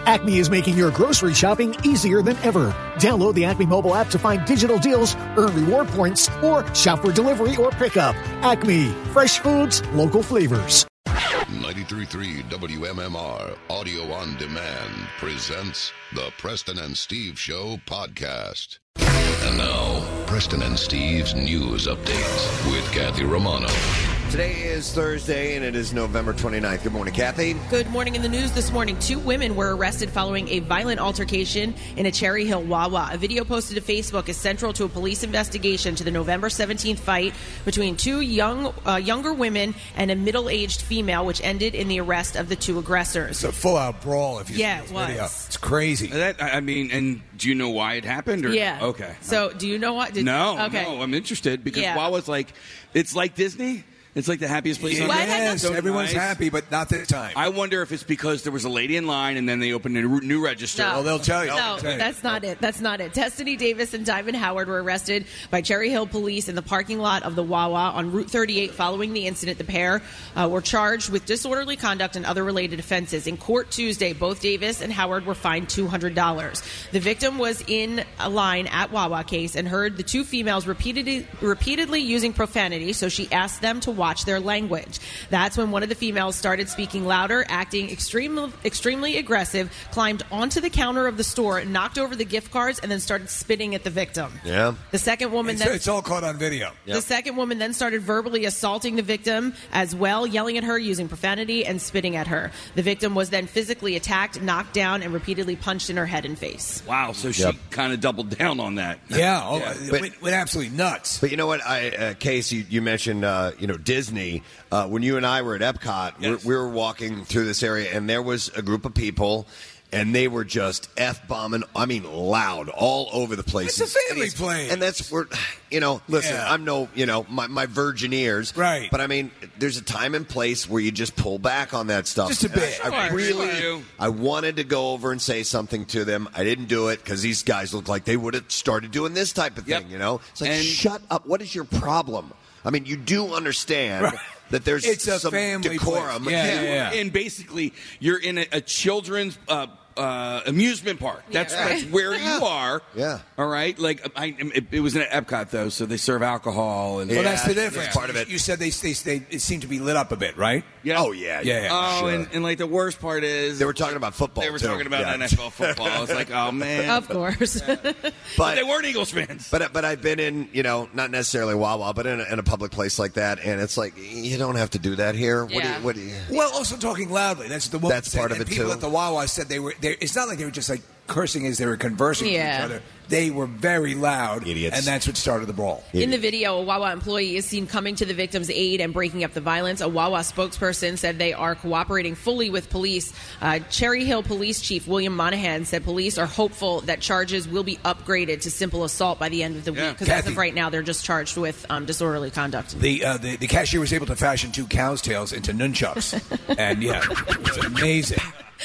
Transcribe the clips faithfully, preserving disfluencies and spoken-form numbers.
Acme is making your grocery shopping easier than ever. Download the Acme mobile app to find digital deals, earn reward points, or shop for delivery or pickup. Acme, fresh foods, local flavors. ninety-three point three W M M R Audio on Demand presents the Preston and Steve Show podcast. And now, Preston and Steve's News Update with Kathy Romano. Today is Thursday, and it is November twenty-ninth. Good morning, Kathy. Good morning. In the news this morning, two women were arrested following a violent altercation in a Cherry Hill Wawa. A video posted to Facebook is central to a police investigation to the November seventeenth fight between two young, uh, younger women and a middle-aged female, which ended in the arrest of the two aggressors. It's a full-out brawl, if you yeah, see this it was. video. It's crazy. That, I mean, and do you know why it happened? Or? Yeah. Okay. So, do you know what? Did, no, okay. no, I'm interested because Yeah. Wawa's like, it's like Disney. It's like the happiest place Yeah, on Why earth. had yes, So everyone's nice. happy, but not this time. I wonder if it's because there was a lady in line and then they opened a new register. No. Well, they'll tell you. No, They'll tell you. that's not it. That's not it. Destiny Davis and Diamond Howard were arrested by Cherry Hill police in the parking lot of the Wawa on Route thirty-eight following the incident. The pair uh, were charged with disorderly conduct and other related offenses. In court Tuesday, both Davis and Howard were fined two hundred dollars. The victim was in a line at Wawa case and heard the two females repeatedly, repeatedly using profanity, so she asked them to watch their language. That's when one of the females started speaking louder, acting extremely, extremely aggressive, climbed onto the counter of the store, knocked over the gift cards, and then started spitting at the victim. Yeah. The second woman It's, then it's all caught on video. the second woman then started verbally assaulting the victim as well, yelling at her, using profanity, and spitting at her. The victim was then physically attacked, knocked down, and repeatedly punched in her head and face. Wow, so she Yep. kind of doubled down on that. Yeah, oh, Yeah. it But- went, went absolutely nuts. But you know what, I, uh, Case, you, you mentioned, uh, you know, Disney. Uh, when you and I were at Epcot, Yes. we we were walking through this area, and there was a group of people, and they were just F-bombing, I mean, loud, all over the place. It's a family And place. And that's where, you know, listen, Yeah. I'm no, you know, my, my virgin ears. Right. But, I mean, there's a time and place where you just pull back on that stuff. Just a bit. I, I Sure, really, sure. I wanted to go over and say something to them. I didn't do it because these guys looked like they would have started doing this type of thing, Yep. you know? It's like, And- shut up. What is your problem? I mean, you do understand Right. that there's It's a some family decorum. place. Yeah, yeah, yeah. And basically, you're in a, a children's uh, uh, amusement park. That's, Yeah. that's where you are. Yeah. All right. Like I, it, it was in Epcot though, so they serve alcohol and. Well, Yeah, that's the that's difference. part of it. You said they, they, they it seemed to be lit up a bit, right? Yeah. Oh, yeah. Yeah, yeah. Oh, Sure. and, and like the worst part is They were talking about football, They were too. talking about Yeah. N F L football. I was like, oh man. Of course. But But, they weren't Eagles fans. but, but I've been in, you know, not necessarily Wawa, but in a, in a public place like that, and it's like, you don't have to do that here. What do Yeah. you, what do you... Well, also talking loudly. That's the woman That's said. part of And it, people too. at the Wawa said they were. They, it's not like they were just like cursing as they were conversing with Yeah. each other. They were very loud, Idiots. and that's what started the brawl. In the video, a Wawa employee is seen coming to the victim's aid and breaking up the violence. A Wawa spokesperson said they are cooperating fully with police. Uh, Cherry Hill Police Chief William Monahan said police are hopeful that charges will be upgraded to simple assault by the end of the Yeah. week. Because as Kathy. of right now, they're just charged with um, disorderly conduct. The, uh, the the cashier was able to fashion two cow's tails into nunchucks, and yeah, it's amazing.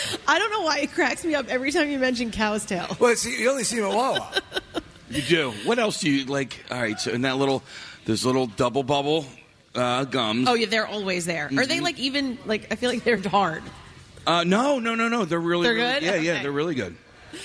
I don't know why it cracks me up every time you mention cow's tail. Well, it's, you only see them at Wawa. You do. What else do you like? All right, so in that little, this little double bubble uh, gums. Oh, yeah, they're always there. Are they like even like? I feel like they're hard. Uh, no, no, no, no. They're really, They're really- good? Yeah, yeah, Okay. they're really good.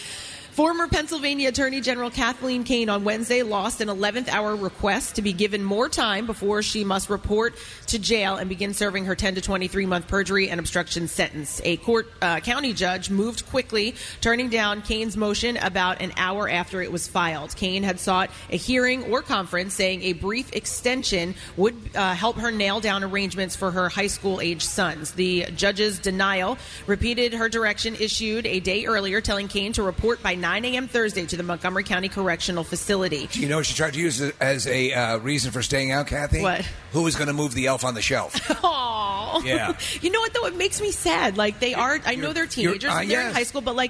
Former Pennsylvania Attorney General Kathleen Kane on Wednesday lost an eleventh hour request to be given more time before she must report to jail and begin serving her ten to twenty-three month perjury and obstruction sentence. A court uh, county judge moved quickly, turning down Kane's motion about an hour after it was filed. Kane had sought a hearing or conference, saying a brief extension would uh, help her nail down arrangements for her high school age sons. The judge's denial repeated her direction issued a day earlier, telling Kane to report by nine a.m. Thursday to the Montgomery County Correctional Facility. Do you know what she tried to use as a uh, reason for staying out, Kathy? What? Who was going to move the elf on the shelf? Aww. Yeah. You know what, though? It makes me sad. Like, they are, I know they're you're- teenagers, uh, they're yes. in high school, but, like,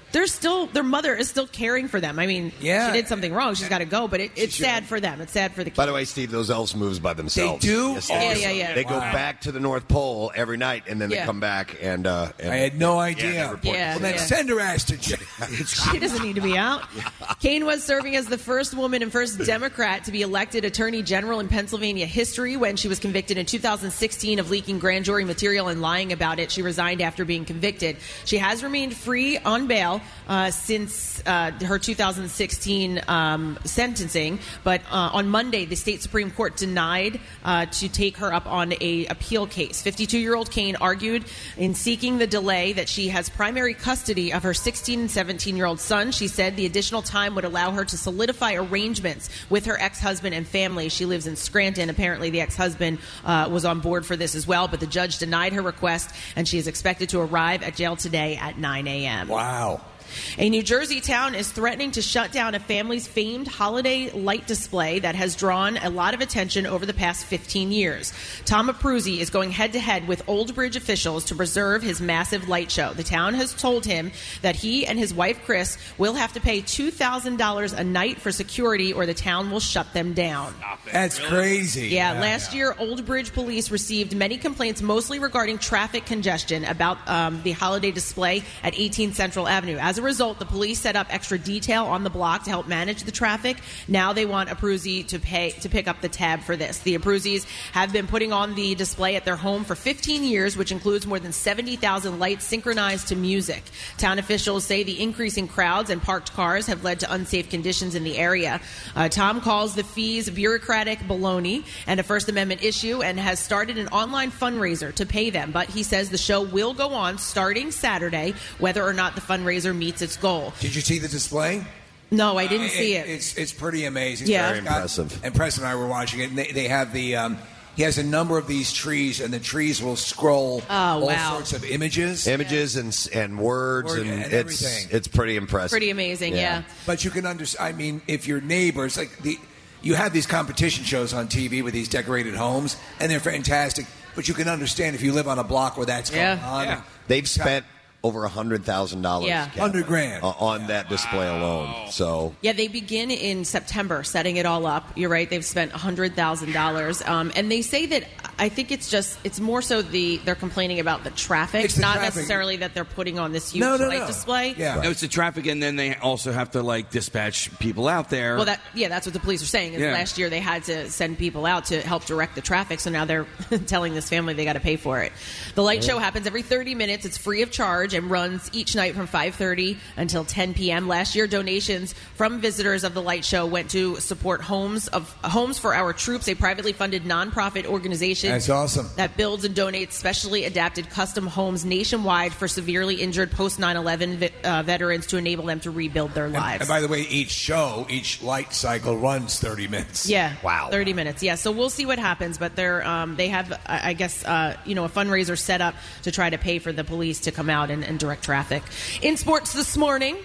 they're still, their mother is still caring for them. I mean, Yeah. she did something wrong. She's got to go, but it, it's should. sad for them. It's sad for the kids. By the way, Steve, those elves moves by themselves. They do? Yes, Yeah, they yeah, yeah. They go Wow. back to the North Pole every night, and then they Yeah. come back. And, uh, and I had no idea. Yeah, they report Yeah. Well, then yeah. send her ass to jail. She doesn't need to be out. Kane was serving as the first woman and first Democrat to be elected Attorney General in Pennsylvania history when she was convicted in two thousand sixteen of leaking grand jury material and lying about it. She resigned after being convicted. She has remained free on bail uh, since uh, her two thousand sixteen um, sentencing, but uh, on Monday, the state Supreme Court denied uh, to take her up on a appeal case. fifty-two-year-old Kane argued in seeking the delay that she has primary custody of her sixteen and seventeen-year-old son. She said the additional time would allow her to solidify arrangements with her ex-husband and family. She lives in Scranton. Apparently, the ex-husband uh, was on board for this as well, but the judge denied her request, and she is expected to arrive at jail today at nine a.m. Wow. A New Jersey town is threatening to shut down a family's famed holiday light display that has drawn a lot of attention over the past fifteen years. Tom Abruzzi is going head-to-head with Old Bridge officials to preserve his massive light show. The town has told him that he and his wife, Chris, will have to pay two thousand dollars a night for security or the town will shut them down. That's crazy. Yeah, last year, Old Bridge police received many complaints, mostly regarding traffic congestion, about um, the holiday display at eighteenth Central Avenue. As a result, the police set up extra detail on the block to help manage the traffic. Now they want Abruzzi to pay to pick up the tab for this. The Abruzzis have been putting on the display at their home for fifteen years, which includes more than seventy thousand lights synchronized to music. Town officials say the increasing crowds and parked cars have led to unsafe conditions in the area. Uh, Tom calls the fees bureaucratic baloney and a First Amendment issue and has started an online fundraiser to pay them. But he says the show will go on starting Saturday, whether or not the fundraiser meets its goal. Did you see the display? No, I didn't see it. It's it's pretty amazing. Yeah. Very impressive. And Press and I were watching it, and they, they have the. Um, he has a number of these trees, and the trees will scroll Oh, all wow. sorts of images. images and and words, Word and, and it's everything. it's pretty impressive. Pretty amazing, yeah. But you can understand. I mean, if your neighbors like the, you have these competition shows on T V with these decorated homes, and they're fantastic. But you can understand if you live on a block where that's going Yeah. on. Yeah. They've spent over a hundred thousand dollars, Yeah. Hundred grand. on that display alone. So Yeah, they begin in September setting it all up. You're right; they've spent one hundred thousand dollars, um, and they say that I think it's just it's more so the they're complaining about the traffic, It's the not traffic. necessarily that they're putting on this huge No, no, light no. display. Yeah. No, it's the traffic, and then they also have to like dispatch people out there. Well, that yeah, that's what the police are saying. Is Yeah. last year they had to send people out to help direct the traffic, so now they're telling this family they got to pay for it. The light show happens every thirty minutes. It's free of charge and runs each night from five thirty until ten p.m. Last year, donations from visitors of the light show went to support homes of Homes for Our Troops, a privately funded nonprofit organization. That's awesome. That builds and donates specially adapted custom homes nationwide for severely injured post nine eleven ve- uh, veterans to enable them to rebuild their And, lives. and by the way, each show, each light cycle runs thirty minutes. Yeah. Wow. thirty minutes. Yeah. So we'll see what happens, but they're um, they have I I guess uh, you know a fundraiser set up to try to pay for the police to come out and, and direct traffic. In sports this morning.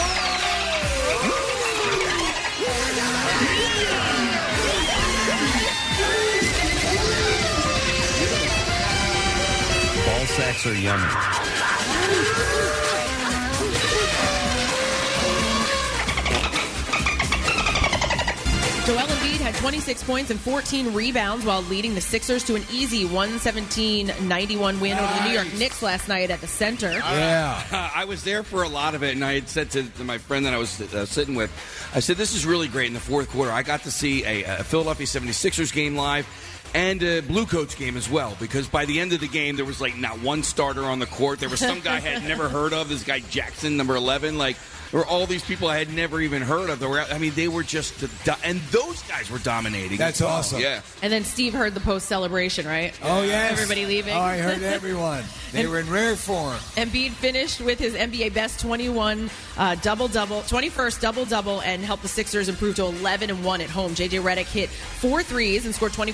Ball sacks are yummy. Joel Embiid had twenty-six points and fourteen rebounds while leading the Sixers to an easy one seventeen ninety-one win over the New York Knicks last night at the Center. Yeah. Uh, I was there for a lot of it, and I had said to, to my friend that I was uh, sitting with, I said, this is really great in the fourth quarter. I got to see a, a Philadelphia seventy-sixers game live and a Blue Coats game as well, because by the end of the game, there was like not one starter on the court. There was some guy I had never heard of, this guy Jackson, number eleven, like... There were all these people I had never even heard of. That were, I mean, they were just, and those guys were dominating. That's as well. awesome. Yeah. And then Steve heard the post celebration, right? Oh, yes. Everybody leaving. Oh, I heard everyone. They were in rare form. Embiid finished with his N B A best twenty-one uh, double-double, twenty-first double-double, and helped the Sixers improve to eleven and one at home. J J Redick hit four threes and scored twenty-four points in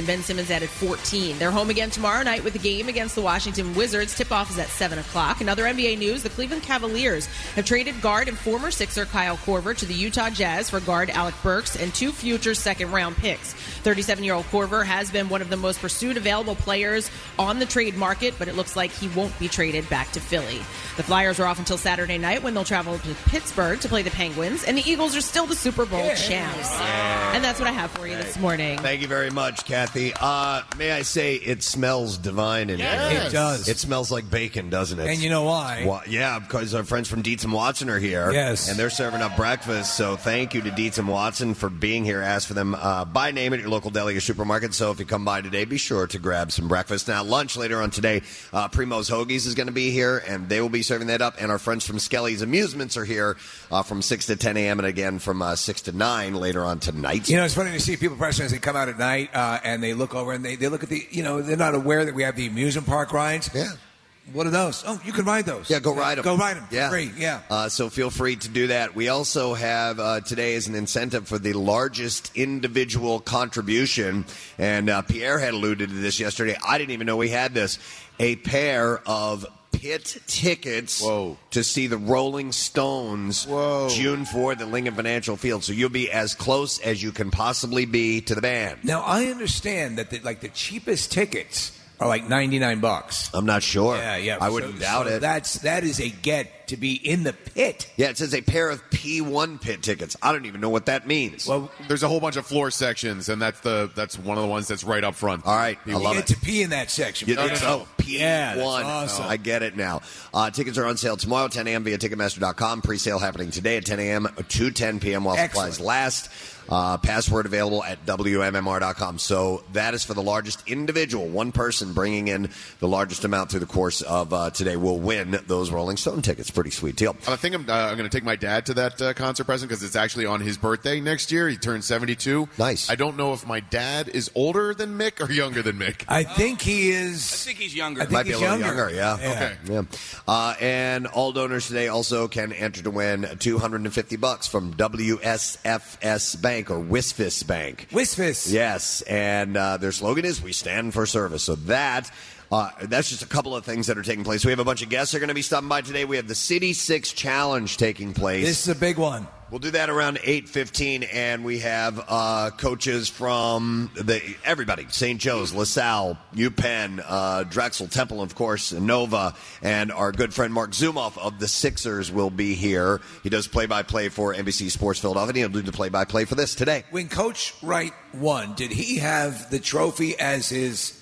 and Ben Simmons added fourteen. They're home again tomorrow night with a game against the Washington Wizards. Tip-off is at seven o'clock. Another N B A news, the Cleveland Cavaliers have traded guard and former Sixer Kyle Korver to the Utah Jazz for guard Alec Burks and two future second-round picks. thirty-seven-year-old Korver has been one of the most pursued available players on the trade market, but it looks like he won't be traded back to Philly. The Flyers are off until Saturday night when they'll travel to Pittsburgh to play the Penguins, and the Eagles are still the Super Bowl yeah. champs. Yeah. And that's what I have for you this morning. Thank you very much, Kathy. Uh, may I say it smells divine in yes. here. It does. It smells like bacon, doesn't it? And you know why? Well, yeah, because our friends from Dietz and Watson are here. Yes. And they're serving up breakfast, so thank you to Dietz and Watson for being here. Ask for them uh, by name at your local deli or supermarket, so if you come by today, be sure to grab some breakfast. Now, lunch later on today, uh, Primo's Hoagies is going to be here, and they will be serving that up, and our friends from Skelly's Amusements are here uh, from six to ten a.m. and again from uh, six to nine later on tonight. You know, it's funny to see people, Preston, as they come out at night uh, and they look over and they, they look at the, you know, they're not aware that we have the amusement park rides. Yeah. What are those? Oh, you can ride those. Yeah, go ride them. Go ride them. Yeah. Free, yeah. Uh, so feel free to do that. We also have uh, today as an incentive for the largest individual contribution, and uh, Pierre had alluded to this yesterday. I didn't even know we had this. A pair of pit tickets Whoa. to see the Rolling Stones Whoa. June fourth at Lincoln Financial Field. So you'll be as close as you can possibly be to the band. Now, I understand that the, like the cheapest tickets are like ninety-nine bucks. I'm not sure. Yeah, yeah. I so, wouldn't doubt so it. That's that is a get to be in the pit. Yeah, it says a pair of P one pit tickets. I don't even know what that means. Well, there's a whole bunch of floor sections, and that's the that's one of the ones that's right up front. All right, I You love get it. to pee in that section. You No, think no, no. so? P one. Yeah, that's awesome. I get it now. Uh, tickets are on sale tomorrow, ten a.m. via Ticketmaster dot com. Pre-sale happening today at ten a.m. to ten p.m. while Excellent. supplies last. Uh, password available at W M M R dot com. So that is for the largest individual. One person bringing in the largest amount through the course of uh, today will win those Rolling Stone tickets. Pretty sweet deal. I think I'm, uh, I'm going to take my dad to that uh, concert present because it's actually on his birthday next year. He turns seventy-two. Nice. I don't know if my dad is older than Mick or younger than Mick. I think he is. I think he's younger. I think Might be he's a little younger. younger, yeah. Yeah. Okay. Yeah. Uh, and all donors today also can enter to win two hundred fifty bucks from W S F S Bank or Wisfis Bank. Wisfis. Yes, and uh, their slogan is "We stand for service." So that uh, that's just a couple of things that are taking place. We have a bunch of guests that are going to be stopping by today. We have the City Six Challenge taking place. This is a big one. We'll do that around eight fifteen, and we have uh, coaches from the everybody, Saint Joe's, LaSalle, UPenn, uh, Drexel, Temple, of course, Nova, and our good friend Mark Zumoff of the Sixers will be here. He does play-by-play for N B C Sports Philadelphia, and he'll do the play-by-play for this today. When Coach Wright won, did he have the trophy as his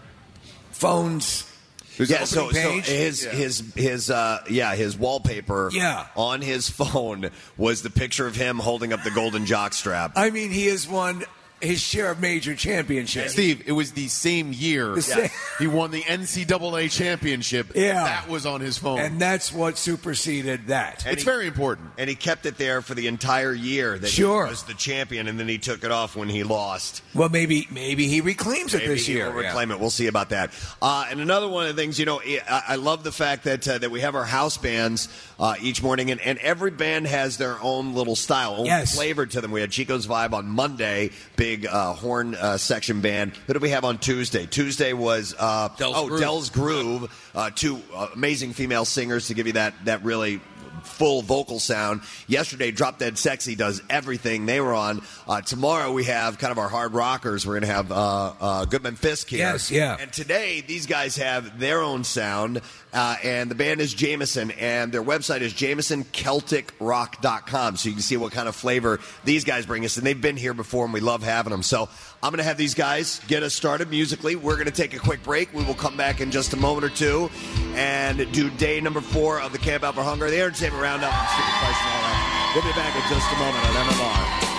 phone's Yeah, so, so page? his Yeah. his his uh, yeah his wallpaper Yeah. on his phone was the picture of him holding up the golden jockstrap. I mean, he has won his share of major championships. Steve, it was the same year The same- he won the N C double A championship. Yeah. That was on his phone. And that's what superseded that. And it's he- very important. And he kept it there for the entire year that Sure. he was the champion, and then he took it off when he lost. Well, maybe maybe he reclaims it Maybe this he year. will reclaim it. We'll see about that. Uh, and another one of the things, you know, I, I love the fact that uh, that we have our house bands uh, each morning, and, and every band has their own little style, own Yes. flavor to them. We had Chico's Vibe on Monday, big uh, horn uh, section band. Who did we have on Tuesday? Tuesday was uh, Del's oh Groove. Del's Groove, uh, two uh, amazing female singers to give you that that really full vocal sound. Yesterday, Drop Dead Sexy does everything. They were on. Uh, tomorrow, we have kind of our hard rockers. We're going to have uh, uh, Goodman Fisk here. Yes, yeah. And today, these guys have their own sound, uh, and the band is Jameson, and their website is jameson celtic rock dot com, so you can see what kind of flavor these guys bring us. And they've been here before, and we love having them. So I'm going to have these guys get us started musically. We're going to take a quick break. We will come back in just a moment or two and do day number four of the Camp Out for Hunger, the Entertainment Roundup, and Stupid Question and all that. We'll be back in just a moment on M M R.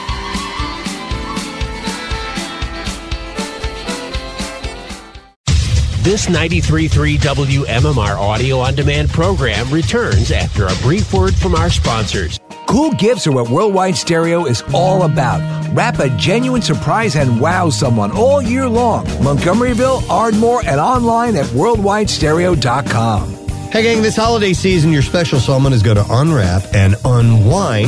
This ninety-three point three W M M R audio on demand program returns after a brief word from our sponsors. Cool gifts are what Worldwide Stereo is all about. Wrap a genuine surprise and wow someone all year long. Montgomeryville, Ardmore, and online at worldwide stereo dot com. Hey gang, this holiday season your special someone is going to unwrap and unwind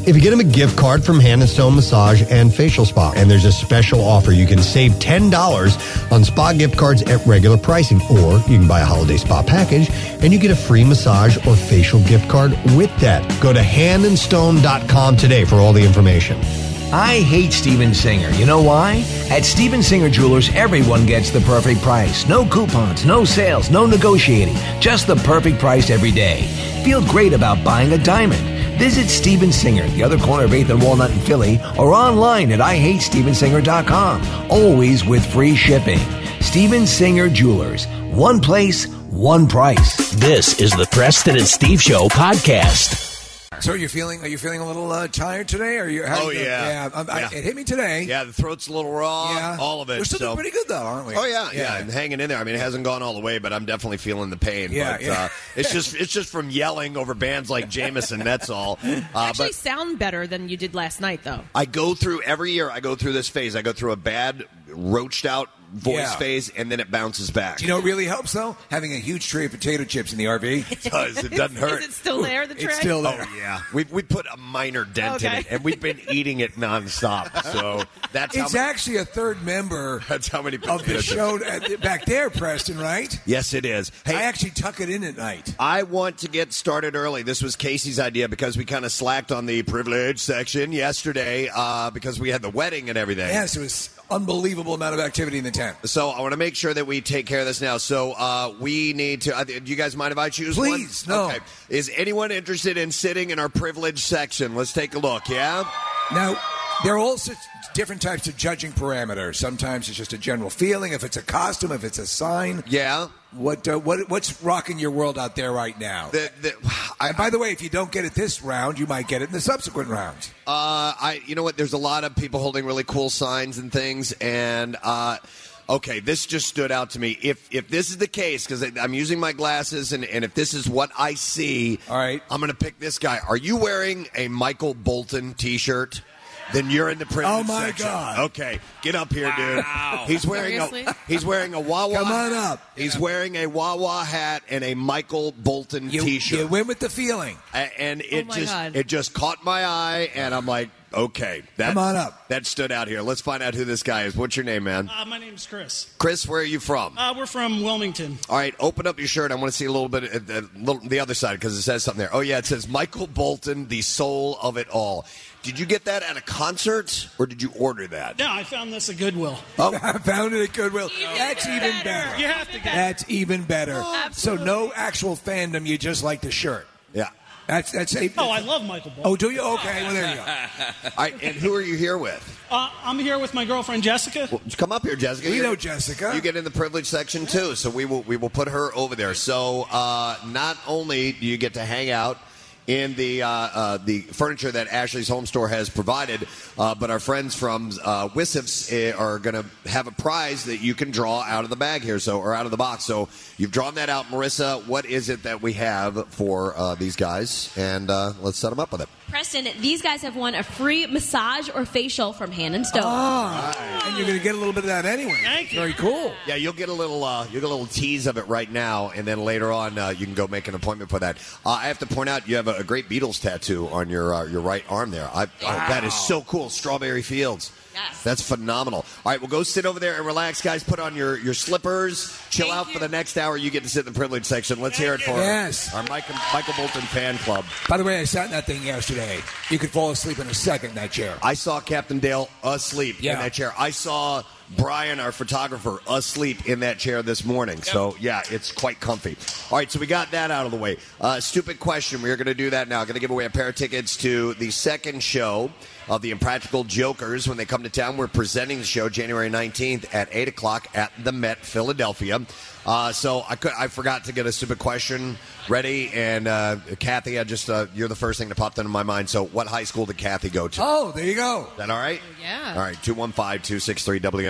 if you get them a gift card from Hand and Stone Massage and Facial Spa. And there's a special offer. You can save ten dollars on spa gift cards at regular pricing. Or you can buy a holiday spa package and you get a free massage or facial gift card with that. Go to hand and stone dot com today for all the information. I hate Steven Singer. You know why? At Steven Singer Jewelers, everyone gets the perfect price. No coupons, no sales, no negotiating. Just the perfect price every day. Feel great about buying a diamond. Visit Steven Singer, the other corner of eighth and Walnut in Philly, or online at I hate steven singer dot com. Always with free shipping. Steven Singer Jewelers. One place, one price. This is the Preston and Steve Show podcast. So are you feeling? Are you feeling a little uh, tired today? Are you? How Oh you doing? yeah, yeah. Um, I, Yeah. it hit me today. Yeah, the throat's a little raw. Yeah. all of it. We're still so. doing pretty good though, aren't we? Oh yeah, yeah, and hanging in there. I mean, it hasn't gone all the way, but I'm definitely feeling the pain. Yeah, but, yeah. Uh, it's just it's just from yelling over bands like Jameson. That's all. Uh, Actually, but sound better than you did last night, though. I go through every year. I go through this phase. I go through a bad, roached out voice Yeah. phase, and then it bounces back. Do you know what really helps though? Having a huge tray of potato chips in the R V. It does. It doesn't hurt. Is it still there, the tray? It's still there. Oh yeah, we we put a minor dent in Okay. it, and we've been eating it nonstop. So that's how It's many, actually a third member that's how many of the potato chips. show at- back there, Preston. Right? Yes, it is. Hey, I actually tuck it in at night. I want to get started early. This was Casey's idea because we kind of slacked on the privilege section yesterday uh, because we had the wedding and everything. Yes, it was unbelievable amount of activity in the tent. So I want to make sure that we take care of this now. So uh, we need to. Uh, do you guys mind if I choose one? Please, no. Okay. Is anyone interested in sitting in our privilege section? Let's take a look. Yeah. Now, there are all such different types of judging parameters. Sometimes it's just a general feeling. If it's a costume, if it's a sign. Yeah. What uh, what what's rocking your world out there right now? The, the, I, and by the way, if you don't get it this round, you might get it in the subsequent rounds. Uh, I, you know what? There's a lot of people holding really cool signs and things, and uh, okay, this just stood out to me. If if this is the case, because I'm using my glasses, and, and if this is what I see, all right, I'm going to pick this guy. Are you wearing a Michael Bolton T-shirt? Then you're in the privilege Oh my section. God! Okay, get up here, Wow. dude. He's wearing Seriously? a he's wearing a Wawa. Come on up. He's Yeah. wearing a Wawa hat and a Michael Bolton You, T-shirt. you went with the feeling. A- and it Oh, my just God. it just caught my eye, and I'm like, okay, that, Come on up. That stood out here. Let's find out who this guy is. What's your name, man? Uh, my name's Chris. Chris, where are you from? Uh, we're from Wilmington. All right, open up your shirt. I want to see a little bit of the, little, the other side because it says something there. Oh yeah, it says Michael Bolton, the soul of it all. Did you get that at a concert or did you order that? No, I found this at Goodwill. Oh, I found it at Goodwill. Even That's even better. better. You have to get That's even better. Oh, so absolutely. no actual fandom. You just like the shirt. yeah. That's that's a. Oh, I love Michael Bolton. Oh, do you? Okay, well there you go. All right, and who are you here with? Uh, I'm here with my girlfriend Jessica. Well, come up here, Jessica. We You're- know Jessica. You get in the privilege section too, so we will we will put her over there. So uh, not only do you get to hang out in the uh, uh, the furniture that Ashley's Home Store has provided, uh, but our friends from uh, Wissif's uh, are going to have a prize that you can draw out of the bag here, so or out of the box. So you've drawn that out, Marissa. What is it that we have for uh, these guys? And uh, let's set them up with it. Preston, these guys have won a free massage or facial from Hand and Stone. Ah, and you're going to get a little bit of that anyway. Thank you. Very cool. Yeah, you'll get a little uh, you'll get a little tease of it right now, and then later on uh, you can go make an appointment for that. Uh, I have to point out you have a, a great Beatles tattoo on your uh, your right arm there. I, oh, that is so cool. Strawberry Fields. Yes. That's phenomenal. All right, well, go sit over there and relax, guys. Put on your, your slippers. Chill Thank out you. for the next hour. You get to sit in the privilege section. Let's hear it for Yes. our Michael, Michael Bolton fan club. By the way, I sat in that thing yesterday. You could fall asleep in a second in that chair. I saw Captain Dale asleep Yeah. in that chair. I saw Brian, our photographer, asleep in that chair this morning. So, yeah, it's quite comfy. All right, so we got that out of the way. Uh, stupid question. We're going to do that now. Going to give away a pair of tickets to the second show of the Impractical Jokers when they come to town. We're presenting the show January nineteenth at eight o'clock at the Met, Philadelphia. Uh, so I could I forgot to get a stupid question ready. And uh, Kathy, I just uh, you're the first thing that popped into my mind. So what high school did Kathy go to? Oh, there you go. Is that all right? Yeah. All right, two one five, two six three, W M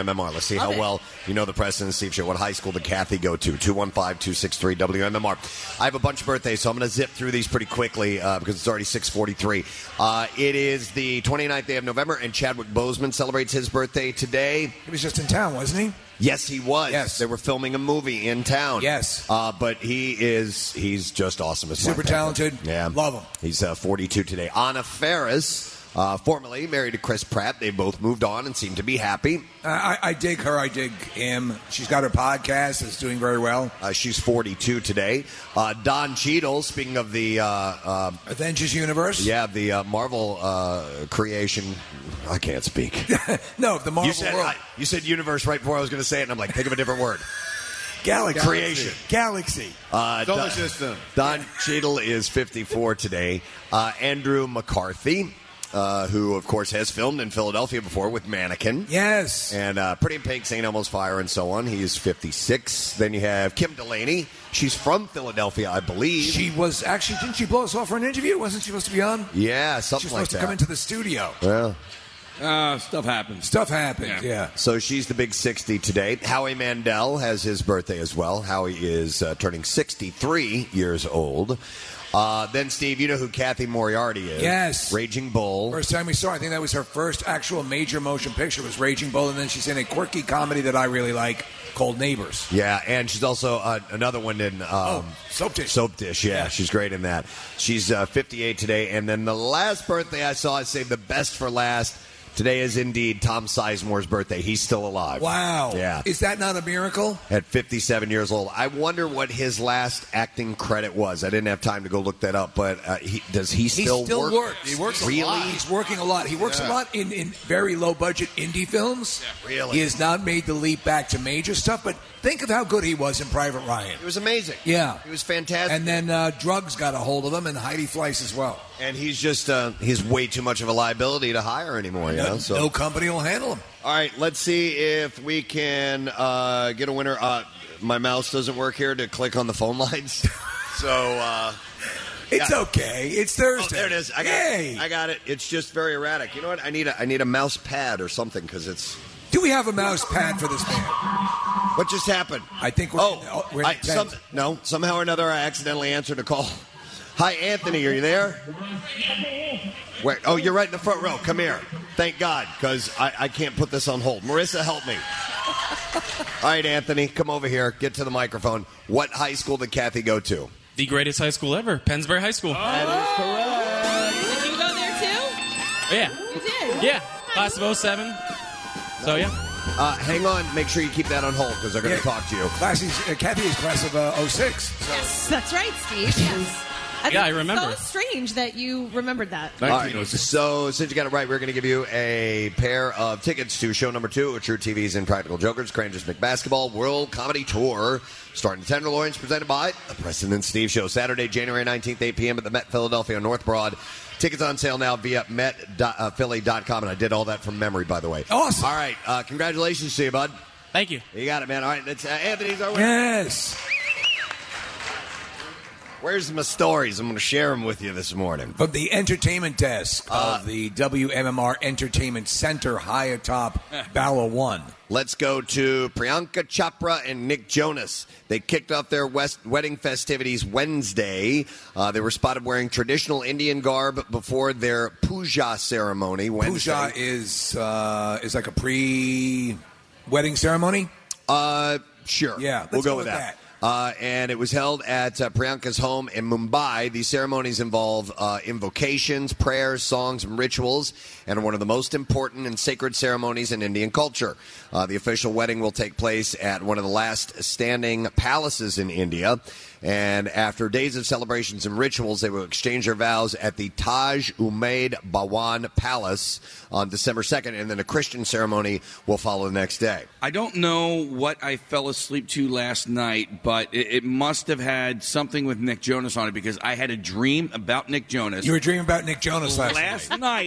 M M R. Let's see Love how it. well you know the Preston and Steve Show. What high school did Kathy go to? two one five, two six three, W M M R. I have a bunch of birthdays, so I'm going to zip through these pretty quickly uh, because it's already six forty-three. Uh, it is the twenty-ninth day of November, and Chadwick Boseman celebrates his birthday today. He was just in town, wasn't he? Yes, he was. Yes. They were filming a movie in town. Yes. Uh, but he is, he's just awesome. As Super Black Panther. talented. Yeah. Love him. He's uh, forty-two today. Anna Faris, uh, formerly married to Chris Pratt. They both moved on and seem to be happy. Uh, I, I dig her. I dig him. She's got her podcast. It's doing very well. Uh, she's forty-two today. Uh, Don Cheadle, speaking of the... Uh, uh, Avengers Universe? Yeah, the uh, Marvel uh, creation. I can't speak. No, the Marvel you said, world. I, you said universe right before I was going to say it, and I'm like, think of a different word. Galaxy. Creation. Galaxy. Uh, Solar Don, system. Don Cheadle is fifty-four today. Uh, Andrew McCarthy, uh, who, of course, has filmed in Philadelphia before with Mannequin. Yes. And uh, Pretty in Pink, Saint Elmo's Fire, and so on. He is fifty-six. Then you have Kim Delaney. She's from Philadelphia, I believe. She was actually, didn't she blow us off for an interview? Wasn't she supposed to be on? Yeah, She something was like supposed that. to come into the studio. Yeah. Uh, stuff happens. Stuff happens, yeah. Yeah. So she's the big sixty today. Howie Mandel has his birthday as well. Howie is uh, turning sixty-three years old. Uh, then, Steve, you know who Kathy Moriarty is. Yes. Raging Bull. First time we saw her, I think that was her first actual major motion picture was Raging Bull, and then she's in a quirky comedy that I really like called Neighbors. Yeah, and she's also uh, another one in um, Oh, Soap Dish. Soap Dish, yeah, she's great in that. She's uh, fifty-eight today. And then the last birthday I saw, I saved the best for last. Today is indeed Tom Sizemore's birthday. He's still alive. Wow. Yeah. Is that not a miracle? At fifty-seven years old. I wonder what his last acting credit was. I didn't have time to go look that up, but uh, he, does he still, he still work? works. He works really? a lot. He's working a lot. He works Yeah. a lot in, in very low budget indie films. Yeah, really? He has not made the leap back to major stuff, but think of how good he was in Private Ryan. It was amazing. Yeah. He was fantastic. And then uh, drugs got a hold of him, and Heidi Fleiss as well. And he's just, uh, he's way too much of a liability to hire anymore, you No, know? So. no company will handle him. All right, let's see if we can uh, get a winner. Uh, my mouse doesn't work here to click on the phone lines. So, uh, It's yeah. okay. It's Oh, Thursday. there it is. I got Yay. it. I got it. It's just very erratic. You know what? I need a I need a mouse pad or something because it's. Do we have a mouse pad for this man? What just happened? I think we're. Oh, we're I, some, no. Somehow or another, I accidentally answered a call. Hi, Anthony. Are you there? Where? Oh, you're right in the front row. Come here. Thank God, because I, I can't put this on hold. Marissa, help me. All right, Anthony, come over here. Get to the microphone. What high school did Kathy go to? The greatest high school ever, Pennsbury High School. That Did you go there too? Yeah. You did? Yeah, class of oh seven. So, yeah. Uh, hang on. Make sure you keep that on hold because they're going to Yeah. talk to you. Class is, uh, Kathy is class of uh, oh six. So. Yes, that's right, Steve. Yes. I Yeah, think I remember. It's so strange that you remembered that. All right, so since you got it right, we're going to give you a pair of tickets to show number two of True T V's Impractical Jokers, Cranders McBasketball World Comedy Tour, starting at Tenderloins, presented by the Preston and Steve Show, Saturday, January nineteenth, eight p.m. at the Met Philadelphia North Broad. Tickets on sale now via met philly dot com, and I did all that from memory, by the way. Awesome. All right, uh, congratulations to you, bud. Thank you. You got it, man. All right, that's, uh, Anthony's our winner. Yes. Where's my stories? I'm going to share them with you this morning. From the entertainment desk Uh, of the W M M R Entertainment Center high atop Bala One. Let's go to Priyanka Chopra and Nick Jonas. They kicked off their West wedding festivities Wednesday. Uh, they were spotted wearing traditional Indian garb before their puja ceremony Wednesday. Puja is uh, is like a pre-wedding ceremony. Uh, sure. Yeah, we'll let's go, go with with that. Uh, and it was held at uh, Priyanka's home in Mumbai. These ceremonies involve uh, invocations, prayers, songs, and rituals, and are one of the most important and sacred ceremonies in Indian culture. Uh, the official wedding will take place at one of the last standing palaces in India. And after days of celebrations and rituals, they will exchange their vows at the Taj Umaid Bhawan Palace on December second, and then a Christian ceremony will follow the next day. I don't know what I fell asleep to last night, but it, it must have had something with Nick Jonas on it because I had a dream about Nick Jonas. You were dreaming about Nick Jonas last, last night. night.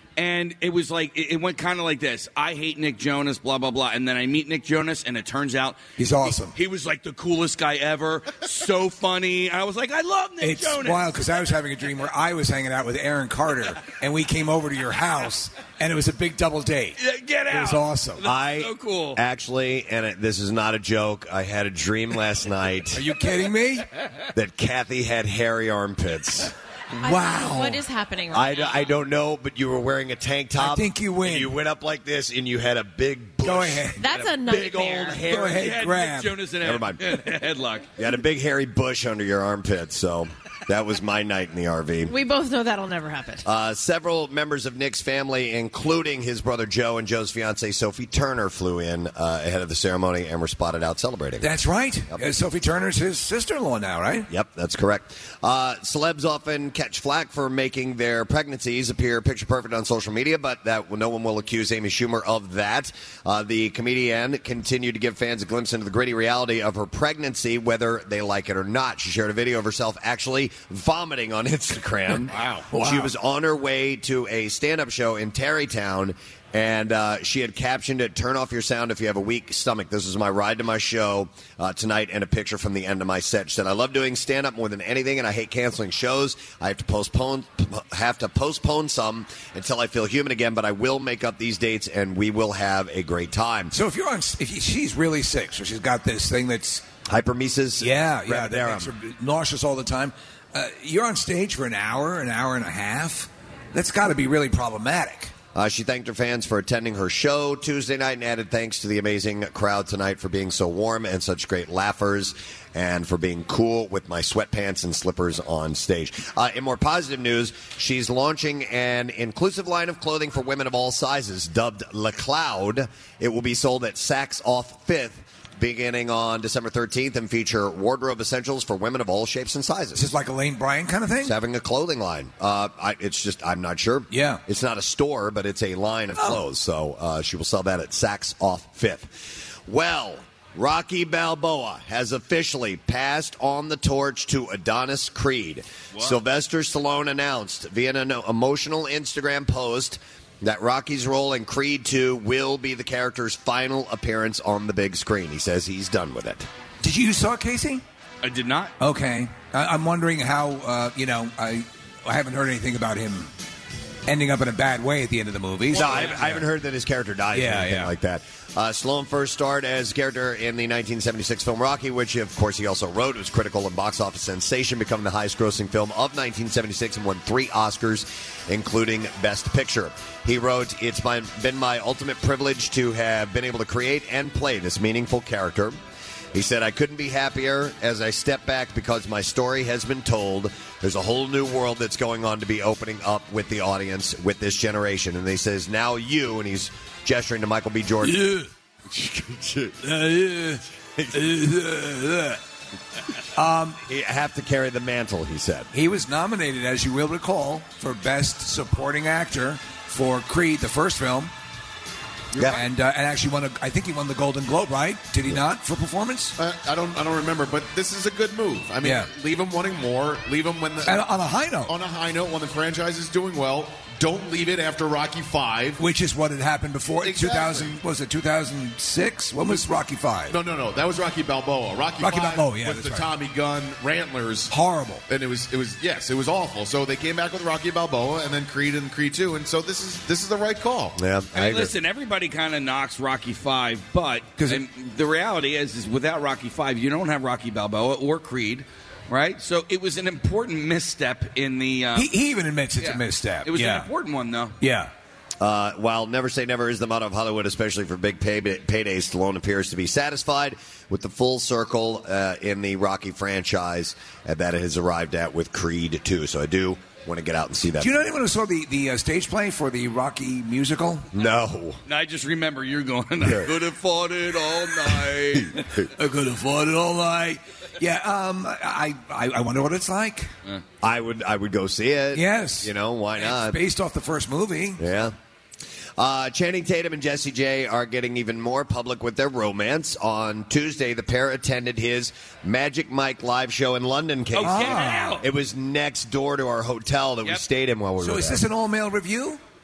And it was like, it, it went kind of like this. I hate Nick Jonas, blah, blah, blah. And then I meet Nick Jonas, and it turns out he's awesome. He, he was like the coolest guy ever. So funny. I was like, I love Nick It's Jonas. wild because I was having a dream where I was hanging out with Aaron Carter, and we came over to your house, and it was a big double date. Yeah, get out. It was awesome. I so cool. Actually, and it, this is not a joke, I had a dream last night. Are you kidding me? That Kathy had hairy armpits. Wow. What is happening I, right d- now? I don't know, but you were wearing a tank top. I think you win. And you went up like this, and you had a big bush. Go ahead. That's a big nightmare. old hairy. Go ahead, He had grab. Nick Jonas in Never a mind. headlock. You had a big hairy bush under your armpit, so that was my night in the R V. We both know that'll never happen. Uh, several members of Nick's family, including his brother Joe and Joe's fiancee Sophie Turner, flew in uh, ahead of the ceremony and were spotted out celebrating. That's right. Uh, Sophie Turner's his sister-in-law now, right? Yep, that's correct. Uh, celebs often catch flack for making their pregnancies appear picture perfect on social media, but that no one will accuse Amy Schumer of that. Uh, the comedian continued to give fans a glimpse into the gritty reality of her pregnancy, whether they like it or not. She shared a video of herself actually vomiting on Instagram. Wow. She Wow. was on her way to a stand-up show in Tarrytown, and uh, she had captioned it, "Turn off your sound if you have a weak stomach. This is my ride to my show uh, tonight," and a picture from the end of my set. She said, "I love doing stand-up more than anything, and I hate canceling shows. I have to postpone have to postpone some until I feel human again, but I will make up these dates, and we will have a great time." So if you're on, if you, she's really sick, so she's got this thing that's hypermesis. Yeah, yeah, that gravidarum. makes her nauseous all the time. Uh, you're on stage for an hour, an hour and a half. That's got to be really problematic. Uh, she thanked her fans for attending her show Tuesday night and added thanks to the amazing crowd tonight for being so warm and such great laughers and for being cool with my sweatpants and slippers on stage. Uh, in more positive news, she's launching an inclusive line of clothing for women of all sizes dubbed Le Cloud. It will be sold at Saks Off Fifth beginning on December thirteenth and feature wardrobe essentials for women of all shapes and sizes. Is this like a Lane Bryant kind of thing? It's having a clothing line. Uh, I, it's just, I'm not sure. Yeah. It's not a store, but it's a line of clothes. So uh, she will sell that at Saks Off Fifth. Well, Rocky Balboa has officially passed on the torch to Adonis Creed. What? Sylvester Stallone announced via an emotional Instagram post that Rocky's role in Creed two will be the character's final appearance on the big screen. He says he's done with it. Did you saw it, Casey? I did not. Okay. I, I'm wondering how, uh, you know, I, I haven't heard anything about him ending up in a bad way at the end of the movie. No, I, I haven't heard that his character died or Yeah, anything yeah. like that. Uh, Stallone first starred as character in the nineteen seventy-six film Rocky, which, of course, he also wrote. It was critical and box office sensation, becoming the highest-grossing film of nineteen seventy-six and won three Oscars, including Best Picture. He wrote, "It's my, been my ultimate privilege to have been able to create and play this meaningful character." He said, "I couldn't be happier as I step back because my story has been told. There's a whole new world that's going on to be opening up with the audience with this generation." And he says, "Now you," and he's gesturing to Michael B. Jordan. Yeah. um, you have to carry the mantle, he said. He was nominated, as you will recall, for Best Supporting Actor for Creed, the first film. Yeah. And, uh, and actually won, a, I think he won the Golden Globe, right? Did he not, for performance? Uh, I don't. I don't remember, but this is a good move. I mean, Yeah. leave him wanting more. Leave him when the And on a high note. on a high note when the franchise is doing well. Don't leave it after Rocky Five, Which is what had happened before. Exactly. two thousand, what was it, two thousand six? When was Rocky Five? No, no, no. That was Rocky Balboa. Rocky, Rocky Five Balboa, yeah, was that's the right. Tommy Gunn Rantlers. Horrible. And it was, it was, yes, it was awful. So they came back with Rocky Balboa, and then Creed and Creed Two, and so this is this is the right call. Yeah, I mean, listen, everybody kind of knocks Rocky Five, but and the reality is, is without Rocky Five, you don't have Rocky Balboa or Creed, right? So it was an important misstep in the. Uh, He, he even admits it's yeah. a misstep. It was yeah. an important one, though. Yeah. Uh, while never say never is the motto of Hollywood, especially for big pay- paydays, Stallone appears to be satisfied with the full circle uh, in the Rocky franchise uh, that it has arrived at with Creed two. So I do want to get out and see that. Do you know anyone who saw the, the uh, stage play for the Rocky musical? No. I just remember you're going, I could have fought it all night. I could have fought it all night. Yeah, um, I, I I wonder what it's like. I would I would go see it. Yes. You know, why not? It's based off the first movie. Yeah. Uh, Channing Tatum and Jessie J are getting even more public with their romance. On Tuesday, the pair attended his Magic Mike live show in London, Casey. Oh, get out. It was next door to our hotel that we Yep. stayed in while we So were is there. this an all-male review?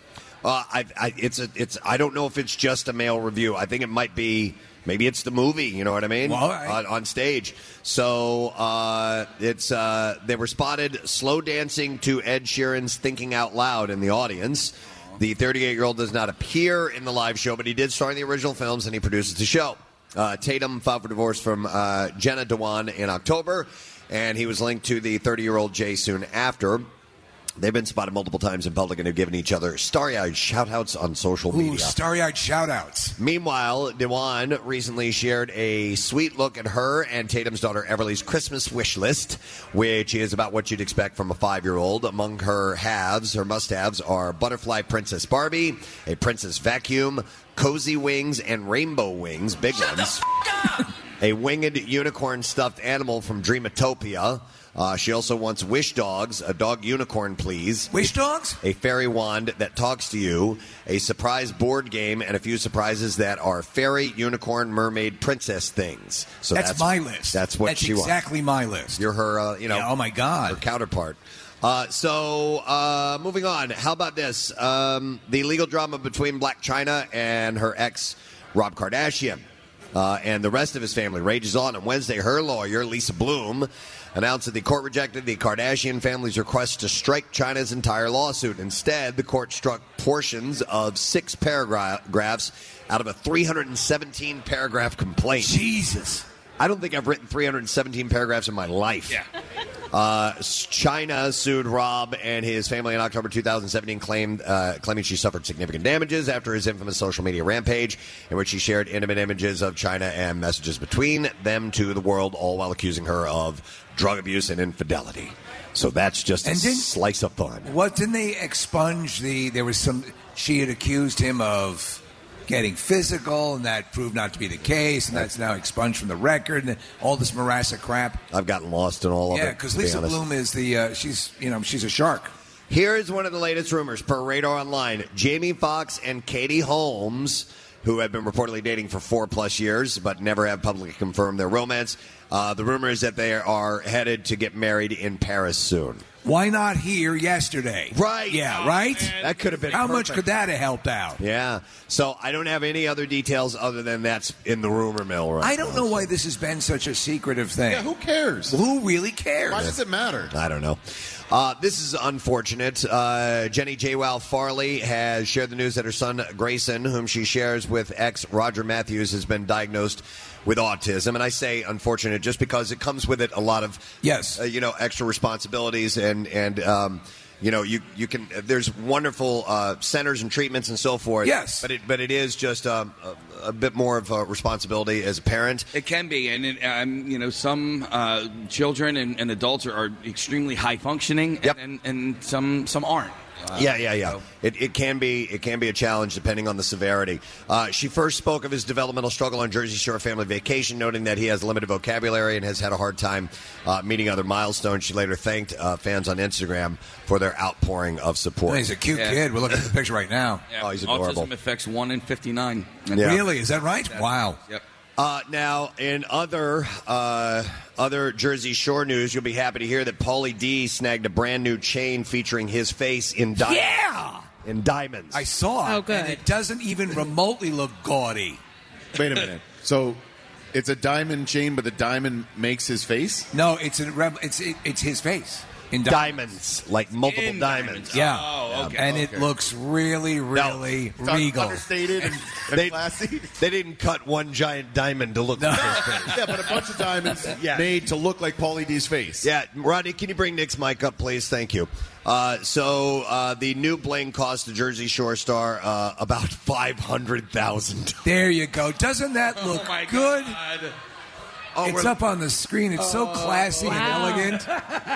Uh, I, I, it's a, it's. I don't know if it's just a male review. I think it might be. Maybe it's the movie. You know what I mean? Well, all right. on, on stage. So uh, it's. Uh, they were spotted slow dancing to Ed Sheeran's "Thinking Out Loud" in the audience. The thirty-eight-year-old does not appear in the live show, but he did star in the original films and he produces the show. Uh, Tatum filed for divorce from uh, Jenna Dewan in October, and he was linked to the thirty-year-old Jay soon after. They've been spotted multiple times in public and have given each other starry-eyed shout-outs on social Ooh, media. starry-eyed shout-outs. Meanwhile, Dewan recently shared a sweet look at her and Tatum's daughter Everly's Christmas wish list, which is about what you'd expect from a five-year-old. Among her haves, her must-haves are Butterfly Princess Barbie, a princess vacuum, cozy wings, and rainbow wings, big Shut ones. The f- a winged unicorn stuffed animal from Dreamatopia. Uh, she also wants wish dogs, a dog unicorn, please. Wish dogs? A fairy wand that talks to you, a surprise board game, and a few surprises that are fairy, unicorn, mermaid, princess things. So that's, that's my list. That's what that's she wants. exactly my list. You're her, uh, you know. Yeah, oh my God, her counterpart. Uh, so, uh, moving on. How about this? Um, the legal drama between Blac Chyna and her ex, Rob Kardashian. Uh, and the rest of his family rages on. On Wednesday, her lawyer, Lisa Bloom, announced that the court rejected the Kardashian family's request to strike Chyna's entire lawsuit. Instead, the court struck portions of six paragraphs out of a three hundred seventeen paragraph complaint. Jesus. I don't think I've written three hundred seventeen paragraphs in my life. Yeah. Uh, Chyna sued Rob and his family in October two thousand seventeen, claimed, uh, claiming she suffered significant damages after his infamous social media rampage, in which he shared intimate images of Chyna and messages between them to the world, all while accusing her of drug abuse and infidelity. So that's just a And didn't- slice of fun. What, didn't they expunge the, there was some, she had accused him of getting physical, and that proved not to be the case, and that's now expunged from the record, and all this morass of crap. I've gotten lost in all of Yeah, it. because to be Lisa honest. Bloom is the, uh, she's, you know, she's a shark. Here's one of the latest rumors per Radar Online. Jamie Foxx and Katie Holmes, who have been reportedly dating for four plus years but never have publicly confirmed their romance. Uh, the rumor is that they are headed to get married in Paris soon. Why not here yesterday? Right. Yeah, right? That could have been How much perfect. could that have helped out? Yeah. So I don't have any other details other than that's in the rumor mill right I don't now. know why this has been such a secretive thing. Yeah, who cares? Who really cares? Why does it matter? I don't know. Uh, this is unfortunate. Uh, Jenny J. Wow Farley has shared the news that her son Grayson, whom she shares with ex Roger Matthews, has been diagnosed with autism. And I say unfortunate just because it comes with it a lot of yes, uh, you know, extra responsibilities and and um, you know, you you can. There's wonderful uh, centers and treatments and so forth. Yes, but it but it is just um, a, a bit more of a responsibility as a parent. It can be, and it, um, you know, some uh, children and, and adults are, are extremely high functioning, Yep. and, and, and some some aren't. Uh, yeah, yeah, yeah. so- It, it can be it can be a challenge depending on the severity. Uh, she first spoke of his developmental struggle on Jersey Shore family vacation, noting that he has limited vocabulary and has had a hard time uh, meeting other milestones. She later thanked uh, fans on Instagram for their outpouring of support. He's a cute Yeah. kid. We're looking at the picture right now. Yeah, Oh, he's adorable. Autism affects one in fifty-nine. Yeah. Really? Is that right? Wow. Yep. Uh, now, in other uh, other Jersey Shore news, you'll be happy to hear that Pauly D snagged a brand new chain featuring his face in diamonds. Yeah! In diamonds. I saw it. Oh, good. And it doesn't even remotely look gaudy. Wait a minute. So it's a diamond chain, but the diamond makes his face? No, it's a rem- it's it, it's his face in diamonds, like multiple In diamonds. diamonds. Yeah. Oh, okay. And it Okay. looks really, really It's regal. understated and, and They- classy. They didn't cut one giant diamond to look No. like his face. Yeah, but a bunch of diamonds Yeah. made to look like Pauly D's face. Yeah, Rodney, can you bring Nick's mic up, please? Thank you. Uh, so uh, the new bling cost the Jersey Shore star uh, about five hundred thousand. There you go. Doesn't that look Oh my good? God. Oh, It's we're- up on the screen. It's so classy Wow. and elegant.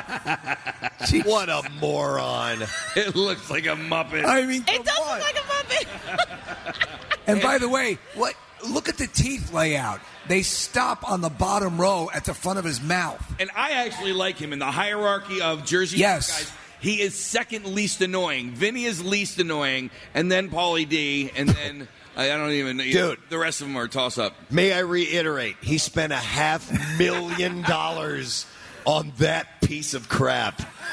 Jeez. What a moron! It looks like a Muppet. I mean, It come does on. look like a Muppet. And by the way, what? Look at the teeth layout. They stop on the bottom row at the front of his mouth. And I actually like him in the hierarchy of Jersey Yes. Shore guys. He is second least annoying. Vinny is least annoying, and then Pauly D, and then I I don't even know. Dude. The rest of them are toss up. May I reiterate? He spent a half million dollars on that piece of crap.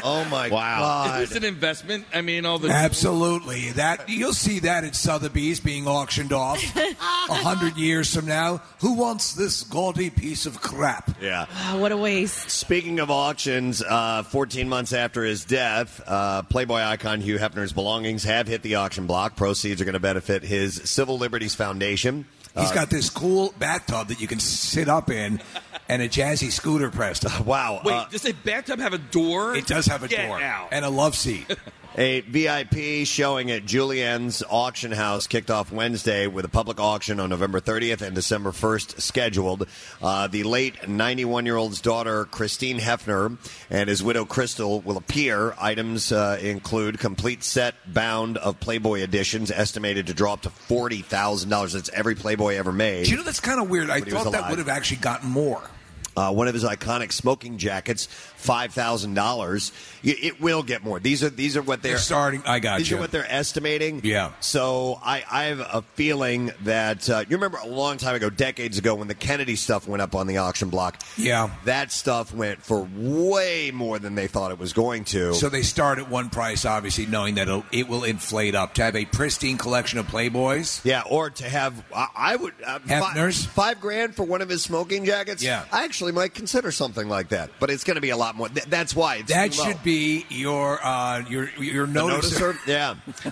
Oh my Wow. God! Is this an investment? I mean, all the Absolutely. That you'll see that at Sotheby's being auctioned off a hundred years from now. Who wants this gaudy piece of crap? Yeah. Oh, what a waste. Speaking of auctions, uh, fourteen months after his death, uh, Playboy icon Hugh Hefner's belongings have hit the auction block. Proceeds are going to benefit his Civil Liberties Foundation. He's Uh, got this cool bathtub that you can sit up in and a jazzy scooter pressed. Wow. Wait, uh, does a bathtub have a door? It does have a Get door out. and a love seat. A V I P showing at Julienne's Auction House kicked off Wednesday with a public auction on November thirtieth and December first scheduled. Uh, the late ninety-one-year-old's daughter, Christine Hefner, and his widow, Crystal, will appear. Items uh, include complete set bound of Playboy editions, estimated to draw up to forty thousand dollars. That's every Playboy ever made. Do you know, that's kind of weird. I When he was thought that alive. would have actually gotten more. Uh, one of his iconic smoking jackets, five thousand dollars. It will get more. These are these are what they're, They're starting. I got These you. are what they're estimating. Yeah. So I, I have a feeling that uh, you remember a long time ago, decades ago, when the Kennedy stuff went up on the auction block. Yeah. That stuff went for way more than they thought it was going to. So they start at one price, obviously, knowing that it'll, it will inflate up. To have a pristine collection of Playboys. Yeah, or to have, I, I would, uh, five, Hefner's? five grand for one of his smoking jackets? Yeah. I actually might consider something like that. But it's going to be a lot more. Th- that's why. It's That too low. should be your uh, your your The noticer. noticer? Yeah.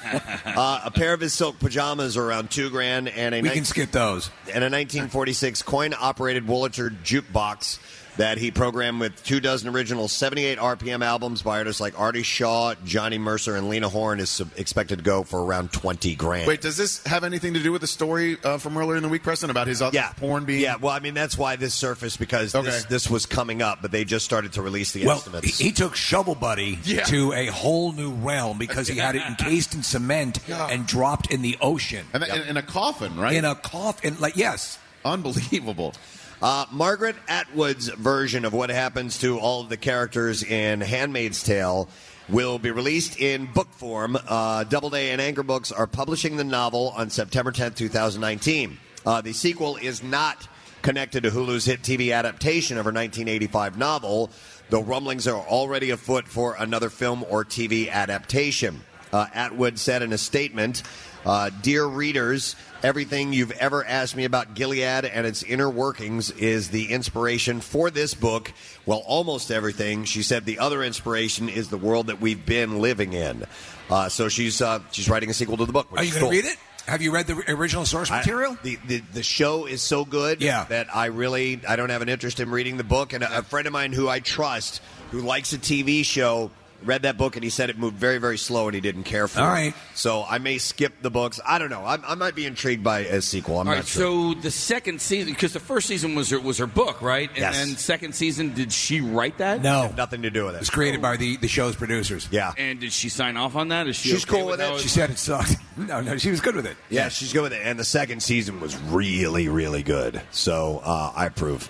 uh, a pair of his silk pajamas are around two grand, and a We nine- can skip those. and a nineteen forty-six coin-operated Wurlitzer jukebox that he programmed with two dozen original seventy-eight R P M albums by artists like Artie Shaw, Johnny Mercer, and Lena Horne is sub- expected to go for around twenty grand. Wait, does this have anything to do with the story uh, from earlier in the week, Preston, about his other Yeah. porn being? Yeah, well, I mean, that's why this surfaced, because Okay. this, this was coming up, but they just started to release the Well, estimates. he, he took Shovel Buddy Yeah. to a whole new realm because he had it encased in cement Yeah. and dropped in the ocean. And that, in, in a coffin, right? In a coffin. Like, yes. Unbelievable. Uh, Margaret Atwood's version of what happens to all of the characters in Handmaid's Tale will be released in book form. Uh, Doubleday and Anchor Books are publishing the novel on September tenth, twenty nineteen. Uh, the sequel is not connected to Hulu's hit T V adaptation of her nineteen eighty-five novel, though rumblings are already afoot for another film or T V adaptation. Uh, Atwood said in a statement, uh, Dear readers, everything you've ever asked me about Gilead and its inner workings is the inspiration for this book. Well, almost everything. She said the other inspiration is the world that we've been living in. Uh, so she's uh, she's writing a sequel to the book. which Are you is going to cool. read it? Have you read the original source I- material? the, the the show is so good Yeah. that I really I don't have an interest in reading the book. And a, a friend of mine who I trust, who likes a T V show, read that book and he said it moved very, very slow and he didn't care for All it. right. So I may skip the books. I don't know. I, I might be intrigued by a sequel. I'm All not right, sure. so the second season, because the first season was her, was her book, right? And Yes. then second season, did she write that? No. Nothing to do with It it. was created by the, the show's producers. Yeah. And did she sign off on that? Is she She's okay cool with it. how She said it sucked. No, no, she was good with it. Yeah, she's good with it. And the second season was really, really good. So uh, I approve.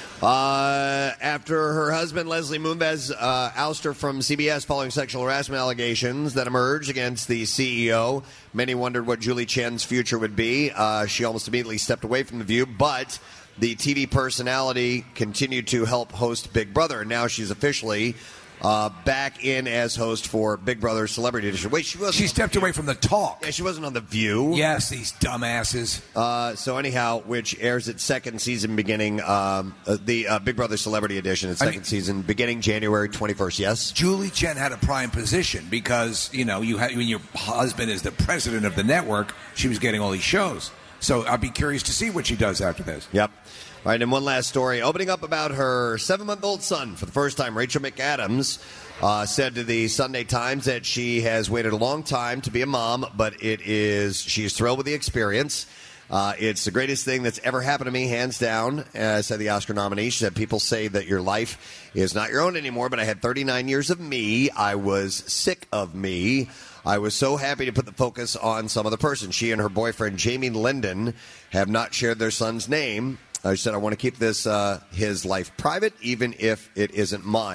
Uh, after her husband, Leslie Moonves, uh, ouster from C B S following sexual harassment allegations that emerged against the C E O, many wondered what Julie Chen's future would be. Uh, she almost immediately stepped away from The View, but the T V personality continued to help host Big Brother. And now she's officially uh, back in as host for Big Brother Celebrity Edition. Wait, she wasn't. She stepped away from the talk. Yeah, she wasn't on The View. Yes, these dumbasses. Uh, so anyhow, which airs its second season beginning um, uh, the uh, Big Brother Celebrity Edition, its I second mean- season beginning January twenty-first. Yes. Julie Chen had a prime position because, you know, you had, when your husband is the president of the network, she was getting all these shows. So I'd be curious to see what she does after this. Yep. All right, and one last story. Opening up about her seven-month-old son for the first time, Rachel McAdams uh, said to the Sunday Times that she has waited a long time to be a mom, but it is she is thrilled with the experience. Uh, it's the greatest thing that's ever happened to me, hands down, uh, said the Oscar nominee. She said, people say that your life is not your own anymore, but I had thirty-nine years of me. I was sick of me. I was so happy to put the focus on some other person. She and her boyfriend, Jamie Linden, have not shared their son's name. I said, I want to keep this uh, his life private, even if it isn't mine.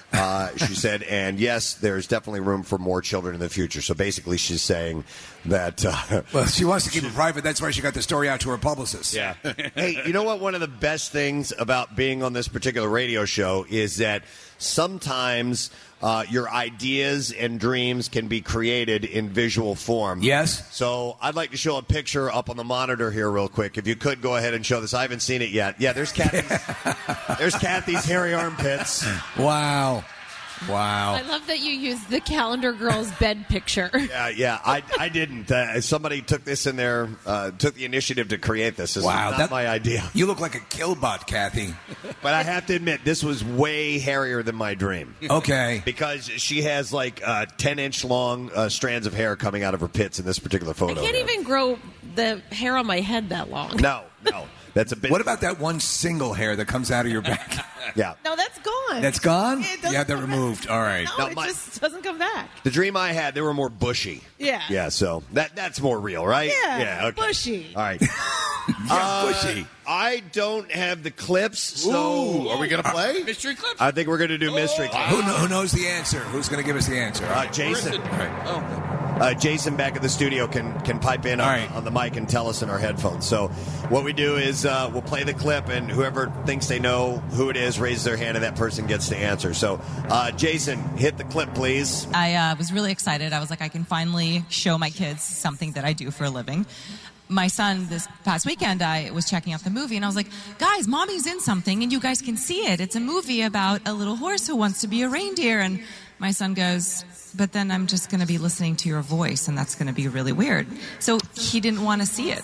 Uh, she said, and yes, there's definitely room for more children in the future. So basically, she's saying that. Uh, Well, she wants to keep it private. That's why she got the story out to her publicist. Yeah. Hey, you know what? One of the best things about being on this particular radio show is that sometimes uh, your ideas and dreams can be created in visual form. Yes. So I'd like to show a picture up on the monitor here real quick. If you could go ahead and show this. I haven't seen it yet. Yeah, there's Kathy's, there's Kathy's hairy armpits. Wow. Wow. I love that you used the Calendar Girls bed picture. Yeah, yeah. I, I didn't. Uh, somebody took this in there, uh, took the initiative to create this. This Wow, is not that- my idea. You look like a killbot, Kathy. But I have to admit, this was way hairier than my dream. Okay. Because she has like uh, ten-inch long uh, strands of hair coming out of her pits in this particular I photo. can't here. even grow the hair on my head that long. No, no. That's a bit. What about that one single hair that comes out of your back? Yeah. No, that's gone. That's gone? It doesn't You had that come removed. All right. No, No, it my- just doesn't come back. The dream I had, they were more bushy. Yeah. Yeah, so that that's more real, right? Yeah, Yeah, okay. bushy. All right. Yeah, bushy. Uh, I don't have the clips, so Ooh, are we going to play? Mystery clips? I think we're going to do mystery clips. Who, kno- who knows the answer? Who's going to give us the answer? Uh, Jason. Oh. Uh, Jason back at the studio can can pipe in on, All right. on the mic and tell us in our headphones. So what we do is uh, we'll play the clip, and whoever thinks they know who it is raises their hand, and that person gets to answer. So uh, Jason, hit the clip, please. I uh, was really excited. I was like, I can finally show my kids something that I do for a living. My son, this past weekend, I was checking out the movie, and I was like, guys, Mommy's in something, and you guys can see it. It's a movie about a little horse who wants to be a reindeer. And my son goes, but then I'm just going to be listening to your voice, and that's going to be really weird. So he didn't want to see it.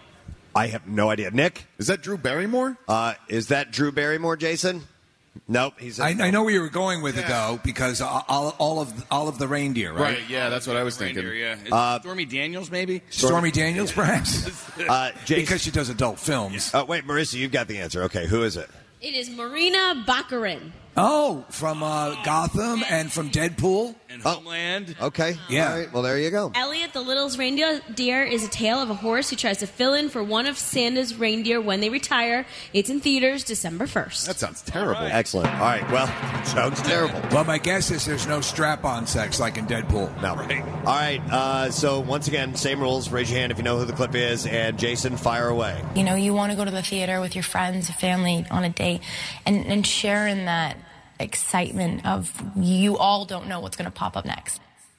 I have no idea. Nick? Is that Drew Barrymore? Uh, is that Drew Barrymore, Jason? Nope. He's a, I, I know where you were going with it, though, because all, all of all of the reindeer, right? Right, yeah, that's what I was thinking. Reindeer, yeah. Is Uh, it Stormy Daniels, maybe? Stormy Daniels, perhaps? Uh, Jason. Because she does adult films. Oh, wait, Marissa, you've got the answer. Okay, who is it? It is Marina Baccarin. Oh, from uh, Gotham and from Deadpool. And Homeland. Okay. Yeah. All right, well, there you go. Elliot the Little's Reindeer Deer is a tale of a horse who tries to fill in for one of Santa's reindeer when they retire. It's in theaters December first. That sounds terrible. Excellent. All right, well, sounds terrible. Well, my guess is there's no strap-on sex like in Deadpool. No. All right, uh, so once again, same rules. Raise your hand if you know who the clip is, and Jason, fire away. You know, you want to go to the theater with your friends, family, on a date, and, and share in that excitement of you all don't know what's going to pop up next.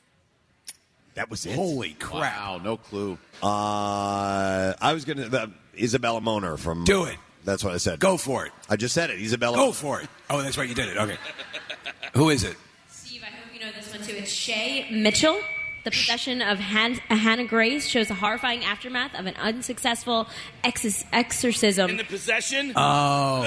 That was it? Holy crap. Wow, no clue. Uh, I was going to... Uh, Isabella Moner from... Do it. That's what I said. Go for it. I just said it. Isabella... Go for it. Oh, that's right, you did it. Okay. Who is it? Steve, I hope you know this one too. It's Shay Mitchell. The possession of Han- Hannah Grace shows the horrifying aftermath of an unsuccessful ex- exorcism. In the possession? Oh.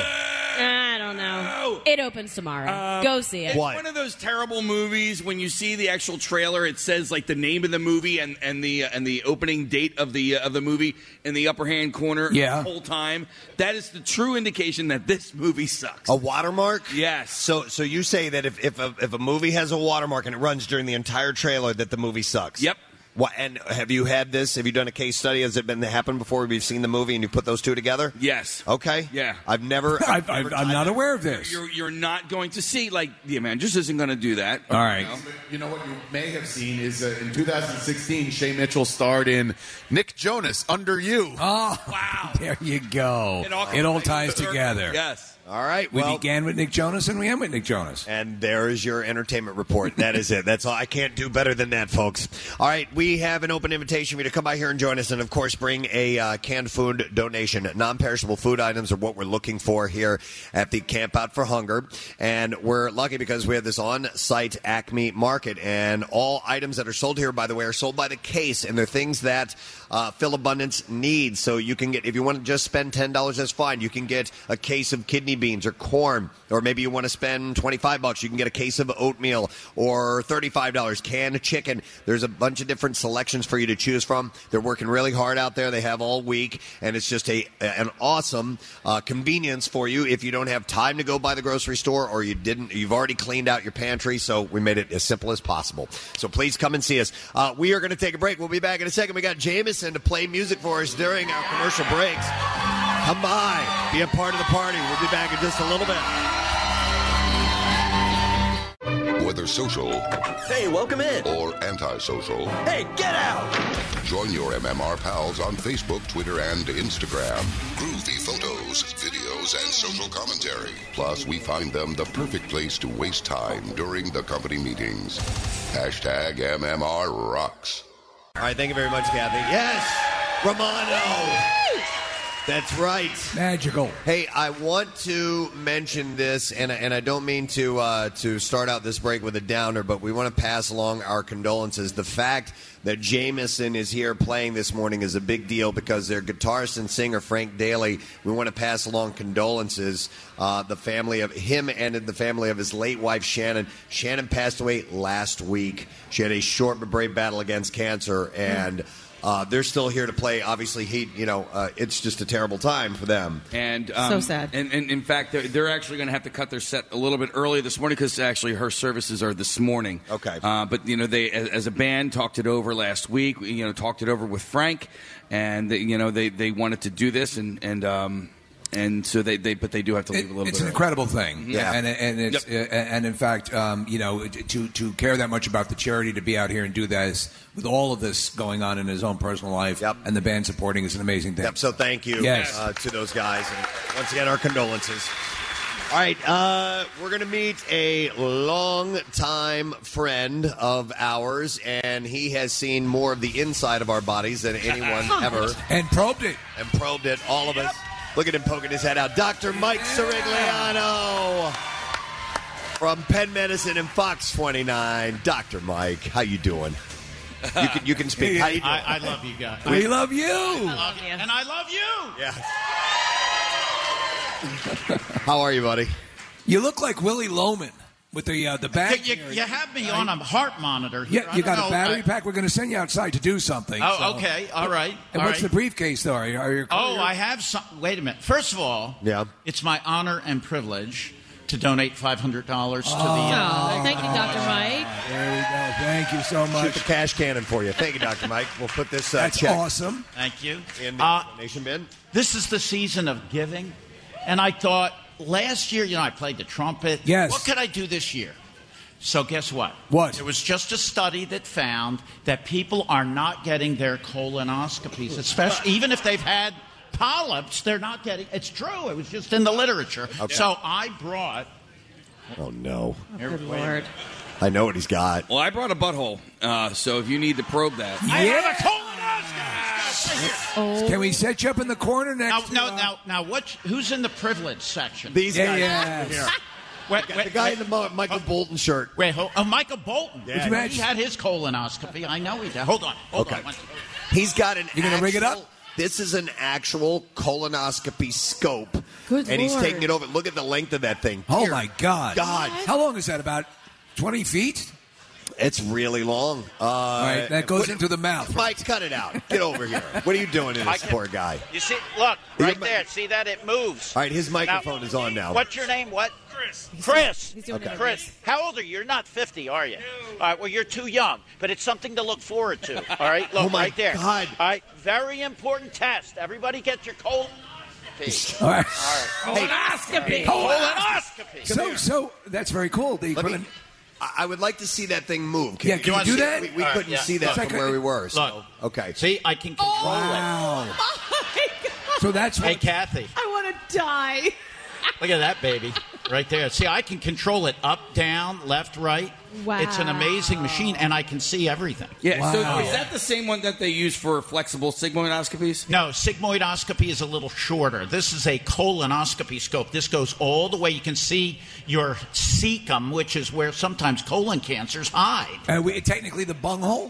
I don't know. It opens tomorrow. Go see it. It's one of those terrible movies when you see the actual trailer. It says like the name of the movie and, and the uh, and the opening date of the uh, of the movie in the upper hand corner. Yeah. The whole time. That is the true indication that this movie sucks. A watermark? Yes. So so you say that if, if, a, if a movie has a watermark and it runs during the entire trailer, that the movie sucks? Yep. What, and have you had this? Have you done a case study? Has it been happened before? We've seen the movie and you put those two together? Yes. Okay. Yeah. I've never. I've, I've, I'm not aware of this. You're you're not going to see like the man just isn't going to do that. All right. You know? You know what you may have seen is uh, in two thousand sixteen, Shay Mitchell starred in Nick Jonas, Under You. Oh, Wow. there you go. It all It all comes ties together. together. Yes. All right. We Well, began with Nick Jonas and we end with Nick Jonas. and there is your entertainment report. That is it. That's all. I can't do better than that, folks. All right. We have an open invitation for you to come by here and join us, and of course, bring a uh, canned food donation. Non-perishable food items are what we're looking for here at the Camp Out for Hunger, and we're lucky because we have this on-site Acme Market, and all items that are sold here, by the way, are sold by the case, and they're things that uh, Phil Abundance needs. So you can get, if you want to just spend ten dollars, that's fine. You can get a case of kidney beans or corn, or maybe you want to spend twenty-five bucks. You can get a case of oatmeal, or thirty-five dollars canned chicken. There's a bunch of different selections for you to choose from. They're working really hard out there. They have all week, and it's just a an awesome uh, convenience for you if you don't have time to go by the grocery store, or you didn't. You've already cleaned out your pantry, so we made it as simple as possible. So please come and see us. Uh, we are going to take a break. We'll be back in a second. We got Jameson to play music for us during our commercial breaks. Come by, be a part of the party. We'll be back in just a little bit. either social Hey, welcome in. or antisocial. Hey, get out! Join your M M R pals on Facebook, Twitter, and Instagram. Groovy photos, videos, and social commentary. Plus, we find them the perfect place to waste time during the company meetings. Hashtag M M R rocks. All right, thank you very much, Kathy. Yes, Romano. That's right. Magical. Hey, I want to mention this, and, and I don't mean to uh, to start out this break with a downer, but we want to pass along our condolences. The fact that Jameson is here playing this morning is a big deal because their guitarist and singer, Frank Daly, we want to pass along condolences. Uh, the family of him and the family of his late wife, Shannon. Shannon passed away last week. She had a short but brave battle against cancer, and... Mm. Uh, they're still here to play. Obviously, he, you know, uh, it's just a terrible time for them. And um, So sad. And, and in fact, they're, they're actually going to have to cut their set a little bit early this morning because actually her services are this morning. Okay. Uh, but you know, they as, as a band talked it over last week. You know, talked it over with Frank, and they, you know, they, they wanted to do this, and and. Um, And so they, they, but they do have to leave It- a little it's bit. an early. incredible thing, Yeah. and and it's uh, and in fact, um, you know, to to care that much about the charity, to be out here and do that with all of this going on in his own personal life, and the band supporting is an amazing thing. Yep, so thank you Yes. uh, to those guys. And once again, our condolences. All right, uh, we're going to meet a long-time friend of ours, and he has seen more of the inside of our bodies than anyone ever. And probed it. And probed it, all of us. Look at him poking his head out. Doctor Mike Sirigliano from Penn Medicine and Fox twenty-nine. Doctor Mike, how you doing? You can, you can speak. How you doing? I, I love you guys. We love you. I love you. And I love you. Yeah. How are you, buddy? You look like Willie Loman with the uh, the back. You, you, you have me on a heart monitor here. Yeah, I you don't got know, a battery I- pack. We're going to send you outside to do something. Oh, so- okay. All right. And All what's right. the briefcase, though? Are you, are you Oh, I have some. Wait a minute. First of all, yeah, it's my honor and privilege to donate five hundred dollars to the. Oh, Uh, thank you, Doctor Mike. There we go. Thank you so much. Shoot the cash cannon for you. Thank you, Doctor Mike. We'll put this uh, That's check awesome. Thank you. in the Uh, donation bin. This is the season of giving, and I thought last year, you know, I played the trumpet. Yes. What could I do this year? So guess what? What? There was just a study that found that people are not getting their colonoscopies, especially even if they've had polyps. They're not getting. It's true. It was just in the literature. Okay. So I brought. Oh no! Here, Good wait a Lord. minute. I know what he's got. Well, I brought a butthole, uh, so if you need to probe that. I have a colonoscopy. Oh. Can we set you up in the corner Now, next? now, to, uh, now, now, what? Who's in the privileged section? These Yeah, guys. yeah. Here. Wait, Got wait, the guy wait. in the Mo- Michael Bolton shirt. Wait, hold, oh, Michael Bolton. Yeah. Would you He had his colonoscopy. I know he did. Hold on. Hold Okay. on. One- He's got an. You gonna rig it actual- up? This is an actual colonoscopy scope. Good and he's Lord. taking it over. Look at the length of that thing. Oh Here. my God! God. How long is that? About twenty feet? It's really long. Uh, All right, that goes what- into the mouth. Mike, cut it out. Get over here. What are you doing to I this can- poor guy? You see, look, Your right mi- there. See that? It moves. All right, his microphone is on now. What's your name? What? Chris. Chris. He's doing Okay. it. Chris, how old are you? You're not fifty, are you? All right, well, you're too young, but it's something to look forward to. All right, look Oh, my right there. God. All right, very important test. Everybody get your colon. All right. Colonoscopy. Colonoscopy. So, so that's very cool. They Let put me- an- I I would like to see that thing move. Yeah, can you wanna do see- that? We, we All right, couldn't yeah. see that Look. from where we were. So. Look. Okay. See, I can control it. wow. Oh my God. So that's Hey, what. Kathy, I want to die. look at that baby right there. See, I can control it up, down, left, right. Wow. It's an amazing machine, and I can see everything. Yeah. Wow. So is that the same one that they use for flexible sigmoidoscopies? No, sigmoidoscopy is a little shorter. This is a colonoscopy scope. This goes all the way. You can see your cecum, which is where sometimes colon cancers hide. Uh, we, technically, the bunghole.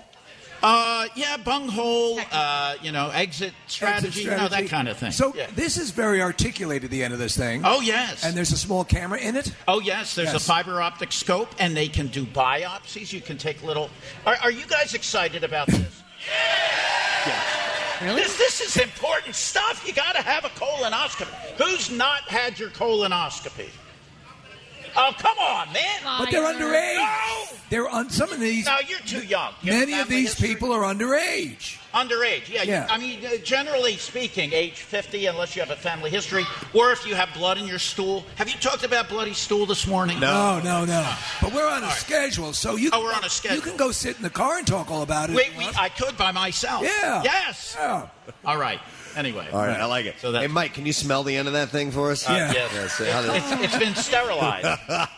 Uh, yeah, bunghole, uh, you know, exit strategy, Exit you know, that strategy. kind of thing. So Yeah. this is very articulated. The end of this thing. Oh, yes. And there's a small camera in it. Oh, yes, there's Yes. a fiber optic scope, and they can do biopsies. You can take little... Are, are you guys excited about this? Really? This, this is important stuff. You got to have a colonoscopy. Who's not had your colonoscopy? Oh, come on, man. But they're Liar. underage. No! They're on some of these. No, you're too young. You have Many of family these history? people are underage. Underage, yeah. Yeah. You, I mean, uh, generally speaking, age fifty, unless you have a family history, or if you have blood in your stool. Have you talked about bloody stool this morning? No, no, no. But we're on a schedule, so you. Oh, we're on a schedule. You can go sit in the car and talk all about it. Wait, we, I could by myself. Yeah. Yes. Yeah. All right. Anyway. All right, I like it. So that- hey, Mike, can you smell the end of that thing for us? Uh, Yeah. yes. Yeah, so how does- It's, it's been sterilized.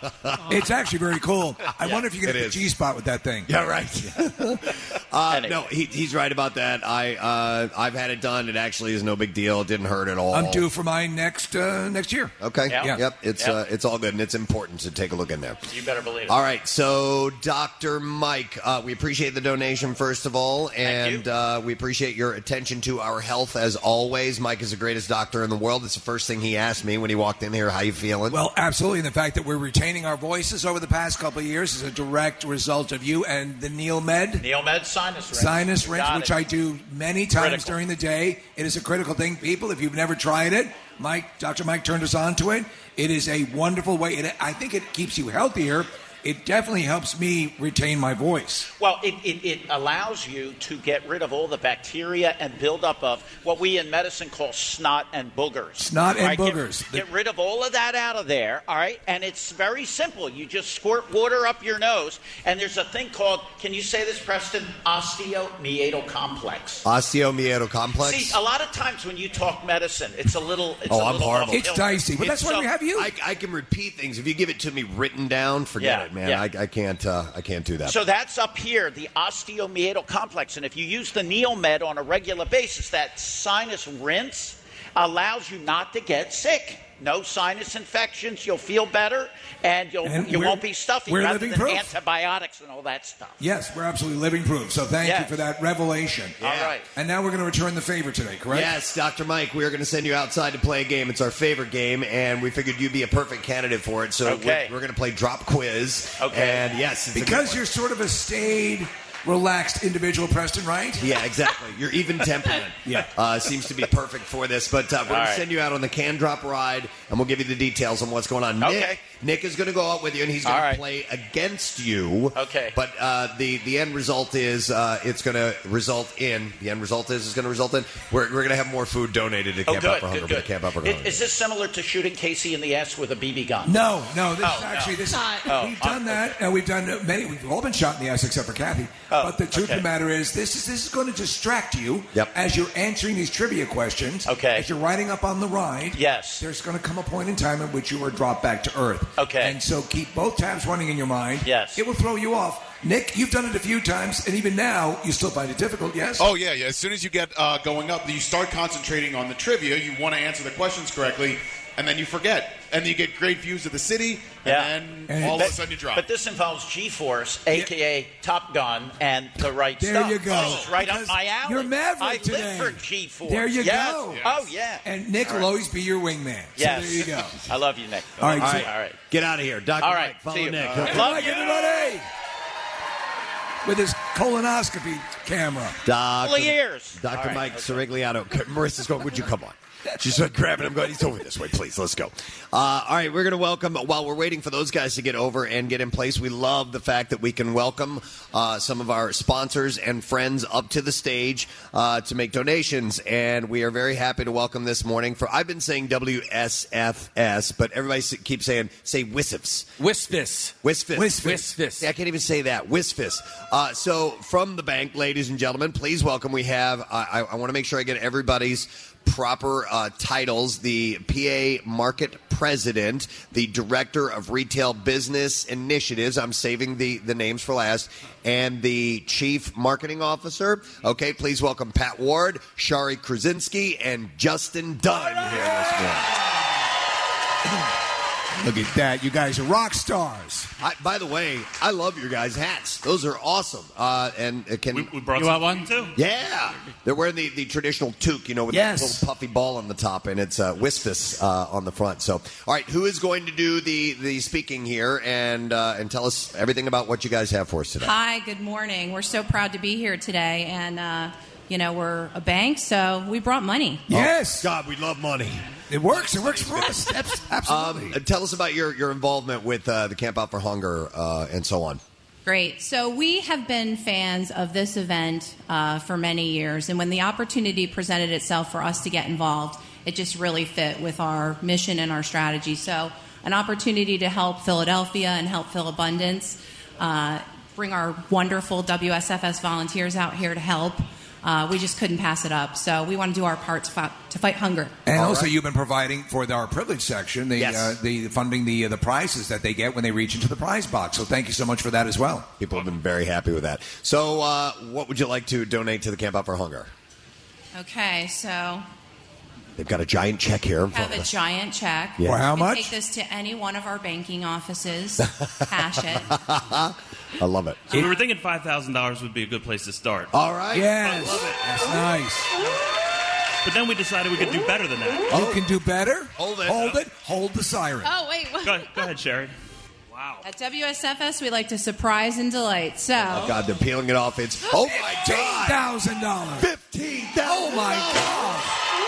It's actually very cool. I Yeah, wonder if you can it get the is. G spot with that thing. Yeah, right. uh, no, he, he's right about that. I uh, I've had it done. It actually is no big deal. It didn't hurt at all. I'm due for mine next uh, next year. Okay. Yeah. Yep. It's Yep. Uh, it's all good, and it's important to take a look in there. You better believe it. All right, so Doctor Mike, uh, we appreciate the donation first of all, and uh, we appreciate your attention to our health as always. Mike is the greatest doctor in the world. It's the first thing he asked me when he walked in here. How you feeling? Well, absolutely. And the fact that we're retaining our voices over the past couple of years is a direct result of you and the Neil Med. Neil Med sinus rinse. Sinus You rinse, got which it. I do many times Critical. during the day. It is a critical thing. People, if you've never tried it, Mike, Doctor Mike turned us on to it. It is a wonderful way. It, I think it keeps you healthier. It definitely helps me retain my voice. Well, it, it, it allows you to get rid of all the bacteria and buildup of what we in medicine call snot and boogers. Snot and All right, get- boogers. Get, rid of all of that out of there, all right? And it's very simple. You just squirt water up your nose, and there's a thing called, can you say this, Preston? Osteomeatal complex. Osteomeatal complex. See, a lot of times when you talk medicine, it's a little. It's oh, a I'm little horrible. off kilter. It's so- I, I can repeat things. If you give it to me written down, forget Yeah, it, man. yeah. I, I can't. Uh, I can't do that. So that's up here, the osteomeatal complex. And if you use the Neomed on a regular basis, that sinus rinse allows you not to get sick. No sinus infections. You'll feel better, and you'll And you we're- won't be stuffy we're rather living than proof. antibiotics and all that stuff. Yes, we're absolutely living proof. So thank Yes. you for that revelation. All right. And now we're going to return the favor today, correct? Yes, Doctor Mike, we are going to send you outside to play a game. It's our favorite game, and we figured you'd be a perfect candidate for it. So Okay. we're, we're going to play Drop Quiz. Okay. And yes, it's a Because good you're sort of a staid, relaxed individual, Preston, right? one. Yeah, exactly. Your even temperament Yeah. uh, seems to be perfect for this. But uh, we're going All to right. send you out on the can drop ride, and we'll give you the details on what's going on. Okay. Nick, Nick is going to go out with you, and he's going All to right. play against you. Okay. But uh, the the end result is uh, it's going to result in the end result is it's going to result in we're, we're going to have more food donated to Oh, Camp good, Out for Hunger. good, for the good. Camp Out for Is- Hunger. Is this similar to shooting Casey in the ass with a B B gun? No, no. This Oh, is actually no. this. Not. Oh, we've done that, and we've done uh, many. We've all been shot in the ass except for Kathy. Oh, but the truth okay. of the matter is, this is this is going to distract you Yep. as you're answering these trivia questions. Okay. As you're riding up on the ride. Yes. There's going to come a point in time in which you are dropped back to earth. Okay. And so keep both tabs running in your mind. Yes. It will throw you off. Nick, you've done it a few times, and even now, you still find it difficult. Yes. Oh, yeah, yeah. As soon as you get uh, going up, you start concentrating on the trivia. You want to answer the questions correctly, and then you forget. And you get great views of the city, and then all of a sudden you drop. But this involves G-Force, a k a. Top Gun, and the right There stuff. you go. This is right up Because my alley. you're Maverick I today. live for G-Force. There you Yes. go. Oh, yeah. And Nick All will right. always be your wingman. So Yes. there you go. I love you, Nick. All right, All so- right. All right. Get out of here, Doctor All right. Mike. Follow See you. Nick. All right. Good Love luck, you. everybody. With his colonoscopy camera. Doctor Couple of years. Doctor All right, Mike okay. Sirigliano. Marissa's going, would you come on? She's like grabbing him, going, he's over this way, please, let's go. Uh, all right, we're going to welcome, while we're waiting for those guys to get over and get in place, we love the fact that we can welcome uh, some of our sponsors and friends up to the stage uh, to make donations, and we are very happy to welcome this morning for, I've been saying W S F S, but everybody s- keeps saying, say W S F S. Wisfis. Wisfis. Wisfis. Yeah, I can't even say that. Wisfis. Uh, so, from the bank, ladies and gentlemen, please welcome. We have, uh, I, I want to make sure I get everybody's proper uh, titles. The P A Market President, the Director of Retail Business Initiatives. I'm saving the, the names for last. And the Chief Marketing Officer. Okay, please welcome Pat Ward, Shari Krasinski, and Justin Dunn here this morning. Look at that. You guys are rock stars. I, by the way, I love your guys' hats. Those are awesome. Uh, and uh, can we, brought You some want one? too? Yeah, they're wearing the, the traditional toque, you know, with Yes. the little puffy ball on the top, and it's uh, Wisfis uh, on the front. So, all right, who is going to do the, the speaking here and uh, and tell us everything about what you guys have for us today? Hi, good morning. We're so proud to be here today, and uh, you know we're a bank, so we brought money. Yes. Oh, God, we love money. It works. It works for us. Abs- Absolutely. Um, tell us about your, your involvement with uh, the Camp Out for Hunger uh, and so on. Great. So we have been fans of this event uh, for many years, and when the opportunity presented itself for us to get involved, it just really fit with our mission and our strategy. So an opportunity to help Philadelphia and help Philabundance, uh, bring our wonderful W S F S volunteers out here to help. Uh, we just couldn't pass it up. So we want to do our part to fight, to fight hunger. And All also, right. you've been providing for our privilege section, the, Yes. uh, the funding the uh, the prizes that they get when they reach into the prize box. So thank you so much for that as well. People have been very happy with that. So, uh, what would you like to donate to the Camp Out for Hunger? Okay, so They've got a giant check here. in we have front of a us. giant check. Yeah. For how You can much? Take this to any one of our banking offices, cash it. I love it. So we were thinking five thousand dollars would be a good place to start. All right. Yes. I love it. That's nice. But then we decided we could do better than that. You can do better. Hold it. Hold it. Hold the siren. Oh, wait. What? Go, go ahead, Sherry. At W S F S, we like to surprise and delight. So, Oh, God, they're peeling it off. It's, oh, my Fifteen God. thousand dollars. fifteen thousand dollars. Oh, my God.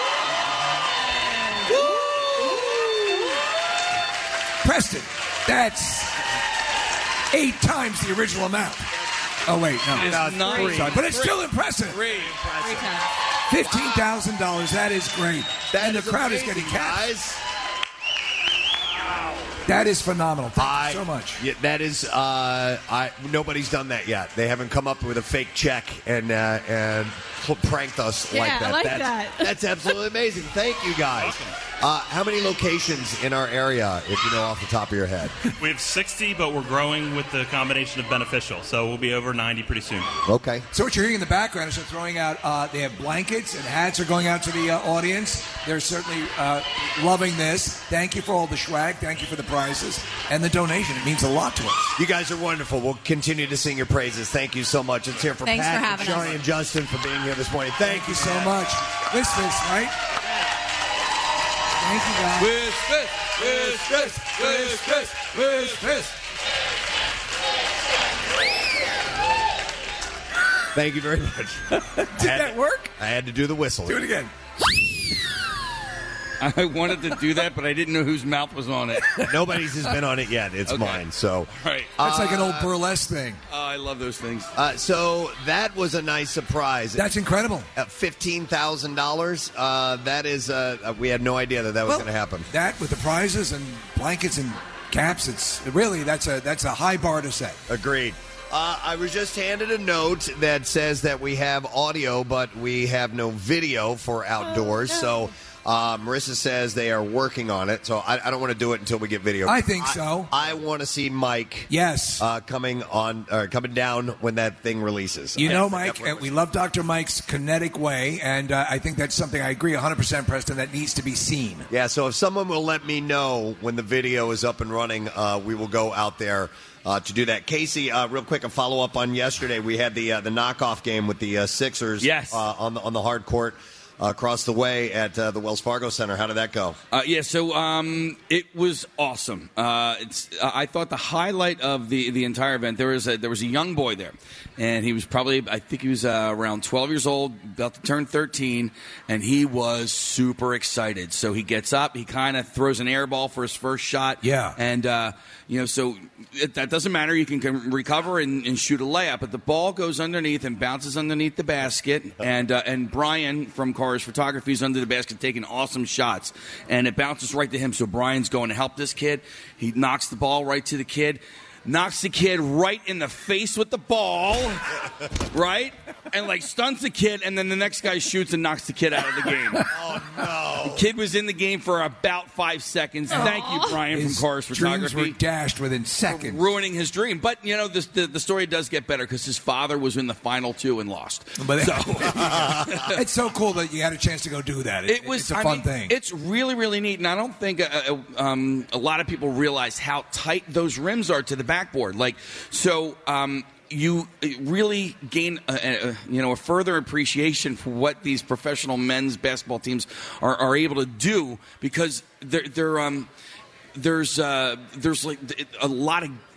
Preston, that's eight times the original amount. Oh, wait, no. It's nine. Sorry, but it's still impressive. Three. three times. fifteen thousand dollars. That is great. That and the is crowd is amazing, getting cash. guys. That is phenomenal. Thank I, you so much. Yeah, that is. Uh, I nobody's done that yet. They haven't come up with a fake check and uh, and pranked us Yeah, like I that. like that's, that. that's absolutely amazing. Thank you, guys. Uh, how many locations in our area, if you know off the top of your head? We have sixty, but we're growing with the combination of beneficial. So we'll be over ninety pretty soon. Okay. So what you're hearing in the background is they're throwing out, uh, they have blankets and hats are going out to the uh, audience. They're certainly uh, loving this. Thank you for all the swag. Thank you for the prizes and the donation. It means a lot to us. You guys are wonderful. We'll continue to sing your praises. Thank you so much. It's here for Thanks Pat, for having Johnny, us. and Justin for being here this morning. Thank, Thank you so much. Wish this, right? Thank you, guys. Wish this, wish this, wish this, wish this. Thank you very much. Did that work? I had to do the whistle. Do it again. I wanted to do that, but I didn't know whose mouth was on it. Nobody's has been on it yet. It's Okay. mine. So Right. That's like an old burlesque thing. Oh, I love those things. Uh, so that was a nice surprise. That's incredible. At fifteen thousand dollars, uh, that is. Uh, we had no idea that that was Well, going to happen. That with the prizes and blankets and caps, it's really that's a that's a high bar to set. Agreed. Uh, I was just handed a note that says that we have audio, but we have no video for outdoors. So uh, Marissa says they are working on it. So I, I don't want to do it until we get video. I think so. I want to see Mike. Yes. Uh, coming on, uh, coming down when that thing releases. You I- know, I Mike, definitely- uh, we love Doctor Mike's kinetic way, and uh, I think that's something I agree one hundred percent, Preston, that needs to be seen. Yeah, so if someone will let me know when the video is up and running, uh, we will go out there uh, to do that. Casey, uh, real quick, a follow up on yesterday. We had the uh, the knockoff game with the uh, Sixers. Yes. uh, on the on the hard court uh, across the way at uh, the Wells Fargo Center. How did that go? Uh, yeah, so um, it was awesome. Uh, it's, uh, I thought the highlight of the, the entire event, there was a, there was a young boy there, and he was probably, I think he was uh, around twelve years old, about to turn thirteen, and he was super excited. So he gets up, he kind of throws an air ball for his first shot. Yeah. And, uh, you know, so it, that doesn't matter. You can, can recover and, and shoot a layup, but the ball goes underneath and bounces underneath the basket, and uh, and Brian from Cars Photography is under the basket taking awesome shots, and it bounces right to him. So Brian's going to help this kid. He knocks the ball right to the kid. Knocks the kid right in the face with the ball, right? And, like, stuns the kid, and then the next guy shoots and knocks the kid out of the game. Oh, no. The kid was in the game for about five seconds. Thank you, Brian His from Cars dreams Photography. were dashed within seconds. Ruining his dream. But, you know, this, the, the story does get better because his father was in the final two and lost. But So, it's so cool that you had a chance to go do that. It, it was it's a I fun mean, thing. It's really, really neat, and I don't think uh, uh, um, a lot of people realize how tight those rims are to the backboard. Like, so um, you really gain, a, a, you know, a further appreciation for what these professional men's basketball teams are, are able to do because they're they're um. There's uh, there's like a lot of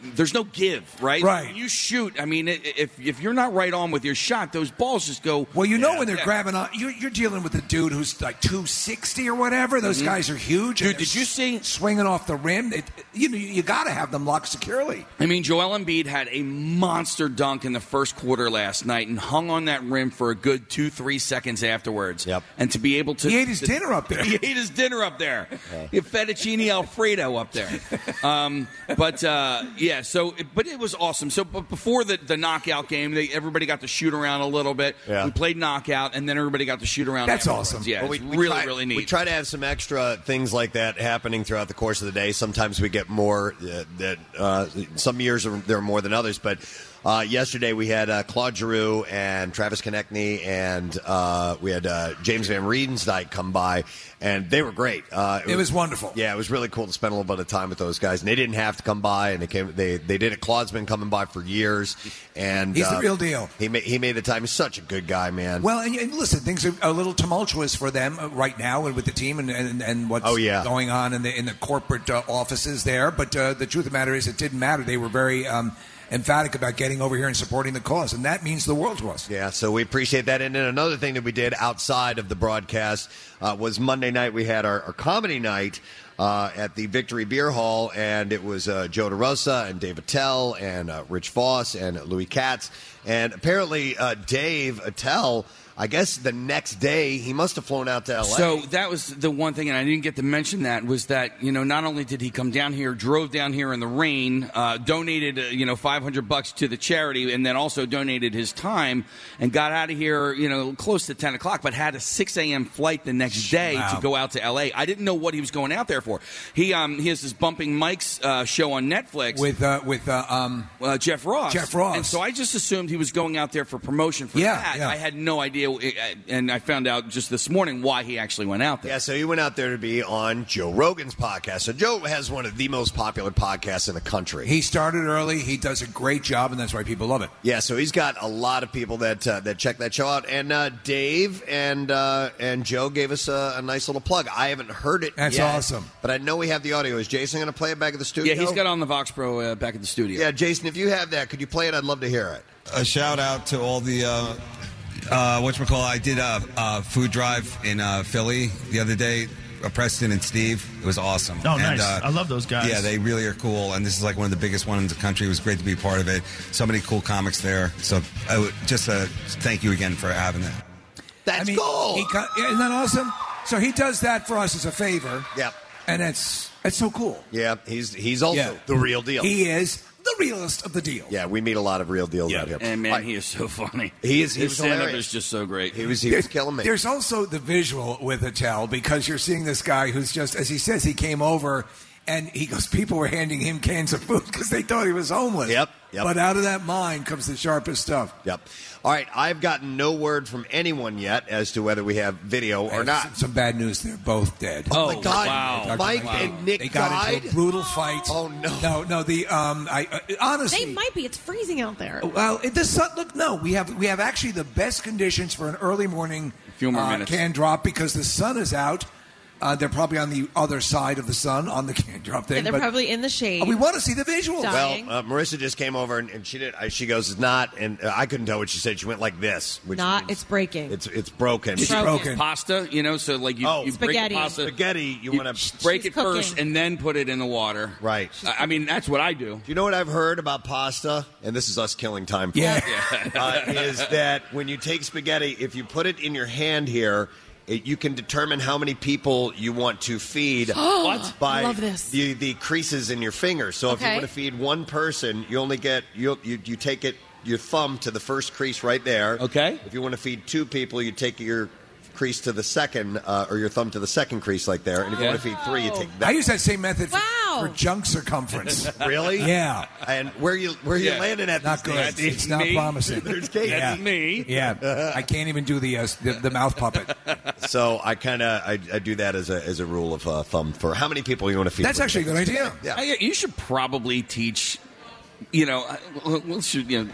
there's no give, right? Right. When you shoot, I mean, if if you're not right on with your shot, those balls just go. Well, you know yeah, when they're yeah. grabbing on, you're, you're dealing with a dude who's like two sixty or whatever. Those Mhm. guys are huge. Dude, and did they're you see swinging off the rim? It, you know, you got to have them locked securely. I mean, Joel Embiid had a monster dunk in the first quarter last night and hung on that rim for a good two, three seconds afterwards. Yep. And to be able to... He ate his to- dinner up there. He ate his dinner up there. He had fettuccine Alfredo up there. Um, but, uh, yeah, so... But it was awesome. So but before the, the knockout game, they, everybody got to shoot around a little bit. Yeah. We played knockout, and then everybody got to shoot around That's afterwards. awesome. Yeah, Well, it's we- we really, try- really neat. We try to have some extra things like that happening throughout the course of the day. Sometimes we get more. Uh, that uh, some years are, there are more than others, but. Uh, yesterday we had uh, Claude Giroux and Travis Konechny and uh, we had uh, James Van Riemsdyk come by, and they were great. Uh, It was wonderful. Yeah, it was really cool to spend a little bit of time with those guys, and they didn't have to come by, and they came. They they did it. Claude's been coming by for years, and He's the uh, real deal. He made he made the time. He's such a good guy, man. Well, and, and listen, things are a little tumultuous for them uh, right now and with the team and, and, and what's Oh, yeah. going on in the in the corporate uh, offices there. But uh, the truth of the matter is, it didn't matter. They were very um, emphatic about getting over here and supporting the cause, and that means the world to us. Yeah, so we appreciate that. And then another thing that we did outside of the broadcast uh, was Monday night we had our, our comedy night uh, at the Victory Beer Hall, and it was uh, Joe DeRosa and Dave Attell and uh, Rich Voss and Louis Katz. And apparently uh, Dave Attell, I guess the next day, he must have flown out to L A. So that was the one thing, and I didn't get to mention that, was that, you know, not only did he come down here, drove down here in the rain, uh, donated, uh, you know, five hundred bucks to the charity, and then also donated his time and got out of here, you know, close to ten o'clock, but had a six a.m. flight the next day Wow. to go out to L A. I didn't know what he was going out there for. He um, he has this Bumping Mike's uh, show on Netflix. With uh, with uh, um, uh, Jeff Ross. Jeff Ross. And so I just assumed he was going out there for promotion for Yeah, that. yeah. I had no idea, uh, and I found out just this morning why he actually went out there. Yeah, so he went out there to be on Joe Rogan's podcast. So Joe has one of the most popular podcasts in the country. He started early. He does a great job, and that's why people love it. Yeah, so he's got a lot of people that uh, that check that show out. And uh, Dave and uh, and Joe gave us a, a nice little plug. I haven't heard it That's yet, awesome. but I know we have the audio. Is Jason going to play it back at the studio? Yeah, he's got it on the Vox Pro uh, back at the studio. Yeah, Jason, if you have that, could you play it? I'd love to hear it. A shout out to all the uh, uh, whatchamacallit. I did a, a food drive in uh, Philly the other day. Uh, Preston and Steve. It was awesome. Oh, and, nice. uh, I love those guys. Yeah, they really are cool. And this is like one of the biggest ones in the country. It was great to be a part of it. So many cool comics there. So I would just uh, thank you again for having that. That's I mean, cool. He, co- isn't that awesome? So he does that for us as a favor. Yep. And it's it's so cool. Yeah, he's he's also Yeah. the real deal. He is the realest of the deal. Yeah, we meet a lot of real deals out here. And man, Right. he is so funny. He is. He His was stand-up hilarious. is just so great. He was. He There's, was killing me. there's also the visual with Attell because you're seeing this guy who's just, as he says, he came over and he goes, people were handing him cans of food because they thought he was homeless. Yep, yep. But out of that mind comes the sharpest stuff. Yep. All right, I've gotten no word from anyone yet as to whether we have video or not. Some, some bad news. They're both dead. Oh, my God! wow. Mike Wow. and Nick They got died. into a brutal fight. Oh no! No, no. The um, I uh, honestly. They might be. It's freezing out there. Well, it, the sun. Look, no, we have we have actually the best conditions for an early morning few more uh, minutes. can drop because the sun is out. Uh, they're probably on the other side of the sun on the can drop thing. Yeah, they're but- probably in the shade. Oh, we want to see the visuals. Dying. Well, uh, Marissa just came over and, and she did. Uh, she goes, "It's not," and uh, I couldn't tell what she said. She went like this, which Not. means It's breaking. it's it's broken. It's broken. pasta, you know, so like you, Oh, you break spaghetti. the pasta. Spaghetti, you, want to break She's it first cooking. and then put it in the water. right? I I mean, that's what I do. Do you know what I've heard about pasta? And this is us killing time. For Yeah. it, uh, is that when you take spaghetti, if you put it in your hand here, it, you can determine how many people you want to feed. What? By I love this. The, the creases in your fingers. So if you Okay. want to feed one person, you only get you you you take it your thumb to the first crease right there. Okay. If you want to feed two people, you take your crease to the second, uh, or your thumb to the second crease, like there. And if you Yeah. want to feed three, you take that. I use that same method for, Wow. for junk circumference. Really? Yeah. And where you where you Yeah. landing at? Not these good. days? It's not me. promising. There's Kate. Yeah. me. Yeah, I can't even do the uh, the, the mouth puppet. So I kind of I, I do that as a as a rule of uh, thumb for how many people you want to feed. That's with actually a good idea. Yeah. I- you should probably teach, you know, uh, we'll shoot, you know,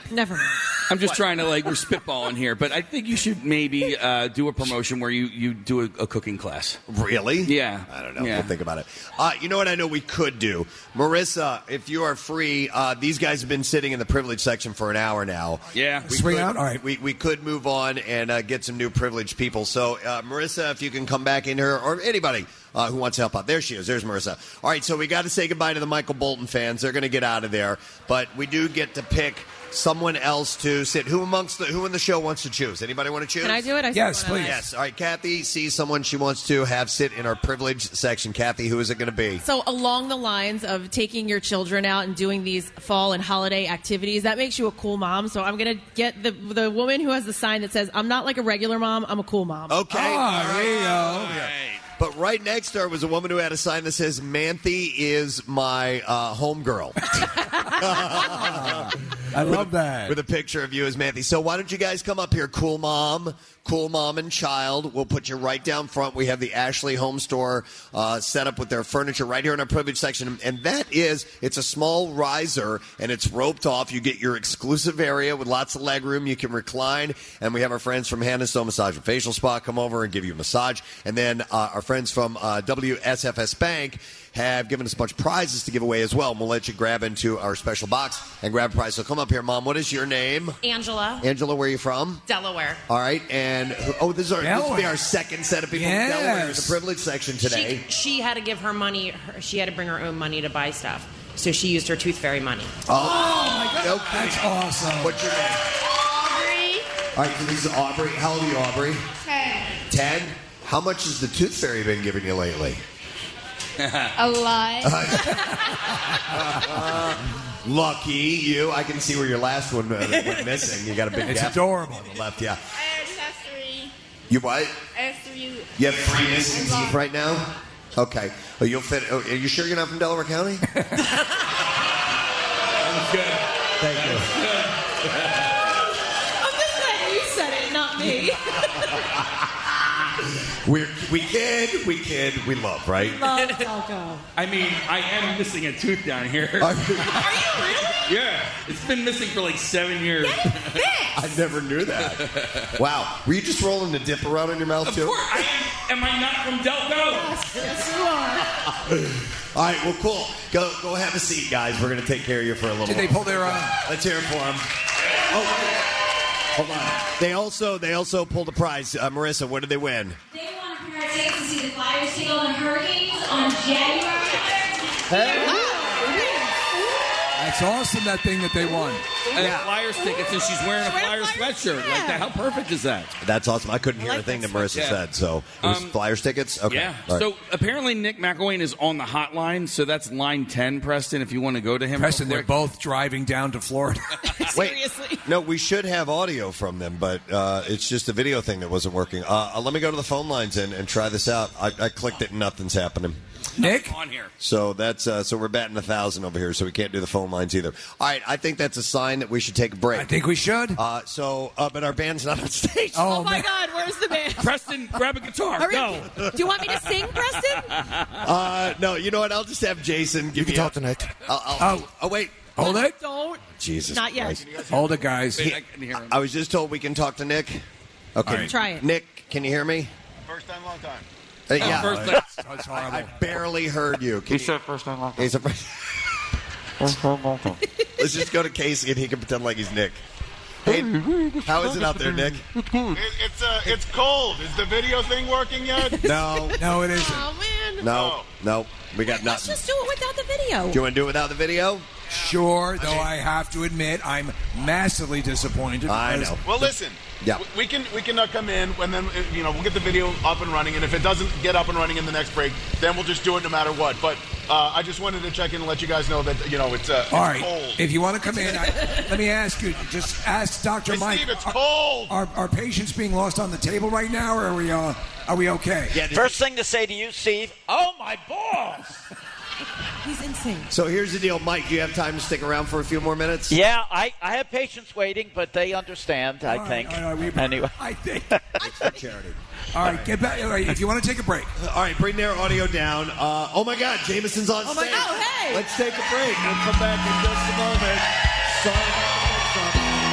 Never mind. I'm just trying to, like, we're spitballing here, but I think you should maybe uh, do a promotion where you, you do a, a cooking class. Really? Yeah. I don't know. Yeah. We'll think about it. Uh, you know what I know we could do? Marissa, if you are free, uh, these guys have been sitting in the privilege section for an hour now. Yeah. We Swing could, out? All right. We, we could move on and uh, get some new privileged people. So, uh, Marissa, if you can come back in here, or anybody uh, who wants to help out. There she is. There's Marissa. All right, so we got to say goodbye to the Michael Bolton fans. They're going to get out of there. But we do get to pick someone else to sit. Who amongst the who in the show wants to choose? Anybody want to choose? Can I do it? I Yes, wanna- please. Yes. All right, Kathy sees someone she wants to have sit in our privilege section. Kathy, who is it going to be? So along the lines of taking your children out and doing these fall and holiday activities, that makes you a cool mom. So I'm going to get the the woman who has the sign that says, "I'm not like a regular mom, I'm a cool mom." Okay. Ah, there you go. Yeah. But right next to her was a woman who had a sign that says, "Manthe is my uh, homegirl." I love that. With a picture of you as Manthe. So why don't you guys come up here, cool mom, cool mom and child. We'll put you right down front. We have the Ashley Home Store uh, set up with their furniture right here in our privilege section. And that is, it's a small riser, and it's roped off. You get your exclusive area with lots of leg room. You can recline. And we have our friends from Hannah Stone Massage and Facial Spa come over and give you a massage. And then uh, our friends from uh, W S F S Bank have given us a bunch of prizes to give away as well. And we'll let you grab into our special box and grab a prize. So come up here, Mom. What is your name? Angela. Angela, where are you from? Delaware. All right. And, oh, this is our, this will be Delaware. our second set of people Yes. from Delaware in the privilege section today. She, she had to give her money. Her, she had to bring her own money to buy stuff. So she used her Tooth Fairy money. Oh, my God. Okay. That's awesome. What's your name? Aubrey. All right, so this is Aubrey. How old are you, Aubrey? Ten. Ten? How much has the Tooth Fairy been giving you lately? A lot. Lucky you. I can see where your last one uh, went missing. You got a big It's gap adorable. on the left, yeah. I just have three. You what? I have three. You have three missing teeth right now? Okay. Oh, you'll fit. Oh, are you sure you're not from Delaware County? That was good. Thank you. I'm just glad you said it, not me. We're, we kid, we kid, we love, right? Love Delco. I mean, I am missing a tooth down here. Are you really? Yeah. It's been missing for like seven years. I never knew that. Wow. Were you just rolling the dip around in your mouth, Of too? course. I, am I not from Delco? Yes, yes, you are. All right, well, cool. Go go have a seat, guys. We're going to take care of you for a little Did while. they pull their, uh, Let's hear it for them. Oh, hold on. They also, they also pulled a prize. Uh, Marissa, what did they win? They won a pair of tickets to see the Flyers take on the Hurricanes on January third. That's awesome, that thing that they won. And Flyers tickets, and she's wearing a Flyers sweatshirt. Like that. How perfect is that? That's awesome. I couldn't hear I a like thing that that Marissa sweatshirt. said, so it was Um, Flyers tickets? Okay. Yeah. All right. So apparently Nick McElwain is on the hotline, so that's line ten, Preston, if you want to go to him. Preston, real they're quick. both driving down to Florida. Wait, no, we should have audio from them, but uh, it's just a video thing that wasn't working. Uh, uh, let me go to the phone lines and, and try this out. I, I clicked it and nothing's happening. Nick? On here. So that's uh, so we're batting a thousand over here, so we can't do the phone lines either. All right, I think that's a sign that we should take a break. I think we should. Uh, so, uh, but our band's not on stage. Oh, my God, where's the band? Preston, grab a guitar. Hurry Go. up. Do you want me to sing, Preston? Uh, no, you know what? I'll just have Jason give you. talk tonight. I'll, I'll, Oh. oh, wait. Hold it. Don't. Jesus Not yet. Christ. Hold it, guys. Wait, I can hear him. I was just told we can talk to Nick. Okay. All right. Try it. Nick, can you hear me? First time, long time. Uh, yeah. first I, That's I horrible. barely heard you. Can He said first time, long time. He's a, let's just go to Casey and he can pretend like he's Nick. Hey, how is it out there, Nick? It, it's uh, it's cold. Is the video thing working yet? No, No, it isn't. Oh, man. no, no. We got Let's nothing. just do it without the video. Do you want to do it without the video? Sure, though I have to admit I'm massively disappointed. I because know. Well, listen. Yeah. w- We can we can uh, come in and then uh, you know we'll get the video up and running, and if it doesn't get up and running in the next break, then we'll just do it no matter what. But uh, I just wanted to check in and let you guys know that you know it's uh, it's All right, cold. if you want to come in, I, let me ask you. Just ask Doctor Hey, Mike. Steve, it's are, cold. Are, are patients being lost on the table right now, or are we uh, are we okay? Yeah. First thing to say to you, Steve, oh, my balls. He's insane. So here's the deal, Mike. Do you have time to stick around for a few more minutes? Yeah, I, I have patients waiting, but they understand, I All right, think. all right, we- Anyway. I think. For charity. All right, get back. All right, if you want to take a break. All right, bring their audio down. Uh, oh my God, Jameson's on Oh, my stage. God. Oh, hey. Let's take a break. We'll come back in just a moment. Sorry about the mix-up.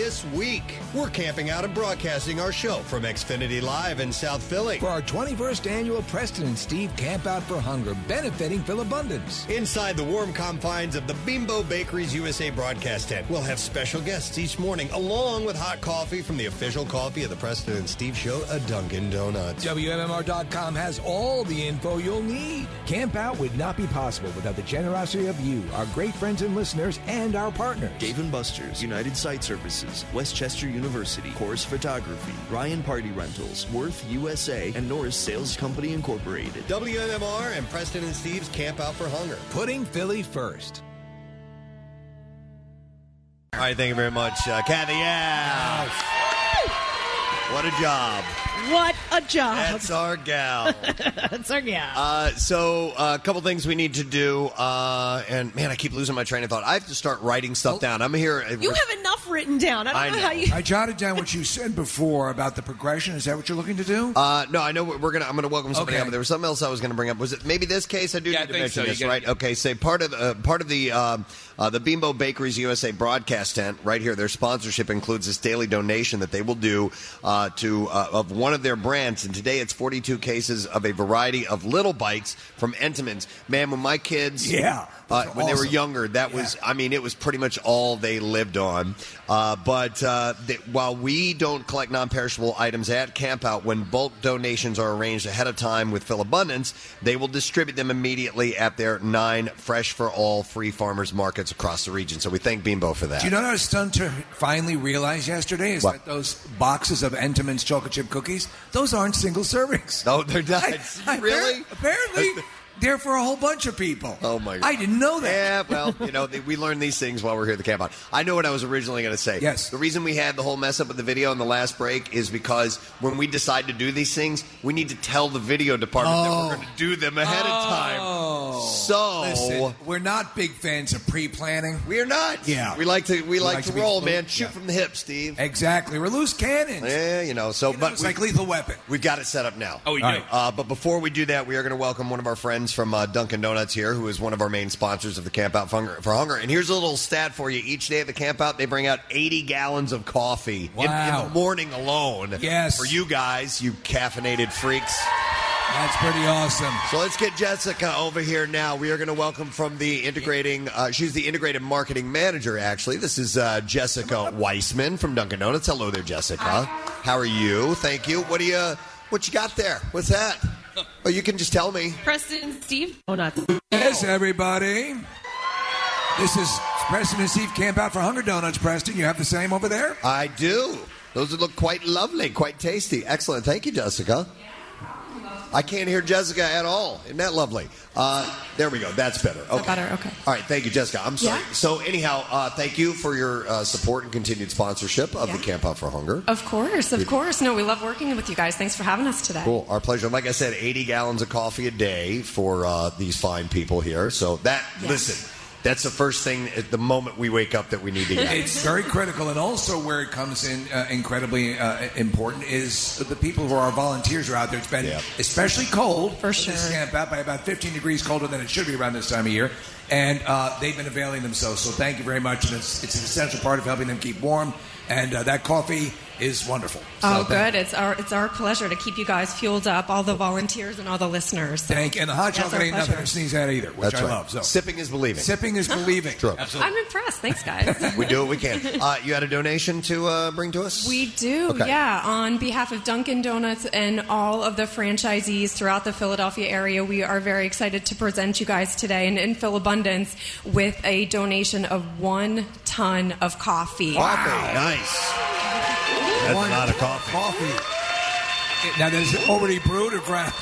this week. We're camping out and broadcasting our show from Xfinity Live in South Philly. For our twenty-first annual Preston and Steve Camp Out for Hunger, benefiting Philabundance. Inside the warm confines of the Bimbo Bakeries U S A broadcast tent, we'll have special guests each morning, along with hot coffee from the official coffee of the Preston and Steve Show, a Dunkin' Donuts. W M M R dot com has all the info you'll need. Camp Out would not be possible without the generosity of you, our great friends and listeners, and our partners. Dave and Buster's, United Site Services, Westchester University, Chorus Photography, Ryan Party Rentals, Worth U S A, and Norris Sales Company Incorporated. W M M R and Preston and Steve's Camp Out for Hunger. Putting Philly first. All right, thank you very much, uh, Kathy. Yeah. What a job. What a job. That's our gal. That's our gal. Uh, so, uh, a couple things we need to do. Uh, and, man, I keep losing my train of thought. I have to start writing stuff down. I'm here. You have enough written down. I don't I know, know. how you... I jotted down what you said before about the progression. Is that what you're looking to do? Uh, no, I know we're going to. I'm going to welcome somebody Okay. up. But there was something else I was going to bring up. Was it maybe this case? I do Yeah, need I to think mention so. You this, gotta- right? Okay, say part of uh, part of the um, uh, the Bimbo Bakeries U S A broadcast tent right here. Their sponsorship includes this daily donation that they will do uh, to uh, of one of their brands. And today it's forty-two cases of a variety of little bites from Entenmann's. Man, when my kids, Yeah, uh, those are when they were awesome. younger, that was, I mean, it was pretty much all they lived on. Uh, but uh, they, while we don't collect non-perishable items at Camp Out, when bulk donations are arranged ahead of time with Philabundance, they will distribute them immediately at their nine Fresh for All free farmers markets across the region. So we thank Bimbo for that. Do you know what I was stunned to finally realize yesterday? Is What? that those boxes of Entenmann's chocolate chip cookies, those aren't single servings. No, they're not. I- Really? Apparently, they're for a whole bunch of people. Oh, my God. I didn't know that. Yeah, well, you know, they, we learn these things while we're here at the Camp Out. I know what I was originally going to say. Yes. The reason we had the whole mess up with the video in the last break is because when we decide to do these things, we need to tell the video department that Oh. we're going to do them ahead of time. So Listen, we're not big fans of pre-planning. we are not. Yeah. we like to we, like, like to, to be roll, fluid. man. Shoot Yeah. from the hip, Steve. Exactly. We're loose cannons. Yeah, you know. So, You know, but it's we- like Lethal Weapon. We've got it set up now. Oh, we All do. right. Uh, but before we do that, we are going to welcome one of our friends from uh, Dunkin' Donuts here, who is one of our main sponsors of the Camp Out for Hunger. For Hunger. And here's a little stat for you. Each day at the Camp Out, they bring out eighty gallons of coffee in- in, Wow. the morning alone. Yes. For you guys, you caffeinated freaks. That's pretty awesome. So let's get Jessica over here now. We are going to welcome from the integrating, uh, she's the integrated marketing manager, actually. This is uh, Jessica Weissman from Dunkin' Donuts. Hello there, Jessica. How are you? Thank you. What do you, what you got there? What's that? Oh, you can just tell me. Preston and Steve? Oh, not. Yes, everybody. This is Preston and Steve Camp Out for Hunger Donuts, Preston. You have the same over there? I do. Those look quite lovely, quite tasty. Excellent. Thank you, Jessica. I can't hear Jessica at all. Isn't that lovely? Uh, there we go. That's better. Okay. better? Okay. All right. Thank you, Jessica. I'm sorry. Yeah. So, anyhow, uh, thank you for your uh, support and continued sponsorship of the Camp Out for Hunger. Of course, of Good. course. No, we love working with you guys. Thanks for having us today. Cool. Our pleasure. Like I said, eighty gallons of coffee a day for uh, these fine people here. So, that, Yes. listen, that's the first thing at the moment we wake up that we need to get. It's very critical, and also where it comes in uh, incredibly uh, important is the people who are our volunteers who are out there. It's been Yeah. especially cold For sure. This camp out by about fifteen degrees colder than it should be around this time of year, and uh, they've been availing themselves. So thank you very much, and it's, it's an essential part of helping them keep warm. And uh, that coffee is wonderful. So Oh, thank- good. It's our it's our pleasure to keep you guys fueled up, all the volunteers and all the listeners. So Thank you. And the hot that's chocolate our ain't nothing pleasure. to sneeze at either, which That's I right. love. So Sipping is believing. sipping is believing. True. I'm impressed. Thanks, guys. We do what we can. Uh, you had a donation to uh, bring to us? We do, Okay. yeah. On behalf of Dunkin' Donuts and all of the franchisees throughout the Philadelphia area, we are very excited to present you guys today and in Philabundance with a donation of one ton of coffee. Coffee. Nice. That's One a lot of coffee. Coffee. Now, there's already brewed or ground?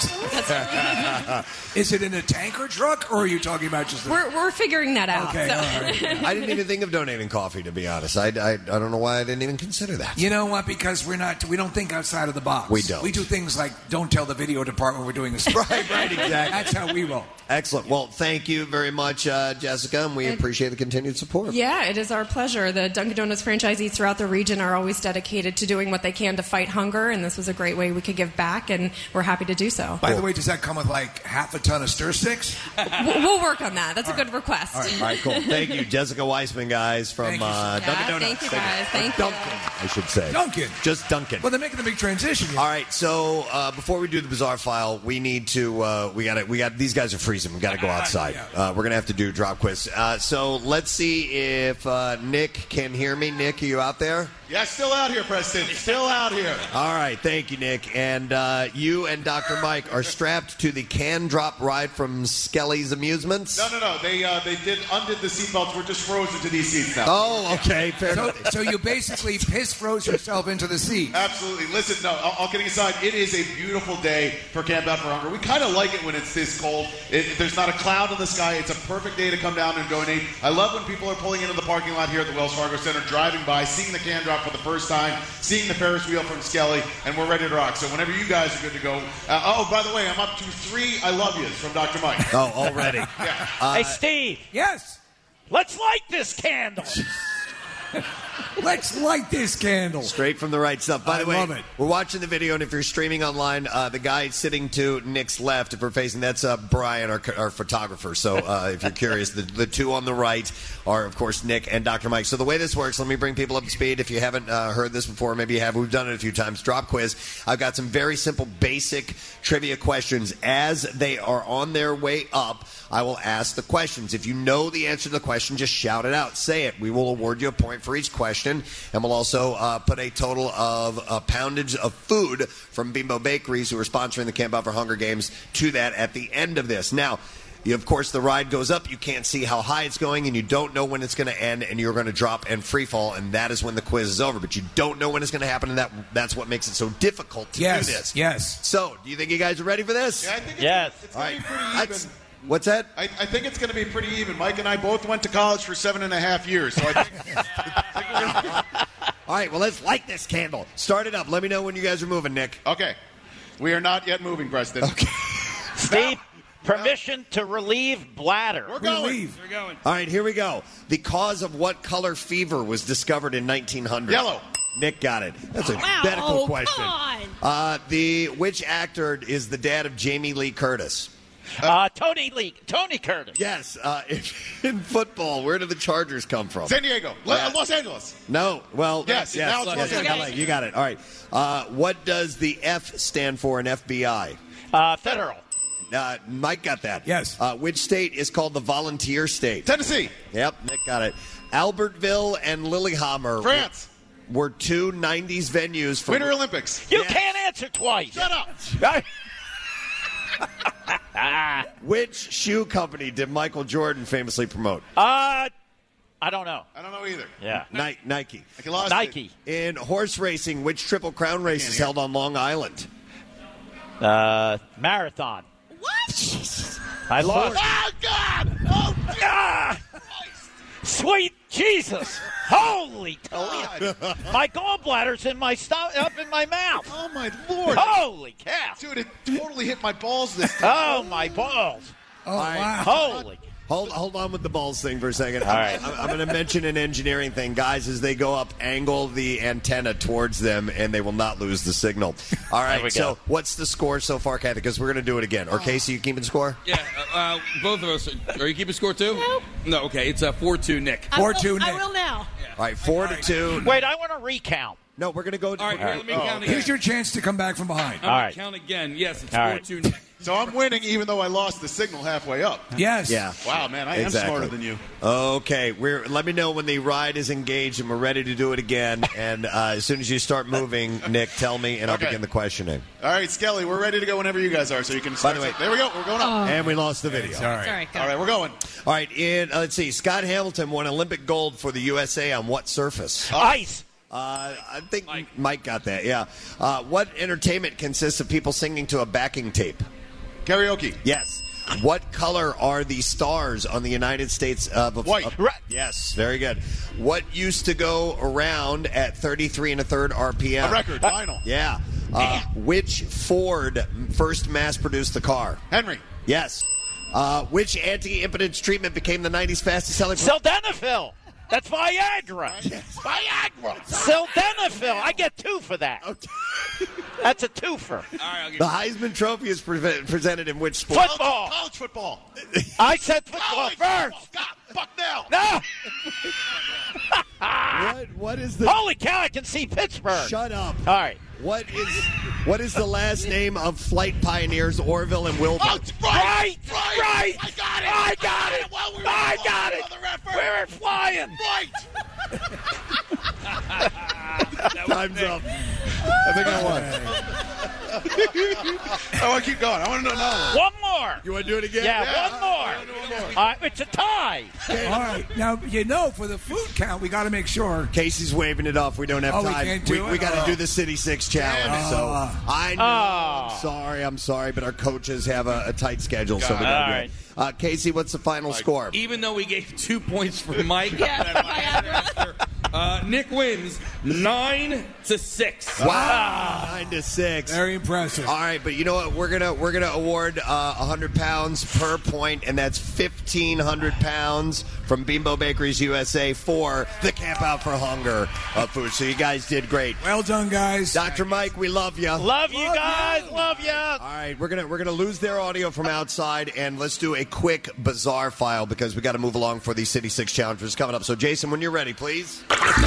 Is it in a tanker truck, or are you talking about just? A- We're, we're figuring that out. Okay, so. all right. I didn't even think of donating coffee, to be honest. I, I, I don't know why I didn't even consider that. You know what? Because we're not, we don't think outside of the box. We don't. We do things like don't tell the video department we're doing this. Right, right, exactly. That's how we roll. Excellent. Well, thank you very much, uh, Jessica, and we And- appreciate the continued support. Yeah, it is our pleasure. The Dunkin' Donuts franchisees throughout the region are always dedicated to doing what they can to fight hunger, and this was a great way we could give back, and we're happy to do so. By the way, does that come with like half a ton of stir sticks? We'll, we'll work on that. That's a good request. All right, all right, cool. Thank you, Jessica Weissman, guys, from Thank you. uh, Yeah, Dunkin' Donuts. thank you, guys. Thank you. Dunkin', I should say. Dunkin'. Just Dunkin'. Well, they're making the big transition. All right, so uh, before we do the bizarre file, we need to. Uh, we got to. We got these guys are freezing. We got to go outside. Uh, we're gonna have to do drop quiz. Uh, so let's see if uh, Nick can hear me. Nick, are you out there? Yeah, still out here, Preston. Still out here. All right, thank you, Nick. And uh, you and Doctor Mike are strapped to the can drop ride from Skelly's Amusements. No, no, no. They uh, they did undid the seatbelts. We're just frozen to these seats now. Oh, okay, fair So, enough. so you basically piss froze yourself into the seat. Absolutely. Listen, no, all, all kidding aside, it is a beautiful day for Camp Out for Hunger. We kind of like it when it's this cold. It, there's not a cloud in the sky. It's a perfect day to come down and donate. I love when people are pulling into the parking lot here at the Wells Fargo Center, driving by, seeing the can drop for the first time, seeing the Ferris wheel from Skelly, and we're ready to rock. So whenever you guys are good to go. Uh, oh, by the way, I'm up to three I love yous from Doctor Mike. Oh, already. Yeah. Uh, hey, Steve. Yes. Let's light this candle. Let's light this candle. Straight from the right stuff. By I the way, love it. we're watching the video, and if you're streaming online, uh, the guy sitting to Nick's left, if we're facing, that's uh, Brian, our, our photographer. So uh, if you're curious, the, the two on the right are, of course, Nick and Doctor Mike. So the way this works, let me bring people up to speed. If you haven't uh, heard this before, maybe you have. We've done it a few times. Drop quiz. I've got some very simple, basic trivia questions. As they are on their way up, I will ask the questions. If you know the answer to the question, just shout it out. Say it. We will award you a point for each question, and we'll also uh, put a total of a poundage of food from Bimbo Bakeries, who are sponsoring the Camp Out for Hunger Games, to that at the end of this. Now, you, of course, the ride goes up. You can't see how high it's going, and you don't know when it's going to end, and you're going to drop and free fall, and that is when the quiz is over. But you don't know when it's going to happen, and that that's what makes it so difficult to Yes, do this. yes. So, do you think you guys are ready for this? Yeah, I think it's, Yes. it's All going right. to be pretty That's- even. What's that? I, I think it's going to be pretty even. Mike and I both went to college for seven and a half years, so I think. I think we're gonna All right, well, let's light this candle. Start it up. Let me know when you guys are moving, Nick. Okay. We are not yet moving, Preston. Okay. Steve, permission to relieve bladder. We're going. Relieve. We're going. All right, here we go. The cause of what color fever was discovered in nineteen hundred? Yellow. Nick got it. That's a Wow, medical oh, question. come on. Uh, the which actor is the dad of Jamie Lee Curtis? Uh, Tony Lee, Tony Curtis. Yes. Uh, in football, where do the Chargers come from? San Diego. Lo- Yeah. Los Angeles. No. Well, Yes, yes. now it's yes, Los yes, Angeles. You got it. All right. Uh, what does the F stand for in F B I? Uh, federal. Uh, Mike got that. Yes. Uh, which state is called the volunteer state? Tennessee. Yep, Nick got it. Albertville and Lillehammer France. were, were two nineties venues for Winter Olympics. You Yes. can't answer twice. Shut up. Which shoe company did Michael Jordan famously promote? Uh, I don't know. I don't know either. Yeah. Ni- Nike. I lost Nike. In horse racing, which Triple Crown race is hear. held on Long Island? Uh, marathon. What? I lost. Oh, God. Oh, Ah! Sweet Jesus! Holy Toledo! My gallbladder's in my sto- up in my mouth. Oh, my Lord. Holy cow! Dude, it totally hit my balls this time. Oh my balls! Oh, wow. Holy! Hold, hold on with the balls thing for a second. All right. I'm, I'm going to mention an engineering thing. Guys, as they go up, angle the antenna towards them, and they will not lose the signal. All There we right, so go. what's the score so far, Kathy? Because we're going to do it again. Or, Casey, you keeping score? Yeah, uh, uh, both of us. Are you keeping score too? Nope. No, okay. It's a uh, four two Nick. I Four will- two, I Nick. will now. All right, four to two. Wait, I want to recount. No, we're going to go. All right, here, let me Oh, count again. Here's your chance to come back from behind. I'm All gonna right. count again. Yes, it's All four right. two Nick. So I'm winning even though I lost the signal halfway up. Yes. Yeah. Wow, man, I Exactly. am smarter than you. Okay, we're. Let me know when the ride is engaged and we're ready to do it again. And uh, as soon as you start moving, Nick, tell me, and I'll Okay. begin the questioning. All right, Skelly, we're ready to go whenever you guys are, so you can By start. the way, there we go. We're going up. and we lost the video. All right. Sorry, go. All right, we're going. All right, in, uh, let's see. Scott Hamilton won Olympic gold for the U S A on what surface? Ice. Uh, I think Mike. got that, yeah. Uh, what entertainment consists of people singing to a backing tape? Karaoke. Yes. What color are the stars on the United States of... of White. of- yes, very good. What used to go around at thirty-three and a third R P M? A record, vinyl. Yeah. Uh, which Ford first mass-produced the car? Henry. Yes. Uh, which anti-impotence treatment became the nineties fastest-selling... Sildenafil. That's Viagra. Viagra. Sildenafil. I get two for that. That's a twofer. The Heisman Trophy is pre- presented in which sport? Football. College football. I said football College first. football. God, fuck now. No. What? What is the? Holy cow! I can see Pittsburgh. Shut up. All right. What is? What is the last name of flight pioneers Orville and Wilbur? Oh, right, right, right. I got it. I got it. Well, we were I on got it. the referee. We were flying. Right. Time's up. I think I won. I want to keep going. I want to know now. One more. You want to do it again? Yeah, Yeah. one more. One more. Uh, it's a tie. All right. Now, you know, for the food count, we got to make sure. Casey's waving it off. We don't have Oh, we time. can't do we it? got to Oh. do the City Six challenge. Oh. So I know. Oh. I'm sorry. I'm sorry, but our coaches have a, a tight schedule, so we All got to do right. it. Uh, Casey, what's the final score? Even though we gave two points for Mike, Yeah. uh, Nick wins nine to six. Wow, nine to six. Very impressive. All right, but you know what? We're gonna we're gonna award uh, one hundred pounds per point, and that's fifteen hundred pounds from Bimbo Bakeries U S A for the Camp Out for Hunger uh, food. So you guys did great. Well done, guys. Doctor Mike, we love you. Love you guys. Love you. All right, we're gonna we're gonna lose their audio from outside, and let's do a quick bizarre file because we got to move along for the City Six Challenge, which is coming up. So, Jason, when you're ready, please.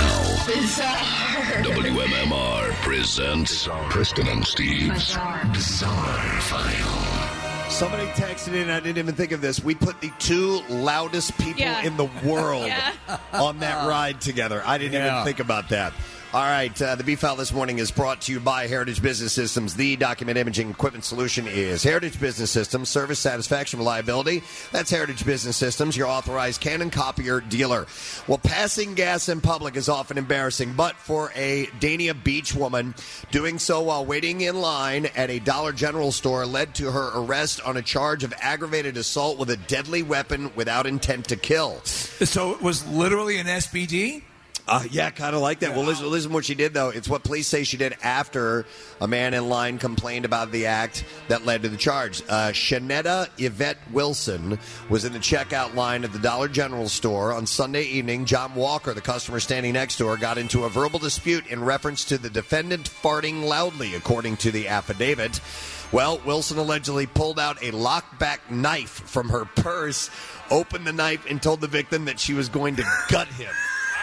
W M M R presents Preston and Steve's Bizarre File. Somebody texted in, I didn't even think of this. We put the two loudest people Yeah. in the world Yeah. on that ride together. I didn't Yeah. even think about that. All right, uh, the B-File this morning is brought to you by Heritage Business Systems. The document imaging equipment solution is Heritage Business Systems. Service, satisfaction, reliability. That's Heritage Business Systems, your authorized Canon copier dealer. Well, passing gas in public is often embarrassing, but for a Dania Beach woman, doing so while waiting in line at a Dollar General store led to her arrest on a charge of aggravated assault with a deadly weapon without intent to kill. So it was literally an S P D? Uh, yeah, kind of like that. Well, listen, listen what she did, though. It's what police say she did after a man in line complained about the act that led to the charge. Uh, Shanetta Yvette Wilson was in the checkout line at the Dollar General store on Sunday evening. John Walker, the customer standing next to her, got into a verbal dispute in reference to the defendant farting loudly, according to the affidavit. Well, Wilson allegedly pulled out a lockback knife from her purse, opened the knife, and told the victim that she was going to gut him.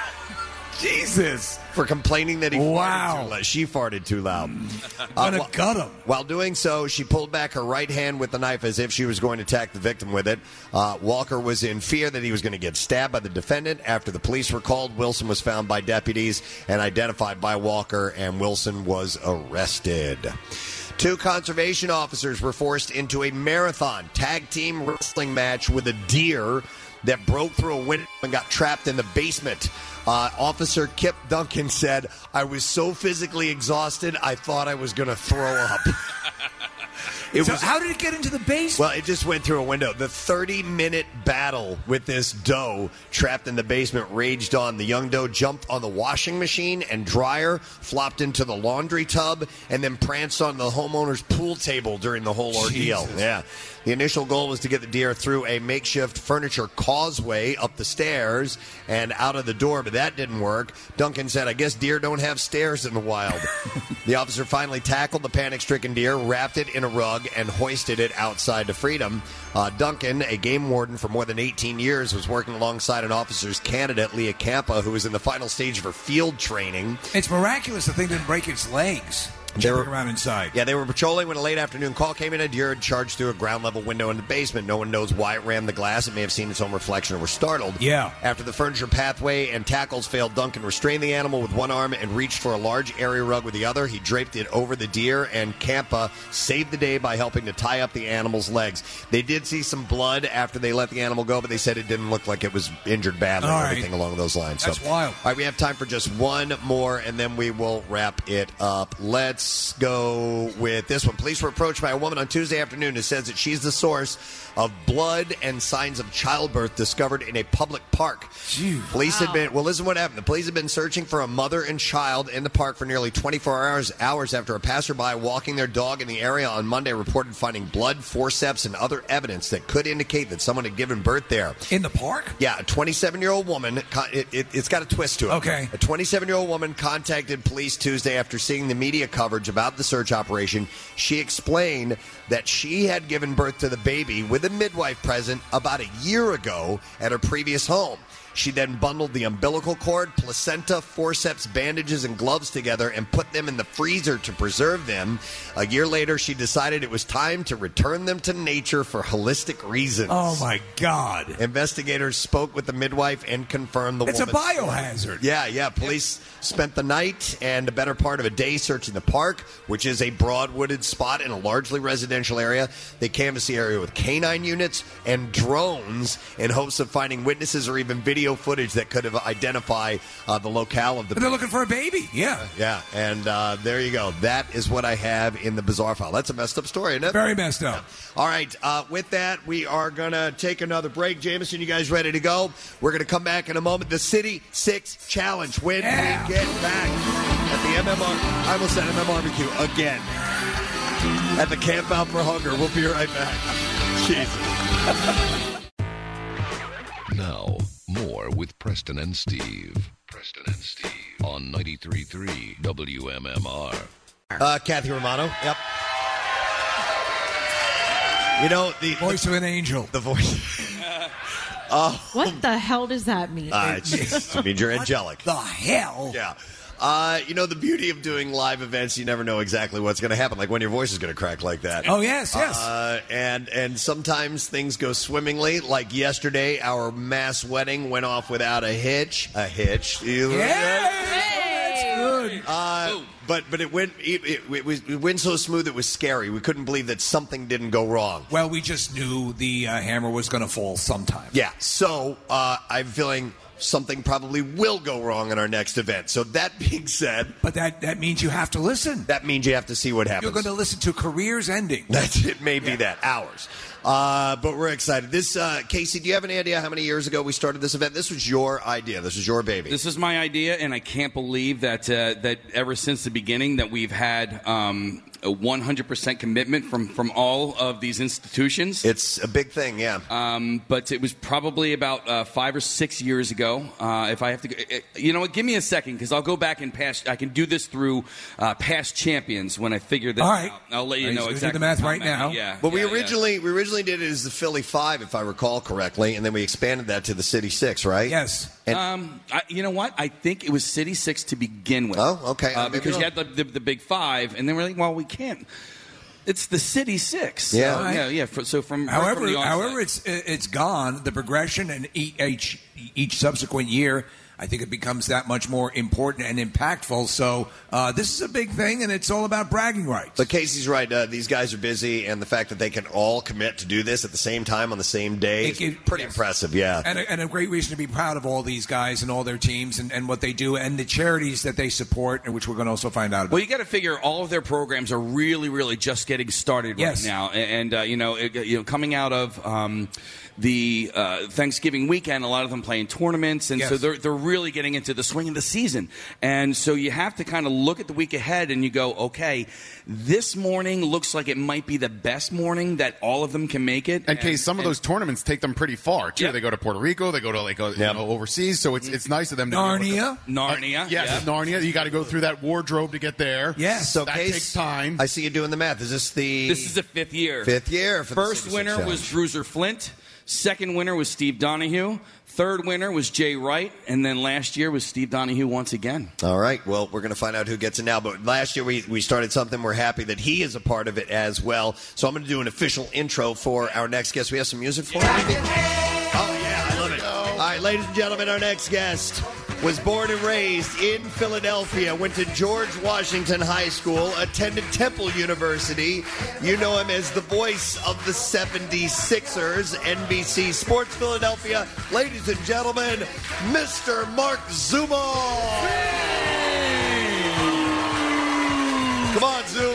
Jesus. For complaining that he Wow. farted too loud. She farted too loud. Gonna wh- gut him. While doing so, she pulled back her right hand with the knife as if she was going to attack the victim with it. Uh, Walker was in fear that he was going to get stabbed by the defendant. After the police were called, Wilson was found by deputies and identified by Walker, and Wilson was arrested. Two conservation officers were forced into a marathon tag team wrestling match with a deer that broke through a window and got trapped in the basement. Uh, Officer Kip Duncan said, "I was so physically exhausted, I thought I was going to throw up." It so was, how did it get into the basement? well, it just went through a window. The thirty-minute battle with this doe trapped in the basement raged on. The young doe jumped on the washing machine and dryer, flopped into the laundry tub, and then pranced on the homeowner's pool table during the whole ordeal. Jesus. Yeah. The initial goal was to get the deer through a makeshift furniture causeway up the stairs and out of the door, but that didn't work. Duncan said, "I guess deer don't have stairs in the wild." The officer finally tackled the panic-stricken deer, wrapped it in a rug, and hoisted it outside to freedom. Uh, Duncan, a game warden for more than eighteen years, was working alongside an officer's candidate, Leah Campa, who was in the final stage of her field training. It's miraculous the thing didn't break its legs. They were Jumping around inside. Yeah, they were patrolling when a late afternoon call came in. A deer had charged through a ground-level window in the basement. No one knows why it rammed the glass. It may have seen its own reflection or was startled. Yeah. After the furniture pathway and tackles failed, Duncan restrained the animal with one arm and reached for a large area rug with the other. He draped it over the deer, and Campa saved the day by helping to tie up the animal's legs. They did see some blood after they let the animal go, but they said it didn't look like it was injured badly All or right. anything along those lines. That's so, wild. All right, we have time for just one more, and then we will wrap it up. Let's go with this one. Police were approached by a woman on Tuesday afternoon who says that she's the source of blood and signs of childbirth discovered in a public park. Jeez. Police Wow. had been, well, listen to what happened. The police had been searching for a mother and child in the park for nearly twenty-four hours, hours after a passerby walking their dog in the area on Monday reported finding blood, forceps, and other evidence that could indicate that someone had given birth there. In the park? Yeah, a twenty-seven-year-old woman, it, it, it's got a twist to it. Okay. A twenty-seven-year-old woman contacted police Tuesday after seeing the media coverage about the search operation. She explained that she had given birth to the baby with a midwife present about a year ago at her previous home. She then bundled the umbilical cord, placenta, forceps, bandages, and gloves together and put them in the freezer to preserve them. A year later, she decided it was time to return them to nature for holistic reasons. Oh, my God. Investigators spoke with the midwife and confirmed the It's a woman's biohazard. story. Yeah, yeah. Police spent the night and a better part of a day searching the park, which is a broad wooded spot in a largely residential area. They canvassed the area with canine units and drones in hopes of finding witnesses or even video footage that could have identify uh, the locale of the But they're looking for a baby. Yeah. yeah, and uh, there you go. That is what I have in the bizarre file. That's a messed up story, isn't it? Very messed up. All right, uh, with that, we are going to take another break. Jameson, you guys ready to go? We're going to come back in a moment. The City six Challenge when Yeah. we get back at the M M R. I almost said M M R B Q again. At the Camp Out for Hunger. We'll be right back. Jesus. Now, more with Preston and Steve. Preston and Steve on ninety-three point three W M M R. Uh, Kathy Romano. Yep. You know, the voice of an angel. The voice. Oh, What the hell does that mean? uh, it just it means you're angelic. The hell? Yeah. Uh, you know, the beauty of doing live events, you never know exactly what's going to happen, like when your voice is going to crack like that. Oh, yes, yes. Uh, and, and sometimes things go swimmingly. Like yesterday, our mass wedding went off without a hitch. A hitch. You- That's good. Uh, but but it went it, it, it, was, it went so smooth it was scary. We couldn't believe that something didn't go wrong. Well, we just knew the uh, hammer was going to fall sometime. Yeah. So uh, I'm feeling something probably will go wrong in our next event. So that being said, But that, that means you have to listen. that means you have to see what happens. You're going to listen to careers ending. That's it. May be that hours. Uh, but we're excited. This uh, Casey, do you have any idea how many years ago we started this event? This was your idea. This was your baby. This is my idea, and I can't believe that uh, that ever since the beginning that we've had um, a one hundred percent commitment from, from all of these institutions. It's a big thing, yeah. Um, but it was probably about uh, five or six years ago. Uh, if I have to, go, you know what? Give me a second because I'll go back and past. I can do this through uh, past champions when I figure this All right. out. I'll let you He's know gonna do exactly. the math how right many- now. Yeah. But we yeah, yeah. originally we originally did it as the Philly Five, if I recall correctly, and then we expanded that to the City Six, right? Yes. And- um, I, you know what? I think it was City Six to begin with. Oh, okay. Uh, Maybe because you not. had the, the, the Big Five, and then we're like, well, we can't. It's the City Six. Yeah. So, Right. yeah, yeah. For, so from right However, from the onset. however, it's it's gone. The progression and each each subsequent year, I think it becomes that much more important and impactful. So uh, this is a big thing, and it's all about bragging rights. But Casey's right. Uh, these guys are busy, and the fact that they can all commit to do this at the same time on the same day It is gives- pretty yes. impressive. Yeah. And a, and a great reason to be proud of all these guys and all their teams and, and what they do and the charities that they support, and which we're going to also find out about. Well, you got to figure all of their programs are really, really just getting started Yes. right now, and, and uh, you know, it, you know, coming out of um, the uh, Thanksgiving weekend, a lot of them playing tournaments, and Yes. so they're they're really getting into the swing of the season, and so you have to kind of look at the week ahead, and you go, okay, this morning looks like it might be the best morning that all of them can make it. And Case, some of those tournaments take them pretty far too. Yep. They go to Puerto Rico, they go to like uh, you Yep. know, overseas. So it's it's nice of them to be able to- Narnia. Narnia, Uh, yes, yeah. Narnia. You got to go through that wardrobe to get there. Yes. So that Case, takes time. I see you doing the math. Is this the This is the fifth year. fifth year? For the First City Six winner was Challenge? Bruiser Flint. Second winner was Steve Donahue. Third winner was Jay Wright. And then last year was Steve Donahue once again. All right. Well, we're going to find out who gets it now. But last year we, we started something. We're happy that he is a part of it as well. So I'm going to do an official intro for our next guest. We have some music for him. Oh, yeah. I love it. All right, ladies and gentlemen, our next guest was born and raised in Philadelphia, went to George Washington High School, attended Temple University. You know him as the voice of the seventy-sixers, N B C Sports Philadelphia. Ladies and gentlemen, Mister Mark Zuma. Come on, Zoom.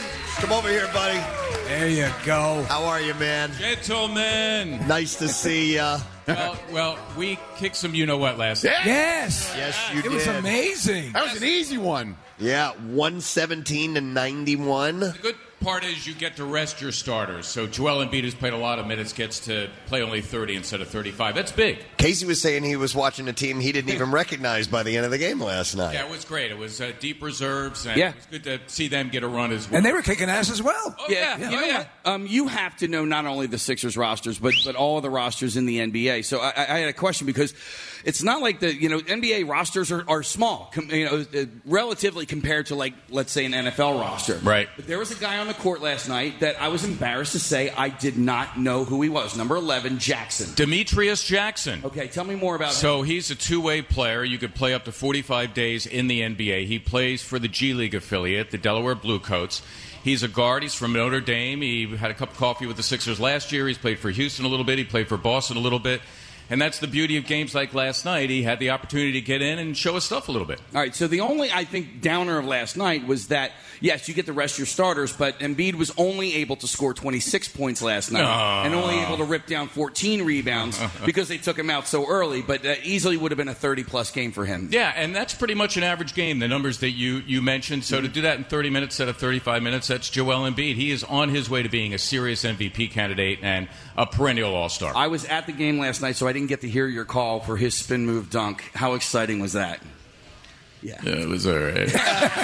Come over here, buddy. There you go. How are you, man? Gentlemen. Nice to see ya. Well, well, we kicked some you-know-what last night. Yes. Yes, you it did. was amazing. That was an easy one. Yeah, one seventeen to ninety-one. The good part is you get to rest your starters. So Joel Embiid, who's played a lot of minutes, gets to play only thirty instead of thirty-five. That's big. Casey was saying he was watching a team he didn't even recognize by the end of the game last night. Yeah, it was great. It was uh, deep reserves, and Yeah. it was good to see them get a run as well. And they were kicking ass as well. Oh, yeah. You Oh, know yeah. what? Um, you have to know not only the Sixers rosters, but but all of the rosters in the N B A. So I, I had a question because it's not like the you know N B A rosters are, are small, com, you know, uh, relatively compared to like let's say an N F L roster. Right. But there was a guy on the court last night that I was embarrassed to say I did not know who he was. Number eleven, Jackson. Demetrius Jackson. Okay, tell me more about him. So he's a two-way player. You could play up to forty-five days in the N B A. He plays for the G League affiliate, the Delaware Bluecoats. He's a guard. He's from Notre Dame. He had a cup of coffee with the Sixers last year. He's played for Houston a little bit. He played for Boston a little bit. And that's the beauty of games like last night. He had the opportunity to get in and show his stuff a little bit. All right, so the only, I think, downer of last night was that, yes, you get to rest your starters, but Embiid was only able to score twenty-six points last night Oh. and only able to rip down fourteen rebounds because they took him out so early, but that easily would have been a thirty-plus game for him. Yeah, and that's pretty much an average game, the numbers that you, you mentioned. So to do that in thirty minutes instead of thirty-five minutes, that's Joel Embiid. He is on his way to being a serious M V P candidate and a perennial all-star. I was at the game last night, so I didn't get to hear your call for his spin move dunk. How exciting was that? Yeah, yeah it was all right.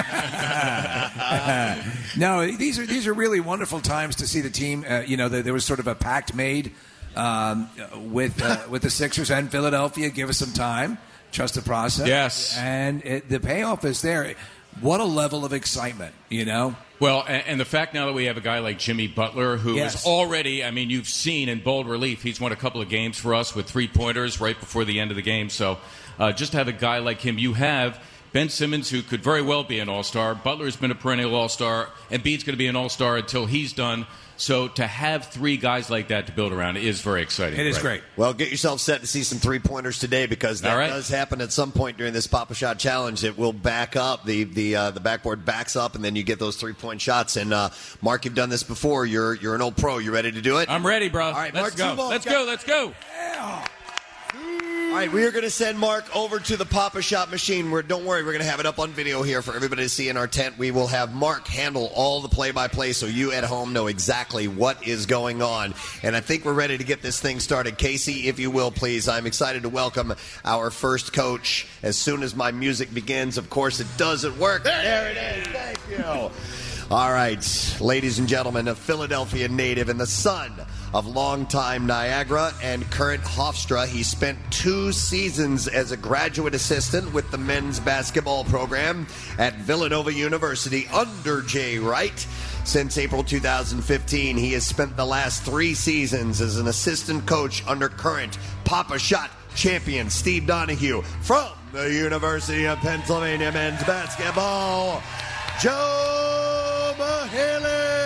No, these are these are really wonderful times to see the team. Uh, you know, there, there was sort of a pact made um, with uh, with the Sixers and Philadelphia. Give us some time, trust the process. Yes, and it, the payoff is there. What a level of excitement, you know. Well, and, and the fact now that we have a guy like Jimmy Butler, who Yes. is already, I mean, you've seen in bold relief, he's won a couple of games for us with three-pointers right before the end of the game. So uh, just to have a guy like him, you have Ben Simmons, who could very well be an all-star. Butler's been a perennial all-star. Embiid's going to be an all-star until he's done. So to have three guys like that to build around is very exciting. It is Right. great. Well, get yourself set to see some three-pointers today because that All right. does happen at some point during this Papa Shot Challenge. It will back up. The the uh, the backboard backs up, and then you get those three-point shots. And, uh, Mark, you've done this before. You're you're an old pro. You ready to do it? I'm ready, bro. All right, let's Mark go. Zumo, Let's got- go. Let's go. All right, we are going to send Mark over to the Papa Shot machine. We're, don't worry, we're going to have it up on video here for everybody to see in our tent. We will have Mark handle all the play-by-play so you at home know exactly what is going on. And I think we're ready to get this thing started. Casey, if you will, please. I'm excited to welcome our first coach. As soon as my music begins, of course, it doesn't work. There it is. Thank you. All right, ladies and gentlemen, a Philadelphia native and the son of longtime Niagara and current Hofstra. He spent two seasons as a graduate assistant with the men's basketball program at Villanova University under Jay Wright. Since April two thousand fifteen, he has spent the last three seasons as an assistant coach under current Papa Shot champion Steve Donahue from the University of Pennsylvania men's basketball, Joe Mahaley.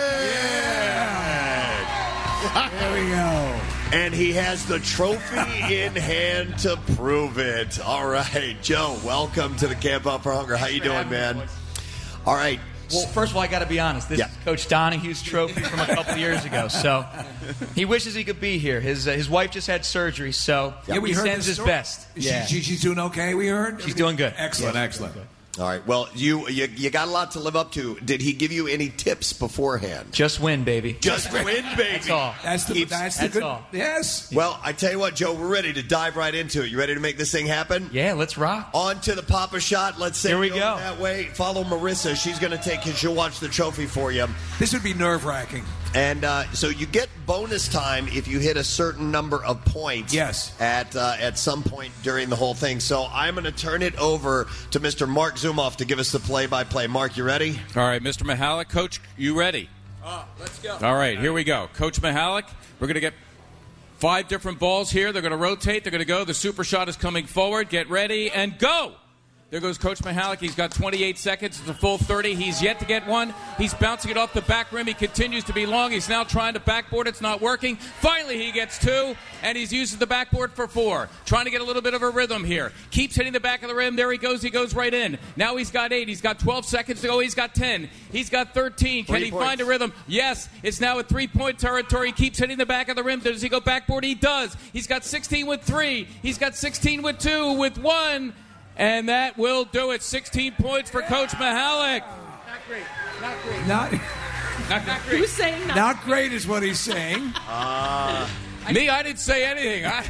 There we go. And he has the trophy in hand to prove it. All right, Joe, welcome to the Camp Out for Hunger. How you doing, man? All right. Well, first of all, I got to be honest. This Yeah. is Coach Donahue's trophy from a couple years ago. So he wishes he could be here. His uh, his wife just had surgery, so Yeah, we he heard sends the his story. best. She- Yeah. she- she's doing okay, we heard? She's doing good. Excellent, Yeah. excellent. All right. Well, you, you you got a lot to live up to. Did he give you any tips beforehand? Just win, baby. Just win, baby. That's all. That's the, Keeps- that's the that's good. all. Yes. Well, I tell you what, Joe, we're ready to dive right into it. You ready to make this thing happen? Yeah, let's rock. On to the Papa Shot. Let's say Here we go. that way. Follow Marissa. She's going to take. She'll watch the trophy for you. This would be nerve-wracking. And uh, so you get bonus time if you hit a certain number of points. Yes. At uh, at some point during the whole thing. So I'm going to turn it over to Mister Mark Zumoff to give us the play-by-play. Mark, you ready? All right, Mister Mihalik, Coach, you ready? Uh, let's go. All right, here we go. Coach Mihalik, we're going to get five different balls here. They're going to rotate. They're going to go. The super shot is coming forward. Get ready and go. There goes Coach Mihalik. He's got twenty-eight seconds. It's a full thirty. He's yet to get one. He's bouncing it off the back rim. He continues to be long. He's now trying to backboard. It's not working. Finally, he gets two, and he's using the backboard for four. Trying to get a little bit of a rhythm here. Keeps hitting the back of the rim. There he goes. He goes right in. Now he's got eight. He's got twelve seconds to go. He's got ten. He's got thirteen. Can Three he points. find a rhythm? Yes. It's now a three-point territory. He keeps hitting the back of the rim. Does he go backboard? He does. He's got sixteen with three. He's got sixteen with two, with one. And that will do it. sixteen points for Coach Mihalik. Not great. Not great. Not, not, not great. Who's saying not, not great is what he's saying. Uh, Me, I didn't say anything. I,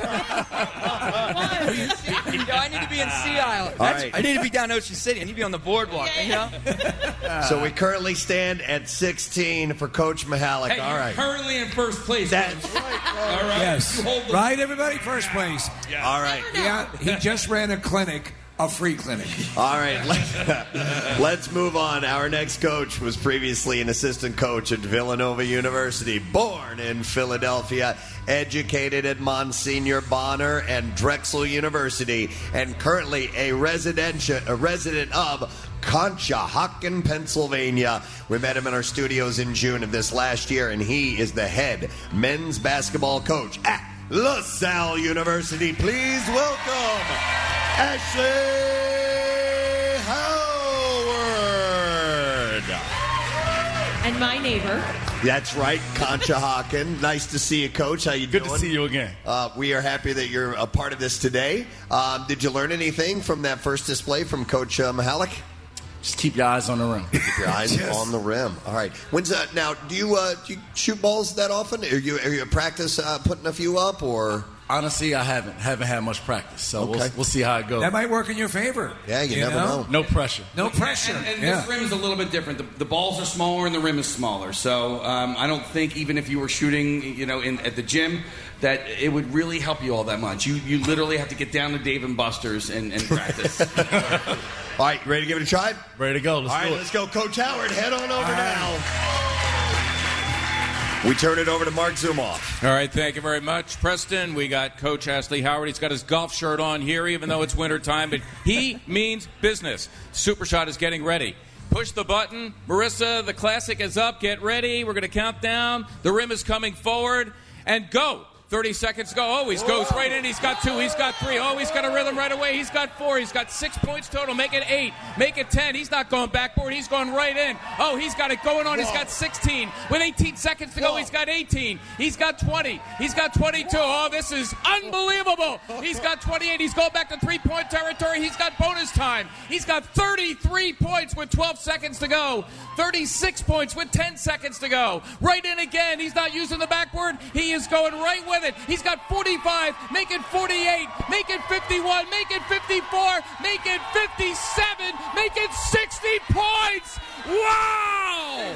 I need to be in Sea Isle. All right. I need to be down Ocean City. I need to be on the boardwalk. You know? So we currently stand at sixteen for Coach Mihalik. Hey, All you're right. currently in first place. That's right. All right. Yes. You hold the- Right, everybody? First place. Yeah. All right. Yeah, he just ran a clinic, a free clinic. All right, let's, let's move on. Our next coach was previously an assistant coach at Villanova University, born in Philadelphia, educated at Monsignor Bonner and Drexel University, and currently a, residential, a resident of Conshohocken, Pennsylvania. We met him in our studios in June of this last year, and he is the head men's basketball coach at LaSalle University. Please welcome Ashley Howard. And my neighbor. That's right, Conshohocken. Nice to see you, Coach. How you Good doing? to see you again. Uh, we are happy that you're a part of this today. Um, did you learn anything from that first display from Coach uh, Mihalik? Just keep your eyes on the rim. Keep your eyes Yes. on the rim. All right. When's uh, now? Do you uh, do you shoot balls that often? Are you are you at practice uh, putting a few up or? Honestly, I haven't. Haven't had much practice, so Okay. we'll, we'll see how it goes. That might work in your favor. Yeah, you, never know. No pressure. No pressure. And, and Yeah. this rim is a little bit different. The, the balls are smaller and the rim is smaller. So um, I don't think even if you were shooting, you know, in at the gym, that it would really help you all that much. You you literally have to get down to Dave and Buster's and, and practice. All right, ready to give it a try? Ready to go. Let's All right, do it. let's go, Coach Howard. Head on over now. We turn it over to Mark Zumoff. All right, thank you very much, Preston. We got Coach Ashley Howard. He's got his golf shirt on here, even though it's wintertime, but he means business. Super Shot is getting ready. Push the button. Marissa, the classic is up. Get ready. We're going to count down. The rim is coming forward. And go. thirty seconds to go. Oh, he goes right in. He's got two. He's got three. Oh, he's got a rhythm right away. He's got four. He's got six points total. Make it eight. Make it ten. He's not going backboard. He's going right in. Oh, he's got it going on. He's got sixteen. With eighteen seconds to go, he's got eighteen. He's got twenty. He's got twenty-two. Oh, this is unbelievable. He's got twenty-eight. He's going back to three-point territory. He's got bonus time. He's got thirty-three points with twelve seconds to go. thirty-six points with ten seconds to go. Right in again. He's not using the backboard. He is going right with it. He's got forty-five. Make it forty-eight. Make it fifty-one. Make it fifty-four. Make it fifty-seven. Make it sixty points. Wow!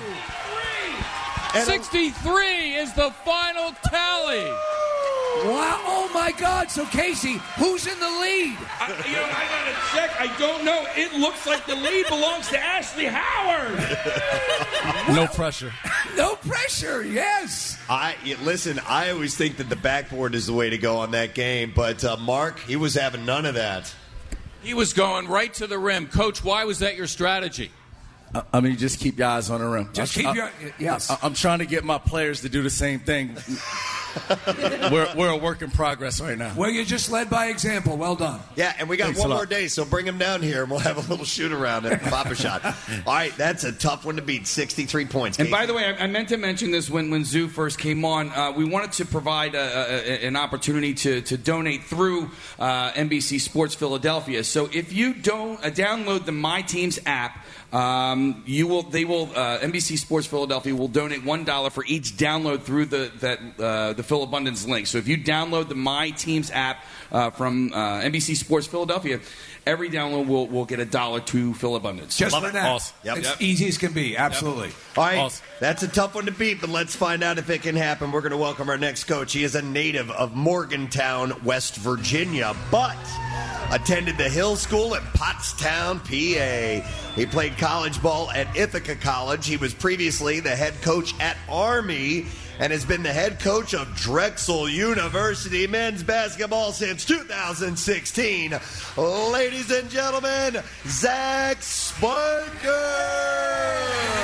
sixty-three is the final tally. Wow! Oh my God! So Casey, who's in the lead? I, you know, I gotta check. I don't know. It looks like the lead belongs to Ashley Howard. No pressure. No pressure. Yes. I listen. I always think that the backboard is the way to go on that game, but uh, Mark, he was having none of that. He was going right to the rim. Coach, why was that your strategy? I- I mean, just keep your eyes on the rim. Just I- keep I- your yes. I, I'm trying to get my players to do the same thing. we're, we're a work in progress right now. Well, you just led by example. Well done. Yeah, and we got Thanks one a lot. more day, so bring him down here, and we'll have a little shoot around and pop a shot. All right, that's a tough one to beat. sixty-three points. And by the way, I, I meant to mention this when, when Zoo first came on. Uh, we wanted to provide a, a, an opportunity to, to donate through uh, N B C Sports Philadelphia. So if you don't uh, download the My Teams app, um, you will they will uh, N B C Sports Philadelphia will donate one dollar for each download through the that uh, the Phil Abundance link. So if you download the My Teams app uh, from uh, N B C Sports Philadelphia, every download will will get a dollar to Phil Abundance. Just Love for it. that. Awesome. Yep. It's Yep. easy as can be. Absolutely. All right, Awesome. that's a tough one to beat, but let's find out if it can happen. We're going to welcome our next coach. He is a native of Morgantown, West Virginia, but attended the Hill School at Pottstown, P A. He played college ball at Ithaca College. He was previously the head coach at Army and has been the head coach of Drexel University men's basketball since two thousand sixteen. Ladies and gentlemen, Zach Spiker!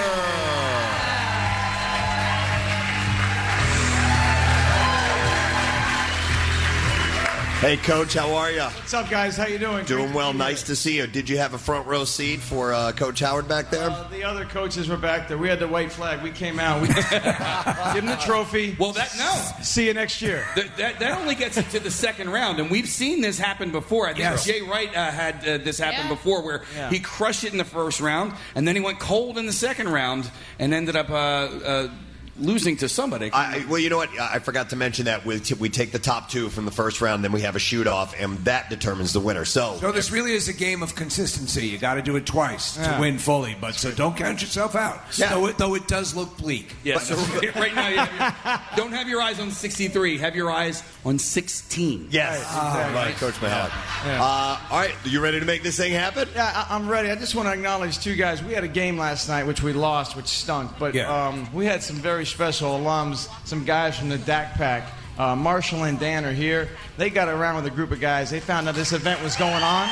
Hey, Coach, how are you? What's up, guys? How you doing? Doing well. Nice to see you. Did you have a front row seat for uh, Coach Howard back there? Uh, the other coaches were back there. We had the white flag. We came out. We give him the trophy. Well, that no. See you next year. That, that, that only gets it to the second round, and we've seen this happen before. I think Yes. Jay Wright uh, had uh, this happen Yeah. before, where Yeah. he crushed it in the first round, and then he went cold in the second round, and ended up uh, uh, losing to somebody. I, well, you know what? I forgot to mention that we, we take the top two from the first round, then we have a shoot-off, and that determines the winner. So, So this really is a game of consistency. You got to do it twice Yeah. to win fully, but so don't count yourself out. Yeah. Though, it, though it does look bleak. Yeah, so right now, you have your, don't have your eyes on sixty-three. Have your eyes on sixteen. Yes. Ah, right, Coach Mahalik. Yeah. Uh, all right, you ready to make this thing happen? Yeah, I, I'm ready. I just want to acknowledge two guys. We had a game last night, which we lost, which stunk. But Yeah. um, we had some very special alums, some guys from the D A C Pack. Uh, Marshall and Dan are here. They got around with a group of guys. They found out this event was going on.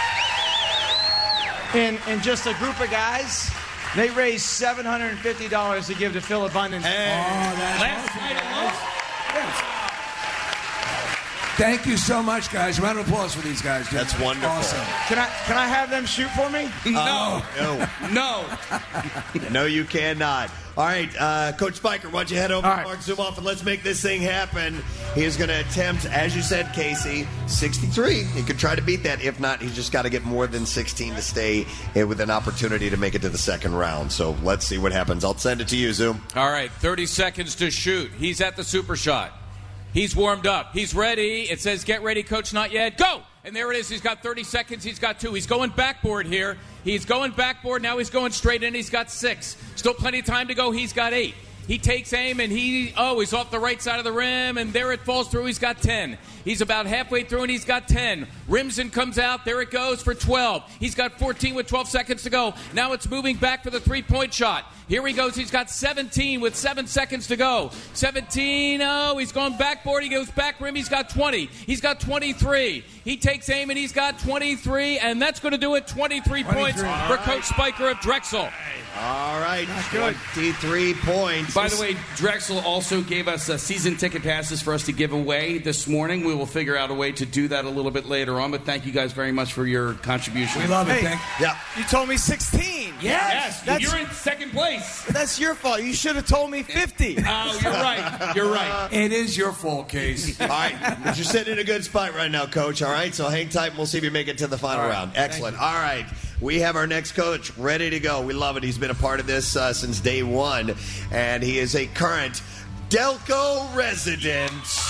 And, and just a group of guys, they raised seven hundred fifty dollars to give to Phil Abundance. Last night alone? Thank you so much, guys. Round of applause for these guys. Dude. That's wonderful. Awesome. Can I, can I have them shoot for me? No. No. No. No, you cannot. All right, uh, Coach Spiker, why don't you head over All to right. Mark Zumoff and let's make this thing happen. He is going to attempt, as you said, Casey, sixty-three. He could try to beat that. If not, he's just got to get more than sixteen to stay uh, with an opportunity to make it to the second round. So let's see what happens. I'll send it to you, Zoom. All right, thirty seconds to shoot. He's at the super shot. He's warmed up. He's ready. It says, get ready, coach, not yet. Go! And there it is. He's got thirty seconds. He's got two. He's going backboard here. He's going backboard. Now he's going straight in. He's got six. Still plenty of time to go. He's got eight. He takes aim, and he, oh, he's off the right side of the rim, and there it falls through. He's got ten. He's about halfway through, and he's got ten. Rims and comes out. There it goes for twelve. He's got fourteen with twelve seconds to go. Now it's moving back for the three-point shot. Here he goes. He's got seventeen with seven seconds to go. seventeen, oh, he's going backboard. He goes back rim. He's got twenty. He's got twenty-three. He takes aim, and he's got twenty-three, and that's going to do it. twenty-three points for All right. Coach Spiker of Drexel. All right, twenty-three points. By the way, Drexel also gave us uh, season ticket passes for us to give away this morning. We will figure out a way to do that a little bit later on, but thank you guys very much for your contribution. We love it. Hey, Thank Yeah. you told me sixteen. Yes, That's- you're in second place. That's your fault. You should have told me fifty. Oh, you're right. You're right. It is your fault, Case. All right, but you're sitting in a good spot right now, Coach. All right, so hang tight and we'll see if you make it to the final All right. round. Excellent. All right, we have our next coach ready to go. We love it. He's been a part of this uh, since day one, and he is a current Delco resident.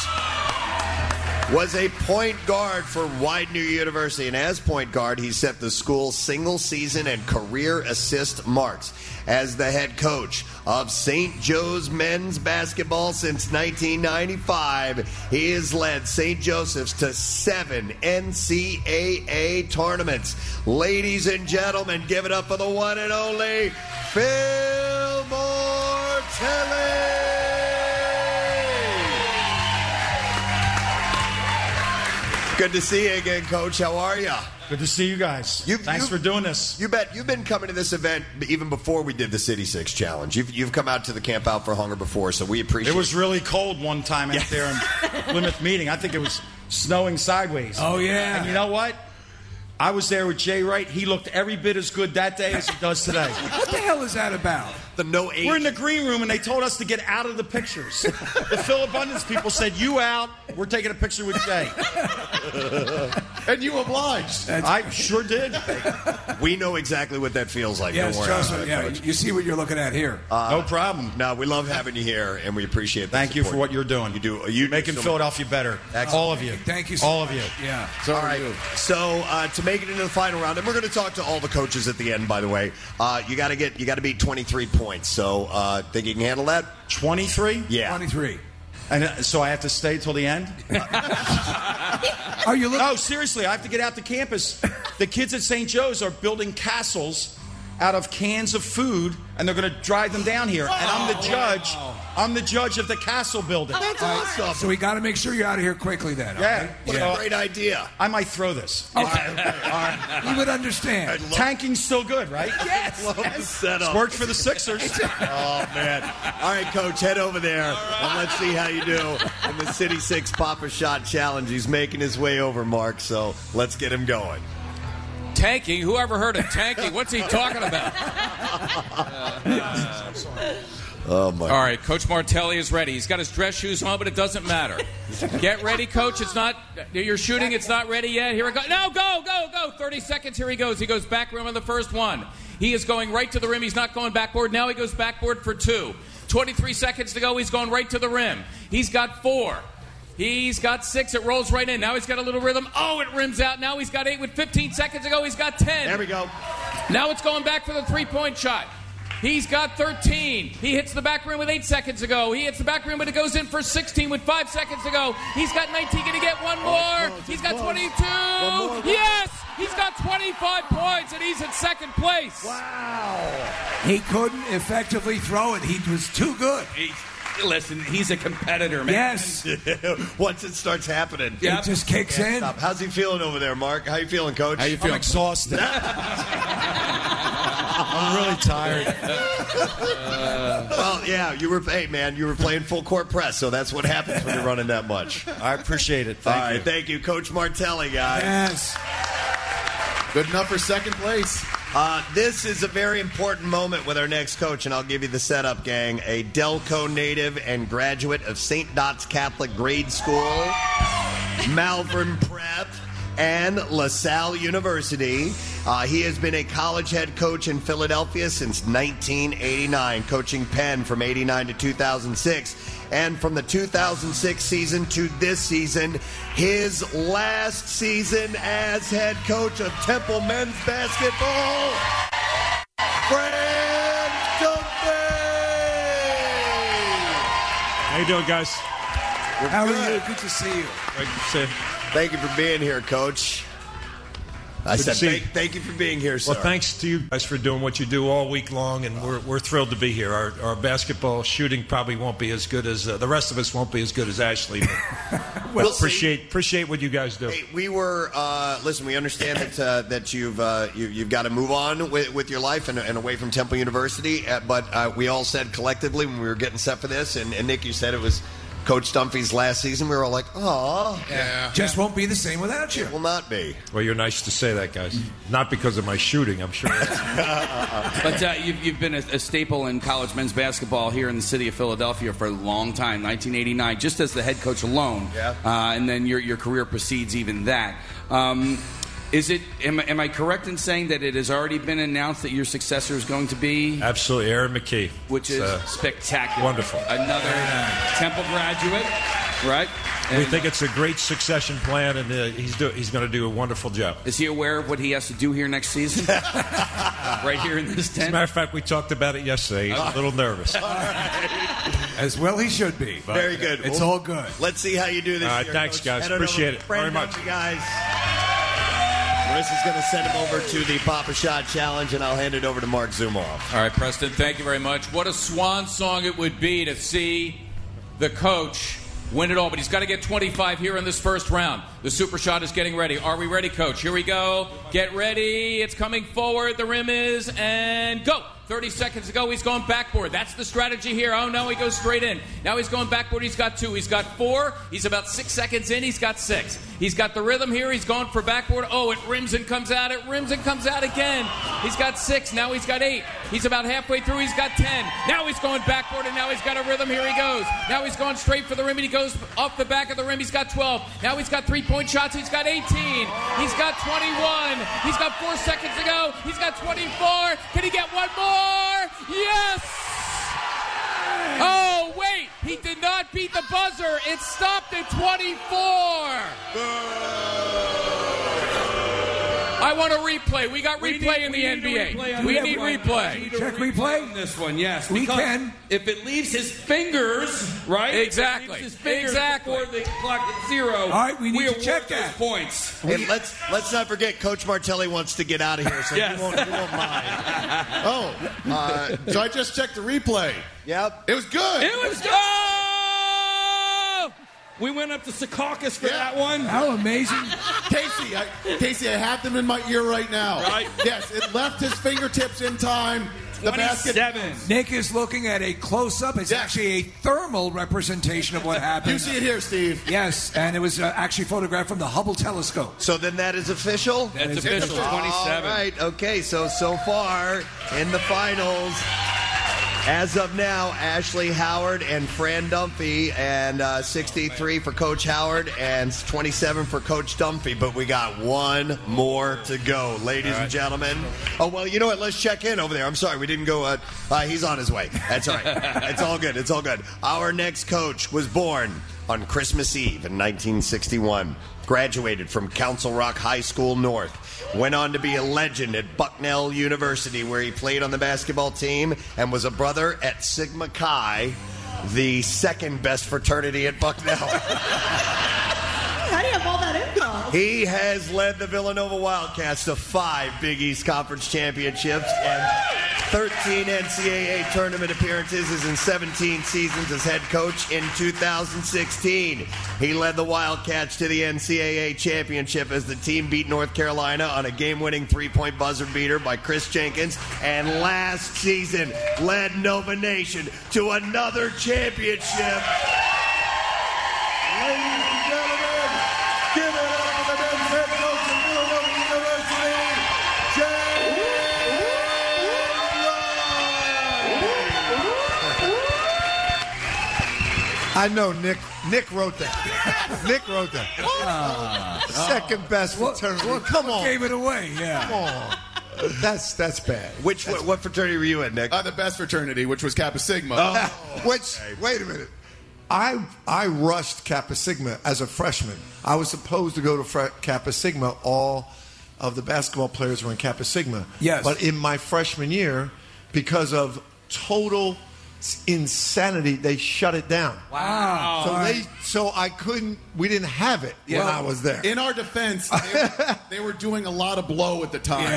Was a point guard for Widener University, and as point guard, he set the school's single season and career assist marks. As the head coach of Saint Joe's men's basketball since nineteen ninety-five, he has led Saint Joseph's to seven N C A A tournaments. Ladies and gentlemen, give it up for the one and only Phil Mortelli. Good to see you again, Coach. How are you? Good to see you guys. You- Thanks you- for doing this. You bet. You've been coming to this event even before we did the City Six Challenge. You've, you've come out to the Camp Out for Hunger before, so we appreciate It was really cold one time out there in Plymouth Meeting. I think it was snowing sideways. Oh, yeah. And you know what? I was there with Jay Wright. He looked every bit as good that day as he does today. What the hell is that about? The no age. We're in the green room, and they told us to get out of the pictures. The Phil Abundance people said, you out. We're taking a picture with Jay. And you obliged. I sure did. We know exactly what that feels like. Yes, Don't worry trust about me. it, Yeah, Coach. you see what you're looking at here. Uh, No problem. No, we love having you here, and we appreciate. The Thank you for support. what you're doing. You do. You Making do so Philadelphia better. Excellent. All of you. Thank you so All much. of you. Yeah. All right. So uh, to make it into the final round, and we're going to talk to all the coaches at the end. By the way, uh, you got to get you got to beat twenty-three points. So uh, think you can handle that? twenty-three? Yeah. twenty-three. And uh, so I have to stay till the end? Are you looking? No, seriously, I have to get out to campus. The kids at Saint Joe's are building castles out of cans of food, and they're going to drive them down here. And I'm the judge. I'm the judge of the Castle building. That's awesome. So we got to make sure you're out of here quickly then. Yeah. Okay? What yeah. a great idea. I might throw this. Okay. All right. You would understand. Tanking's still good, right? Yes. Love the setup. It's worked for the Sixers. Oh, man. All right, Coach, head over there, and let's see how you do in the City six Papa Shot Challenge. He's making his way over, Mark, so let's get him going. Tanking? Who ever heard of tanking? What's he talking about? Oh, my. All right, Coach Martelli is ready. He's got his dress shoes on, but it doesn't matter. Get ready, Coach. It's not, you're shooting. It's not ready yet. Here we go. No, go, go, go. thirty seconds. Here he goes. He goes back rim on the first one. He is going right to the rim. He's not going backboard. Now he goes backboard for two. twenty-three seconds to go. He's going right to the rim. He's got four. He's got six. It rolls right in. Now he's got a little rhythm. Oh, it rims out. Now he's got eight with fifteen seconds to go. He's got ten. There we go. Now it's going back for the three-point shot. He's got thirteen. He hits the back rim with eight seconds to go. He hits the back rim, but it goes in for sixteen with five seconds to go. He's got nineteen. Can he get one more? Oh, close, he's got close. twenty-two. More, yes! He's got twenty-five points, and he's in second place. Wow. He couldn't effectively throw it. He was too good. He, listen, he's a competitor, man. Yes. Once it starts happening. It just kicks Can't in. stop. How's he feeling over there, Mark? How you feeling, Coach? How you I'm feeling? exhausted. I'm really tired. Well, yeah, you were, hey, man, you were playing full court press, so that's what happens when you're running that much. I appreciate it. Thank All right, you. thank you, Coach Martelli, guys. Yes. Good enough for second place. Uh, this is a very important moment with our next coach, and I'll give you the setup, gang. A Delco native and graduate of Saint Dot's Catholic Grade School, Malvern Prep, and LaSalle University. Uh, he has been a college head coach in Philadelphia since nineteen eighty-nine, coaching Penn from eighty-nine to two thousand six. And from the two thousand six season to this season, his last season as head coach of Temple men's basketball, Fran Dunphy! How you doing, guys? We're How good. are you? Good to see you. Great to see you. Thank you for being here, Coach. I Good said to see thank, you. thank you for being here, sir. Well, thanks to you guys for doing what you do all week long, and we're we're thrilled to be here. Our, our basketball shooting probably won't be as good as uh, the rest of us won't be as good as Ashley, but We'll appreciate appreciate what you guys do. Hey, we were uh, listen. We understand that uh, that you've uh, you, you've got to move on with, with your life and, and away from Temple University. Uh, but uh, we all said collectively when we were getting set for this, and, and Nick, you said it was Coach Dunphy's last season. We were all like, "Oh, Yeah. Just won't be the same without you. it will not be." Well, you're nice to say that, guys. Not because of my shooting, I'm sure. But uh, you've, you've been a, a staple in college men's basketball here in the city of Philadelphia for a long time, nineteen eighty-nine, just as the head coach alone. Yeah. Uh, and then your, your career precedes even that. Um, is it? Am, am I correct in saying that it has already been announced that your successor is going to be? Absolutely, Aaron McKee. Which is Uh, spectacular. wonderful. Another Temple graduate, right? we And think it's a great succession plan, and uh, he's do, he's going to do a wonderful job. Is he aware of what he has to do here next season? Right here in this As a tent? matter of fact, we talked about it yesterday. He's a little nervous. As well he should be. But Very good. It's Well, all good. Let's see how you do this. All right, year, thanks, Coach. guys. Head on Appreciate over it to Fran very much. Dunphy, guys. Marissa's going to send him over to the Papa Shot Challenge, and I'll hand it over to Mark Zumoff. All right, Preston, thank you very much. What a swan song it would be to see the coach win it all, but he's got to get twenty-five here in this first round. The super shot is getting ready. Are we ready, Coach? Here we go. Get ready. It's coming forward. The rim is, and go. thirty seconds to go. He's going backboard. That's the strategy here. Oh, no, he goes straight in. Now he's going backboard. He's got two. He's got four. He's about six seconds in. He's got six. He's got the rhythm here. He's going for backboard. Oh, it rims and comes out. It rims and comes out again. He's got six. Now he's got eight. He's about halfway through. He's got ten. Now he's going backboard, and now he's got a rhythm. Here he goes. Now he's going straight for the rim, and he goes off the back of the rim. He's got twelve. Now he's got three-point shots. He's got eighteen. He's got twenty-one. He's got four seconds to go. He's got twenty-four. Can he get one more? Yes! Oh, wait! He did not beat the buzzer. It stopped at twenty-four. I want a replay. We got We replay need- in we the need a N B A. replay on We this need one. replay. We need a Check replay replay? on this one, yes. We because can. If it leaves his fingers, right? Exactly. If it leaves his fingers Exactly. before the clock at zero. All right, we need to award check those that. points. And let's let's not forget, Coach Martelli wants to get out of here, so Yes. he, won't, he won't mind. Oh, uh, so I just checked the replay. Yep. It was good. It was good. We went up to Secaucus for Yeah. that one. How amazing. Casey, I, Casey, I have them in my ear right now. Right. Yes, it left his fingertips in time. The basket. twenty-seven. Nick is looking at a close-up. It's Yes. actually a thermal representation of what happened. You see it here, Steve. Yes, and it was uh, actually photographed from the Hubble telescope. So then that is official? That's is official. twenty-seven. All right, okay, so so far in the finals, as of now, Ashley Howard and Fran Dunphy, and uh, sixty-three for Coach Howard and twenty-seven for Coach Dunphy. But we got one more to go, ladies and gentlemen. Oh, well, you know what? Let's check in over there. I'm sorry, we didn't go. Uh, uh, he's on his way. That's all right. It's all good. It's all good. Our next coach was born on Christmas Eve in nineteen sixty-one. Graduated from Council Rock High School North. Went on to be a legend at Bucknell University, where he played on the basketball team and was a brother at Sigma Chi, the second best fraternity at Bucknell. How do you have all that info? He has led the Villanova Wildcats to five Big East Conference championships and thirteen N C double A tournament appearances as in seventeen seasons as head coach in two thousand sixteen. He led the Wildcats to the N C double A championship as the team beat North Carolina on a game-winning three-point buzzer beater by Chris Jenkins, and last season led Nova Nation to another championship. Ladies and gentlemen, give it up for the men's head coach of Villanova University, Jay I know Nick. Nick wrote that. Nick wrote that. Uh, Second best fraternity. What, Come what on. gave it away? Yeah. Come on. That's that's bad. Which what, what fraternity were you in, Nick? Uh, the best fraternity, which was Kappa Sigma. Oh. Which, wait a minute. I I rushed Kappa Sigma as a freshman. I was supposed to go to Fra- Kappa Sigma. All of the basketball players were in Kappa Sigma. Yes. But in my freshman year, because of total insanity, they shut it down. Wow. So All they right. so I couldn't. We didn't have it when Well, I was there. In our defense, they were, they were doing a lot of blow at the time.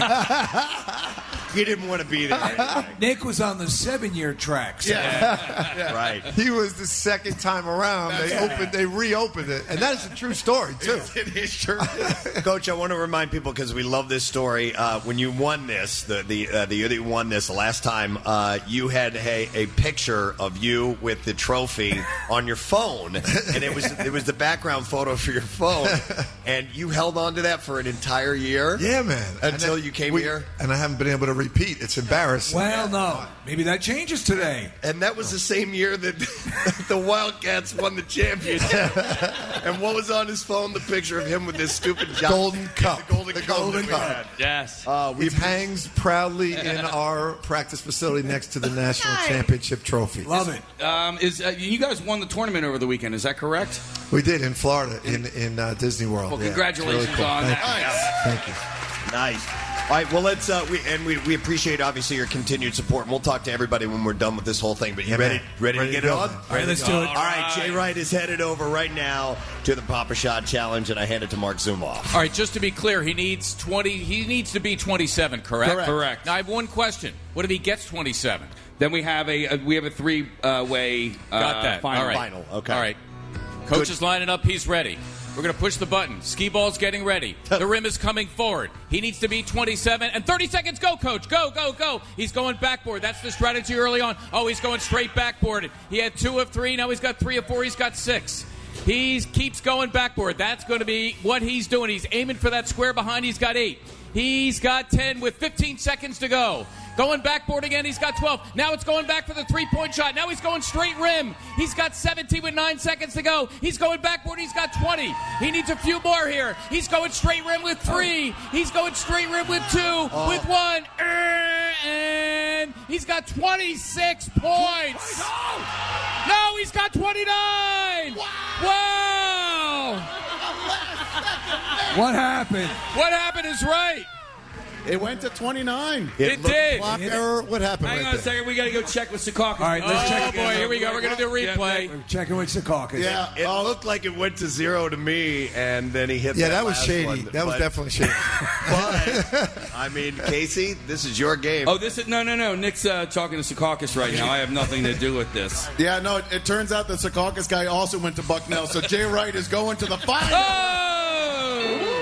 He didn't want to be there. Nick was on the seven-year track. So. Yeah. Right. He was the second time around. They That's opened, they reopened it, and that is a true story too. It is true. Coach, I want to remind people, because we love this story. Uh, when you won this, the the uh, the year that you won this the last time, uh, you had a, a picture of you with the trophy on your phone, and it was it was the background photo for your phone, and you held on to that for an entire year. Yeah, man. Until And then you came we- here. and I haven't been able to repeat. It's embarrassing. Well, no. Maybe that changes today. And that was the same year that the Wildcats won the championship. And what was on his phone? The picture of him with this stupid job. Golden cup. The golden The cup. golden that we cup. had. Yes. Uh, we It hangs proudly in our practice facility next to the national championship trophy. Love it. Um, is uh, you guys won the tournament over the weekend? Is that correct? We did in Florida, in in uh, Disney World. Well, Yeah, congratulations it's really cool. on Thank that. You. Thank you. Nice. All right, well, let's, uh, we, and we, we appreciate, obviously, your continued support, and we'll talk to everybody when we're done with this whole thing. But you Yeah, ready, man. ready, Ready to get to it go, on? man. All right, let's do it. All right, Jay Wright is headed over right now to the Papa Shot Challenge, and I hand it to Mark Zumoff. All right, just to be clear, he needs twenty. He needs to be twenty-seven, correct? Correct. Correct. Now I have one question. What if he gets twenty-seven? Then we have a, a we have a three uh, way uh, Got that. final. All right. Final, okay. All right. Coach is lining up. He's ready. We're going to push the button. Skee ball's getting ready. The rim is coming forward. He needs to be twenty-seven. And thirty seconds. Go, Coach. Go, go, go. He's going backboard. That's the strategy early on. Oh, he's going straight backboard. He had two of three. Now he's got three of four. He's got six. He keeps going backboard. That's going to be what he's doing. He's aiming for that square behind. He's got eight. He's got ten with fifteen seconds to go. Going backboard again, he's got twelve. Now it's going back for the three-point shot. Now he's going straight rim. He's got seventeen with nine seconds to go. He's going backboard, he's got twenty. He needs a few more here. He's going straight rim with three. He's going straight rim with two, Oh. with one. And he's got twenty-six points. No, he's got twenty-nine. Wow. What happened? What happened is right. It went to twenty-nine. It, it did. Clock error. What happened? Hang right on there? a second. We got to go check with Secaucus. All right, let's oh, check boy, again. here we go. We're going to do replay. We're checking with Secaucus. Yeah, it looked like it went to zero to me, and then he hit. Yeah, that, that was last shady. one, That was but- definitely shady. But I mean, Casey, this is your game. Oh, this is no, no, no. Nick's uh, talking to Secaucus right now. I have nothing to do with this. Yeah, no. It, it turns out the Secaucus guy also went to Bucknell, so Jay Wright is going to the final. Oh!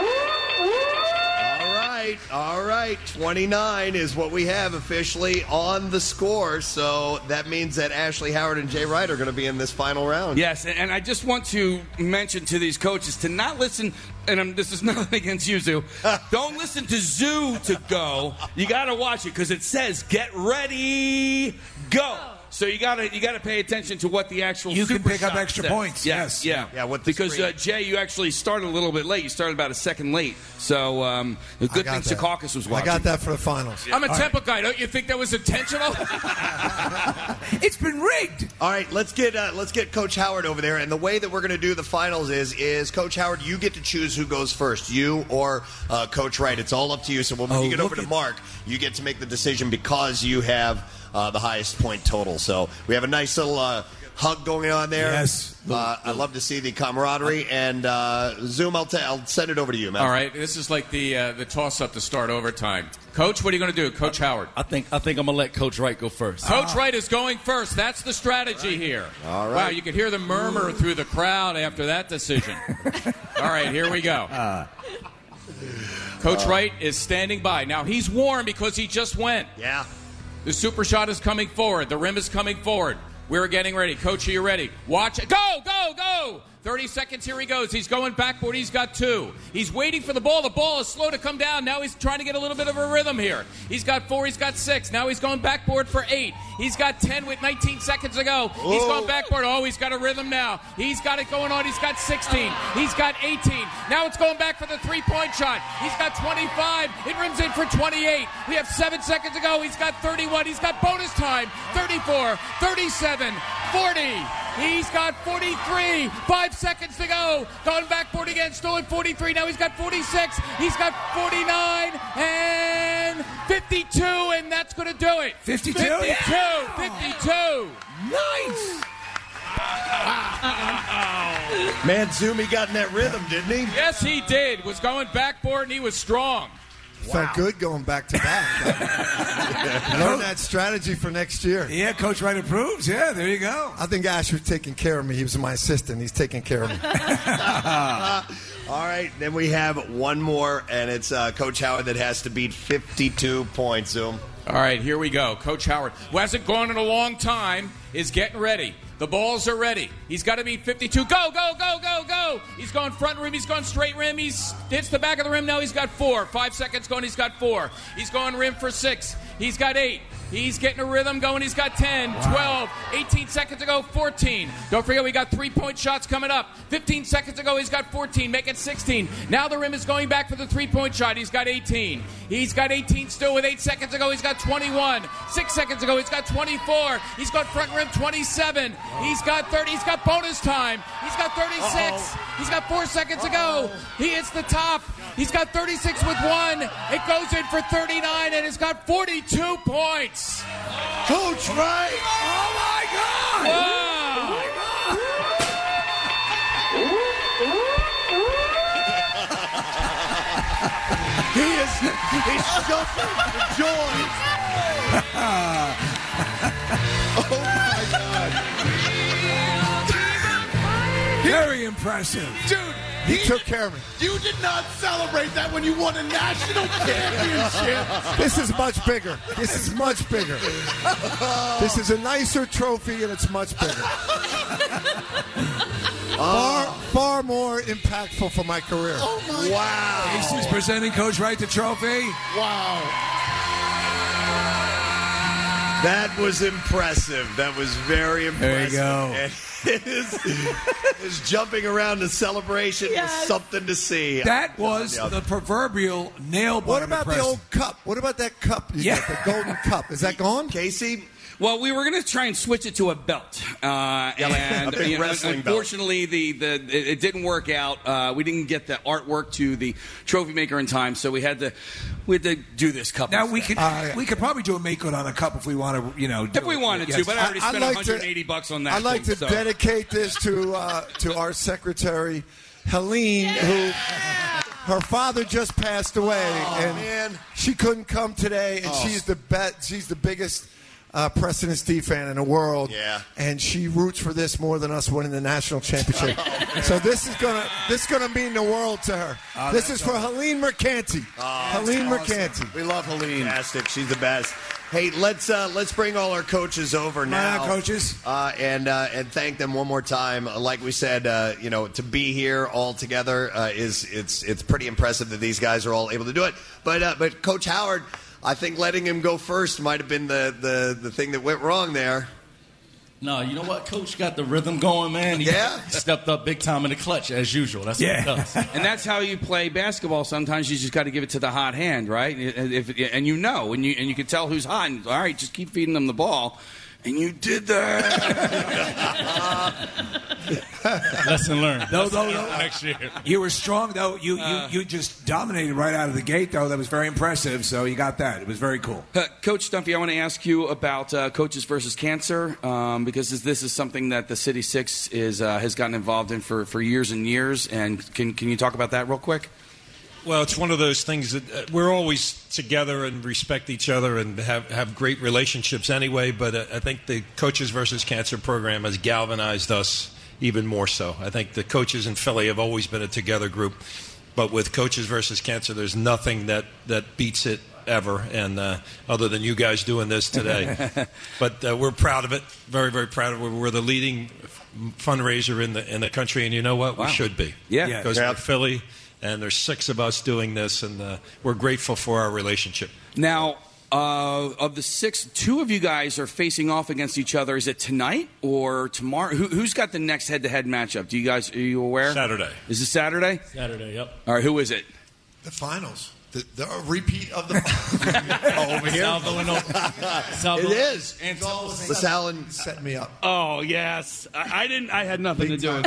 All right, all right. twenty-nine is what we have officially on the score. So that means that Ashley Howard and Jay Wright are going to be in this final round. Yes, and I just want to mention to these coaches to not listen, and I'm, this is nothing against you, Zoo. Don't listen to Zoo to go. You got to watch it because it says "Get ready, go." So you got to you got to pay attention to what the actual You can super pick up shot extra says. points, yes. yeah, Yeah, what the because screen- uh, Jay, you actually started a little bit late. You started about a second late. So um, the good I thing got that. Secaucus was I watching. got that for the finals. I'm a All temple guy. Don't you think that was intentional? It's been rigged. All right, let's get uh, let's get Coach Howard over there. And the way that we're going to do the finals is is Coach Howard, you get to choose who goes first, you or uh, Coach Wright. It's all up to you. So when Oh, you get look over to at- Mark, you get to make the decision because you have uh, the highest point total. So we have a nice little uh, hug going on there. Yes. Uh, I love to see the camaraderie. And uh, Zoom, I'll, t- I'll send it over to you, man. All right, this is like the uh, the toss-up to start overtime. Coach, what are you going to do? Coach Howard. I think I think I'm gonna let Coach Wright go first. Coach Wright is going first. That's the strategy here. All right. Wow, you could hear the murmur through the crowd after that decision. All right, here we go. Uh, Coach Wright is standing by. Now, he's warm because he just went. Yeah. The super shot is coming forward. The rim is coming forward. We're getting ready. Coach, are you ready? Watch it. Go, go, go. thirty seconds. Here he goes. He's going backboard. He's got two. He's waiting for the ball. The ball is slow to come down. Now he's trying to get a little bit of a rhythm here. He's got four. He's got six. Now he's going backboard for eight. He's got ten with nineteen seconds to go. He's Whoa. going backboard. Oh, he's got a rhythm now. He's got it going on. He's got sixteen. He's got eighteen. Now it's going back for the three-point shot. He's got twenty-five. It rims in for twenty-eight. We have seven seconds to go. He's got thirty-one. He's got bonus time. thirty-four, thirty-seven, forty. He's got forty-three. Five seconds to go. Going backboard again. Still at forty-three. Now he's got forty-six. He's got forty-nine and fifty-two, and that's going to do it. fifty-two? fifty-two. Yeah. fifty-two. Nice. Man, Zoom, he got in that rhythm, didn't he? Yes, he did. Was going backboard, and he was strong. Felt good going back to back. Learn that strategy for next year. Yeah, Coach Wright approves. Yeah, there you go. I think Ash was taking care of me. He was my assistant. He's taking care of me. All right, then we have one more, and it's uh, Coach Howard that has to beat fifty-two points, Zoom. All right, here we go. Coach Howard, who hasn't gone in a long time, is getting ready. The balls are ready. He's got to beat fifty-two. Go, go, go, go, go. He's going front rim. He's going straight rim. He's hits the back of the rim. Now he's got four. Five seconds going. He's got four. He's going rim for six. He's got eight. He's getting a rhythm going. He's got ten, twelve, eighteen seconds to go, fourteen. Don't forget, we got three-point shots coming up. fifteen seconds to go, he's got fourteen. Make it sixteen. Now the rim is going back for the three-point shot. He's got eighteen. He's got eighteen still with eight seconds to go. He's got twenty-one. Six seconds to go, he's got twenty-four. He's got front rim twenty-seven. He's got thirty. He's got bonus time. He's got thirty-six. Uh-oh. He's got four seconds to go. He hits the top. He's got thirty-six with one. It goes in for thirty-nine, and it's got forty-two points. Coach Wright! Oh, my God! Wow! He is he's jumping for joy. Oh, my God. Very impressive. Dude, He took care of me. you did not celebrate that when you won a national championship. This is much bigger. This is much bigger. This is a nicer trophy, and it's much bigger. Far, far more impactful for my career. Oh, my Wow. Casey's presenting Coach Wright the trophy. Wow. That was impressive. That was very impressive. There you go. And, his, his jumping around the celebration Yes. was something to see. That was Yeah. the proverbial nail biter. What about the Preston. old cup? What about that cup? You Yeah. got the golden cup. Is that gone? Casey? Well, we were going to try and switch it to a belt, uh, and a big you know, wrestling belt. unfortunately, the, the it, it didn't work out. Uh, we didn't get the artwork to the trophy maker in time, so we had to we had to do this cup. Now we instead. could we could probably do a make good on a cup if we want to, you know. Do If we it. wanted Yes. to, but I already I- I'd spent like one to- hundred eighty bucks on that. I'd like thing, to so. dedicate this to uh, to our secretary, Helene, who her father just passed away, and man. she couldn't come today, and Oh. she's the bet. She's the biggest uh, Preston and Steve fan in the world. Yeah. and she roots for this more than us winning the national championship. So this is gonna this is gonna mean the world to her. Oh, this that's is for Helene Mercanti. Helene Mercanti. We love Helene. Fantastic. She's the best. Hey, let's uh, let's bring all our coaches over now, on, coaches. uh, and uh, and thank them one more time. Like we said, uh, you know, to be here all together uh, is it's it's pretty impressive that these guys are all able to do it. But uh, but Coach Howard, I think letting him go first might have been the, the, the thing that went wrong there. No, you know what? Coach got the rhythm going, man. He Yeah. stepped up big time in the clutch, as usual. That's Yeah. what he does. And that's how you play basketball. Sometimes you just got to give it to the hot hand, right? If, and you know, and you and you can tell who's hot. And, all right, just keep feeding them the ball. And you did that. Lesson learned. No, no, no. Next year. You were strong, though. You, Uh. you you just dominated right out of the gate, though. That was very impressive. So you got that. It was very cool. Uh, Coach Stumpy, I want to ask you about uh, Coaches versus Cancer, um, because this, this is something that the City Six is uh, has gotten involved in for, for years and years. And can can you talk about that real quick? Well, it's one of those things that uh, we're always together and respect each other and have, have great relationships anyway. But uh, I think the Coaches versus Cancer program has galvanized us even more so. I think the coaches in Philly have always been a together group. But with Coaches versus Cancer, there's nothing that, that beats it ever, and uh, other than you guys doing this today. But uh, we're proud of it, very, very proud of it. We're the leading fundraiser in the in the country, and you know what? Wow. We should be. Yeah. Yeah. Because Yeah. we're Philly, and there's six of us doing this, and uh, we're grateful for our relationship. Now, uh, of the six, two of you guys are facing off against each other. Is it tonight or tomorrow? Who, who's got the next head-to-head matchup? Do you guys are you aware? Saturday. Is it Saturday? Saturday, yep. All right. Who is it? The finals. The, the repeat of the Oh, over here? Sal Villanova. Sal It Villanova. is. And LaSalle and set me up. Oh yes, I, I didn't. I had nothing to do with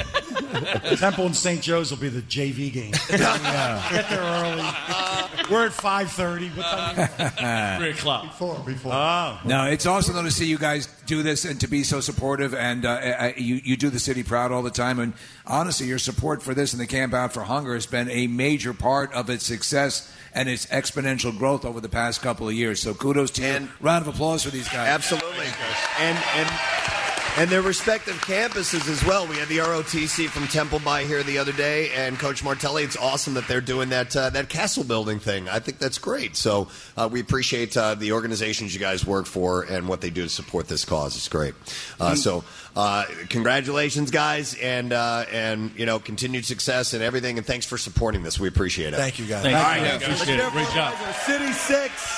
it. Temple and Saint Joe's will be the J V game. Yeah. Get there early. We're at five thirty. What time? Three o'clock. Before, before. Oh. No, it's awesome though to see you guys do this and to be so supportive. And uh, I, you you do the city proud all the time. And honestly, your support for this and the Camp Out for Hunger has been a major part of its success and its exponential growth over the past couple of years. So kudos to And- you. Round of applause for these guys. Absolutely. And and and their respective campuses as well. We had the R O T C from Temple by here the other day, and Coach Martelli. It's awesome that they're doing that uh, that castle building thing. I think that's great. So uh, we appreciate uh, the organizations you guys work for and what they do to support this cause. It's great. Uh, so uh, congratulations, guys, and uh, and you know continued success and everything. And thanks for supporting this. We appreciate it. Thank you, guys. Thank All you. right, Yeah, guys. appreciate it. Great job. City Six.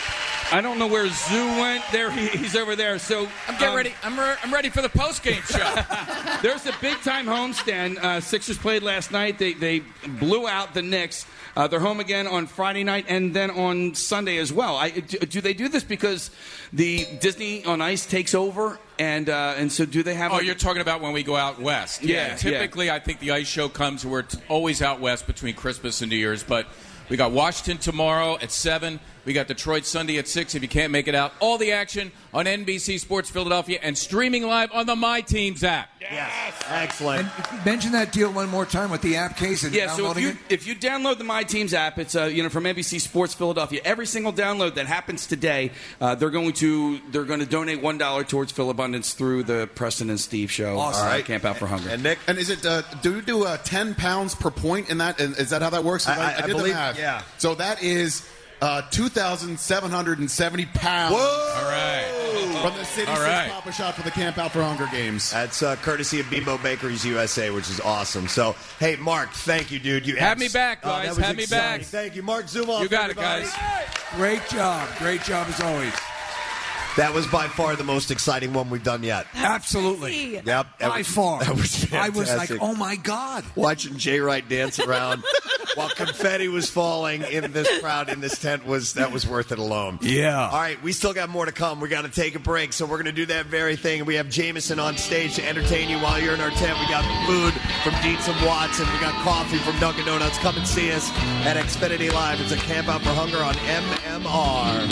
I don't know where Zoo went. There he, he's over there. So I'm getting um, ready. I'm, re- I'm ready for the post game show. There's a big time homestand. Uh, Sixers played last night. They they blew out the Knicks. Uh, they're home again on Friday night and then on Sunday as well. I, do, do they do this because the Disney on Ice takes over? And uh, and so do they have? Oh, like, you're talking about when we go out west. Yeah, Typically, I think the ice show comes. We're t- always out west between Christmas and New Year's. But we got Washington tomorrow at seven. We got Detroit Sunday at six. If you can't make it out, all the action on N B C Sports Philadelphia and streaming live on the My Teams app. Yes. Excellent. And mention that deal one more time with the app case and Yeah, so if downloading you it. if you download the My Teams app, it's uh, you know from N B C Sports Philadelphia. Every single download that happens today, uh, they're going to they're going to donate one dollar towards Philabundance through the Preston and Steve Show. Awesome. uh, All right. Camp Out for Hunger. And Nick, And is it? Uh, do you do uh, ten pounds per point in that? And is that how that works? 'Cause I- I did the believe- math. yeah. So that is uh, two thousand seven hundred and seventy pounds. Whoa! All right. From the City All Six right. Papa Shot for the Camp Out for Hunger Games. That's uh, courtesy of Bimbo Bakeries U S A, which is awesome. So, hey, Mark, thank you, dude. You Have me back, Oh, that guys. was Have me exciting. back. Thank you, Mark Zumoff. You got it, everybody. guys. Great job. Great job as always. That was by far the most exciting one we've done yet. Absolutely. Yep. that By was- far. That was I was like, fantastic. oh my God. Watching Jay Wright dance around while confetti was falling in this crowd in this tent was that was worth it alone. Yeah. All right, we still got more to come. We got to take a break, so we're going to do that very thing. We have Jameson on stage to entertain you while you're in our tent. We got food from Dietz and Watson. We got coffee from Dunkin' Donuts. Come and see us at Xfinity Live. It's a Camp Out for Hunger on M M R.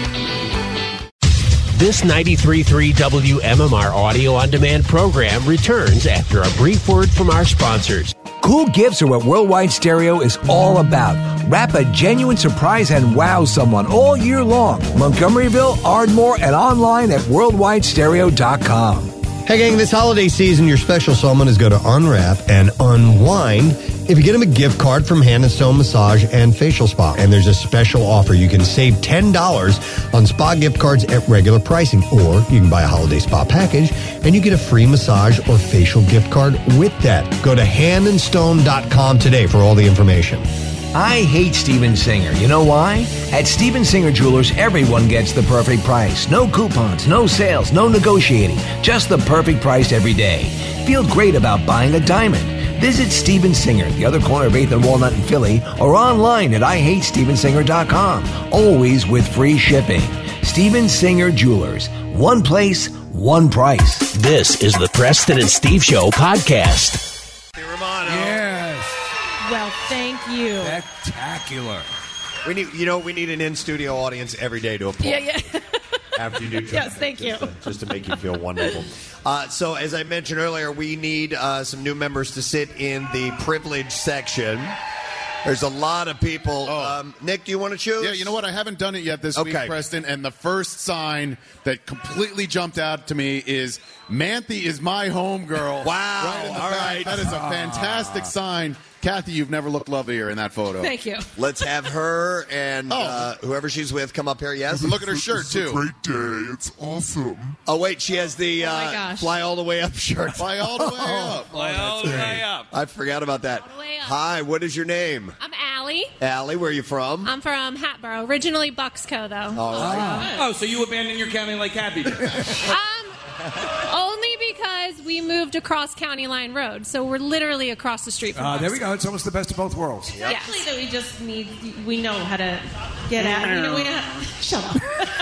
This ninety-three point three W M M R audio on demand program returns after a brief word from our sponsors. Cool gifts are what Worldwide Stereo is all about. Wrap a genuine surprise and wow someone all year long. Montgomeryville, Ardmore, and online at worldwide stereo dot com. Hey, gang, this holiday season, your special someone is going to unwrap and unwind if you get them a gift card from Hand and Stone Massage and Facial Spa. And there's a special offer. You can save ten dollars on spa gift cards at regular pricing, or you can buy a holiday spa package and you get a free massage or facial gift card with that. Go to hand and stone dot com today for all the information. I hate Steven Singer. You know why? At Steven Singer Jewelers, everyone gets the perfect price. No coupons, no sales, no negotiating. Just the perfect price every day. Feel great about buying a diamond. Visit Steven Singer, the other corner of eighth and Walnut in Philly, or online at I hate steven singer dot com. Always with free shipping. Steven Singer Jewelers. One place, one price. This is the Preston and Steve Show podcast. Yes. Well, thank you. Spectacular. We need, you know, we need an in-studio audience every day to applaud. Yeah, yeah. After you do Yes, thank you. just to, just to make you feel wonderful. Uh, so, as I mentioned earlier, we need uh, some new members to sit in the privilege section. There's a lot of people. Um, Nick, do you want to choose? Yeah, you know what? I haven't done it yet this Okay. week, Preston. And the first sign that completely jumped out to me is Manthe is my home girl. Wow. Right in the All back. right. That is a fantastic sign. Kathy, you've never looked lovelier in that photo. Thank you. Let's have her and Oh. uh, whoever she's with come up here. Yes. Look at her shirt, too. Great day. It's awesome. Oh wait, she has the Oh, my uh, gosh. fly all the way up shirt. Fly all the way up. Fly all the way up. I forgot about that. All the way up. Hi, what is your name? I'm Allie. Allie, where are you from? I'm from Hatboro, originally Bucksco, though. All right. Oh, so you abandoned your county like Kathy did. Um, only because we moved across County Line Road, so we're literally across the street from Uh, us. there we go. It's almost the best of both worlds. Actually, that we just need, we know how to get out. You know, we know how, shut up.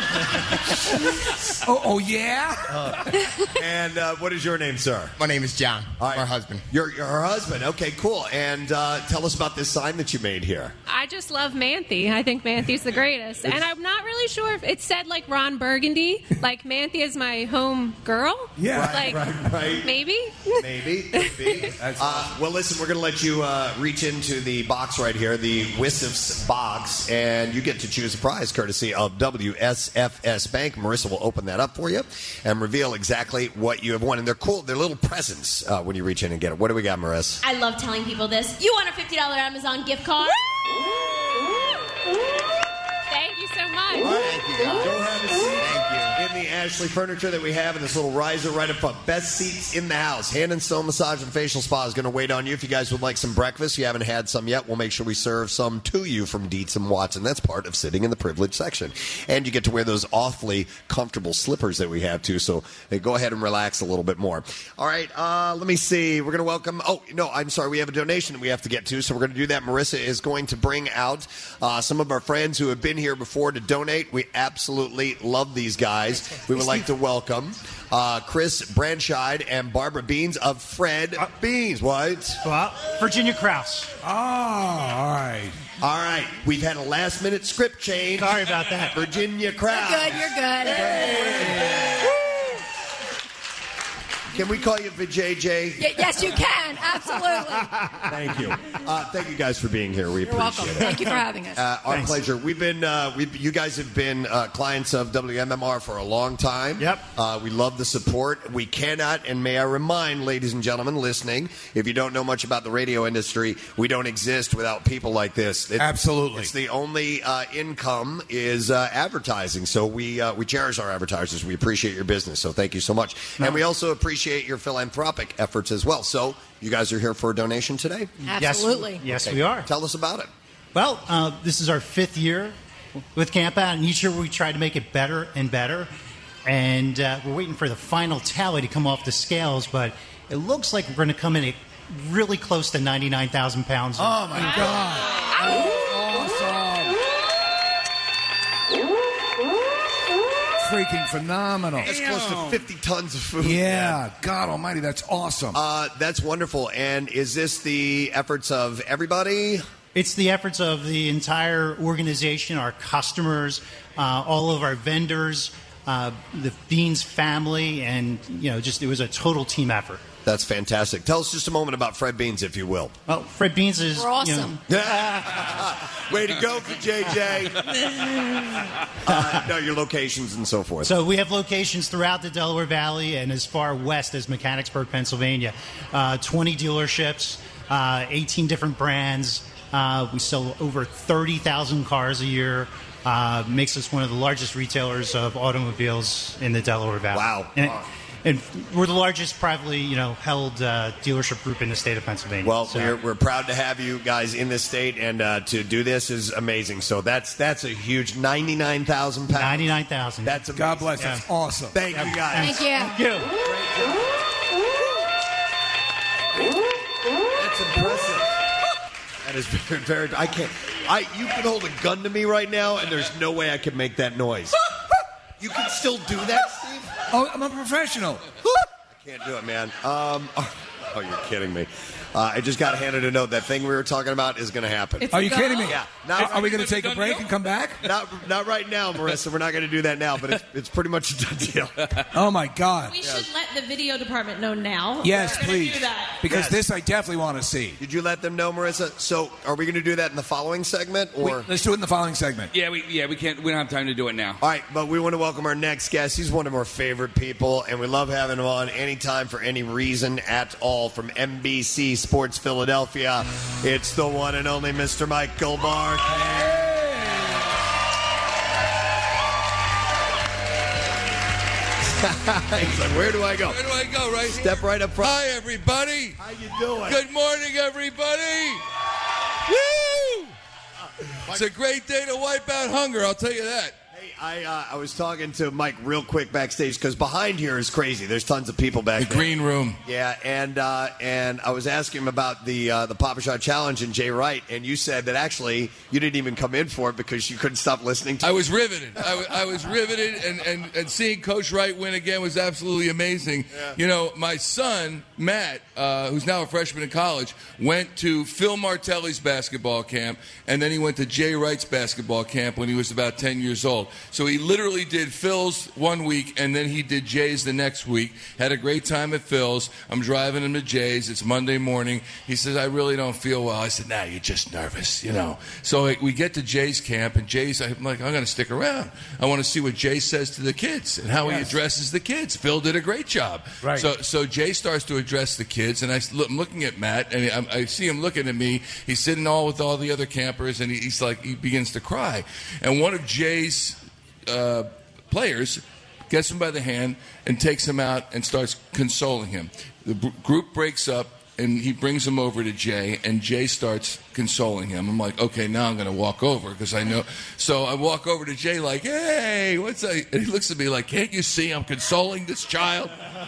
Oh, oh yeah? And uh, what is your name, sir? My name is John. All right. My husband. You're, you're her husband. Okay, cool. And uh, tell us about this sign that you made here. I just love Manthe. I think Manthe's the greatest. And I'm not really sure if it said like Ron Burgundy, like Manthe is my home girl. Yeah. Like, right, right. maybe? Maybe. Maybe. Uh, well, listen, we're going to let you uh, reach into the box right here, the Wissifs box, and you get to choose a prize courtesy of W S F S Bank. Marissa will open that up for you and reveal exactly what you have won. And they're cool. They're little presents uh, when you reach in and get it. What do we got, Marissa? I love telling people this. You want a fifty dollars Amazon gift card? Thank you so much. Thank you. Go have a seat. Thank you. In the Ashley furniture that we have in this little riser right up front. Best seats in the house. Hand and Stone Massage and Facial Spa is going to wait on you. If you guys would like some breakfast, you haven't had some yet, we'll make sure we serve some to you from Dietz and Watson. That's part of sitting in the privilege section. And you get to wear those awfully comfortable slippers that we have, too. So hey, go ahead and relax a little bit more. All right, uh, let me see. We're going to welcome... Oh, no, I'm sorry. We have a donation that we have to get to, so we're going to do that. Marissa is going to bring out uh, some of our friends who have been here before to donate. We absolutely love these guys. We would like to welcome uh, Chris Branscheid and Barbara Beans of Fred uh, Beans. What? Well, Virginia Krause. Oh, all right. All right. We've had a last-minute script change. Sorry about that. Virginia Krause. You're good, you're good. Can we call you Vijay? Y- yes, you can. Absolutely. Thank you. Uh, thank you guys for being here. We You're appreciate welcome. it. Thank you for having us. Uh, our Thanks. pleasure. We've been, uh, we've, you guys have been uh, clients of W M M R for a long time. Yep. Uh, we love the support. We cannot, and may I remind, ladies and gentlemen listening, if you don't know much about the radio industry, we don't exist without people like this. It, Absolutely. It's the only uh, income is uh, advertising. So we uh, we cherish our advertisers. We appreciate your business. So thank you so much. No. And we also appreciate your philanthropic efforts as well. So you guys are here for a donation today? Absolutely. Yes, Okay. we are. Tell us about it. Well, uh, this is our fifth year with Camp Out, and each year we try to make it better and better. and uh, we're waiting for the final tally to come off the scales, but it looks like we're going to come in at really close to ninety-nine thousand pounds. Oh, my God. Awesome. Freaking phenomenal. That's close to fifty tons of food. Yeah, God almighty, that's awesome. Uh, that's wonderful. And is this the efforts of everybody? It's the efforts of the entire organization, our customers, uh, all of our vendors, uh, the Beans family, and, you know, just it was a total team effort. That's fantastic. Tell us just a moment about Fred Beans, if you will. Well, Fred Beans is... We're awesome. You know, way to go for J J. uh, no, your locations and so forth. So we have locations throughout the Delaware Valley and as far west as Mechanicsburg, Pennsylvania. Uh, twenty dealerships, uh, eighteen different brands. Uh, we sell over thirty thousand cars a year. Uh, makes us one of the largest retailers of automobiles in the Delaware Valley. Wow. And, and we're the largest privately, you know, held uh, dealership group in the state of Pennsylvania. Well, so. we're, we're proud to have you guys in this state, and uh, to do this is amazing. So that's that's a huge ninety-nine thousand pounds. ninety-nine thousand. That's amazing. God bless. That's awesome. Thank you, guys. Thank you. Thank you. That's impressive. That is very, very. I can't. I you can hold a gun to me right now, and there's no way I can make that noise. You can still do that, Steve? Oh, I'm a professional. I can't do it, man. Um, oh, oh, you're kidding me. Uh, I just got handed a note. That thing we were talking about is going to happen. Are you kidding me? Yeah. Not, are we going to take a break and come back? Not, not right now, Marissa. We're not going to do that now, but it's, it's pretty much a done deal. Oh, my God. We should let the video department know now. Yes, We're gonna please. do that. Because Yes. this I definitely want to see. Did you let them know, Marissa? So, are we going to do that in the following segment, or We- let's do it in the following segment. Yeah, we yeah we can't. We don't have time to do it now. All right, but we want to welcome our next guest. He's one of our favorite people, and we love having him on anytime for any reason at all. From N B C Sports Philadelphia, it's the one and only Mister Michael Barker. He's like, where do I go? Where do I go? Right Step here? right up front. Hi, everybody. How you doing? Good morning, everybody. Woo! It's a great day to wipe out hunger, I'll tell you that. Hey, I uh, I was talking to Mike real quick backstage because behind here is crazy. There's tons of people back The there. green room. Yeah, and uh, and I was asking him about the uh, the Papa Shot Challenge and Jay Wright, and you said that actually you didn't even come in for it because you couldn't stop listening to I it. was riveted. I, w- I was riveted, and, and, and seeing Coach Wright win again was absolutely amazing. Yeah. You know, my son, Matt, uh, who's now a freshman in college, went to Phil Martelli's basketball camp, and then he went to Jay Wright's basketball camp when he was about ten years old. So he literally did Phil's one week, and then he did Jay's the next week. Had a great time at Phil's. I'm driving him to Jay's. It's Monday morning. He says, I really don't feel well. I said, nah, you're just nervous, you know. So we get to Jay's camp, and Jay's, I'm like, I'm going to stick around. I want to see what Jay says to the kids and how he Yes. addresses the kids. Phil did a great job. Right. So, so Jay starts to address the kids, and I, am looking at Matt, and I, I see him looking at me. He's sitting all with all the other campers, and he, he's like, he begins to cry. And one of Jay's uh, players gets him by the hand and takes him out and starts consoling him. The b- group breaks up, and he brings him over to Jay, and Jay starts consoling him. I'm like, okay, now I'm going to walk over because I know. So I walk over to Jay like, hey, what's that? And he looks at me like, can't you see I'm consoling this child?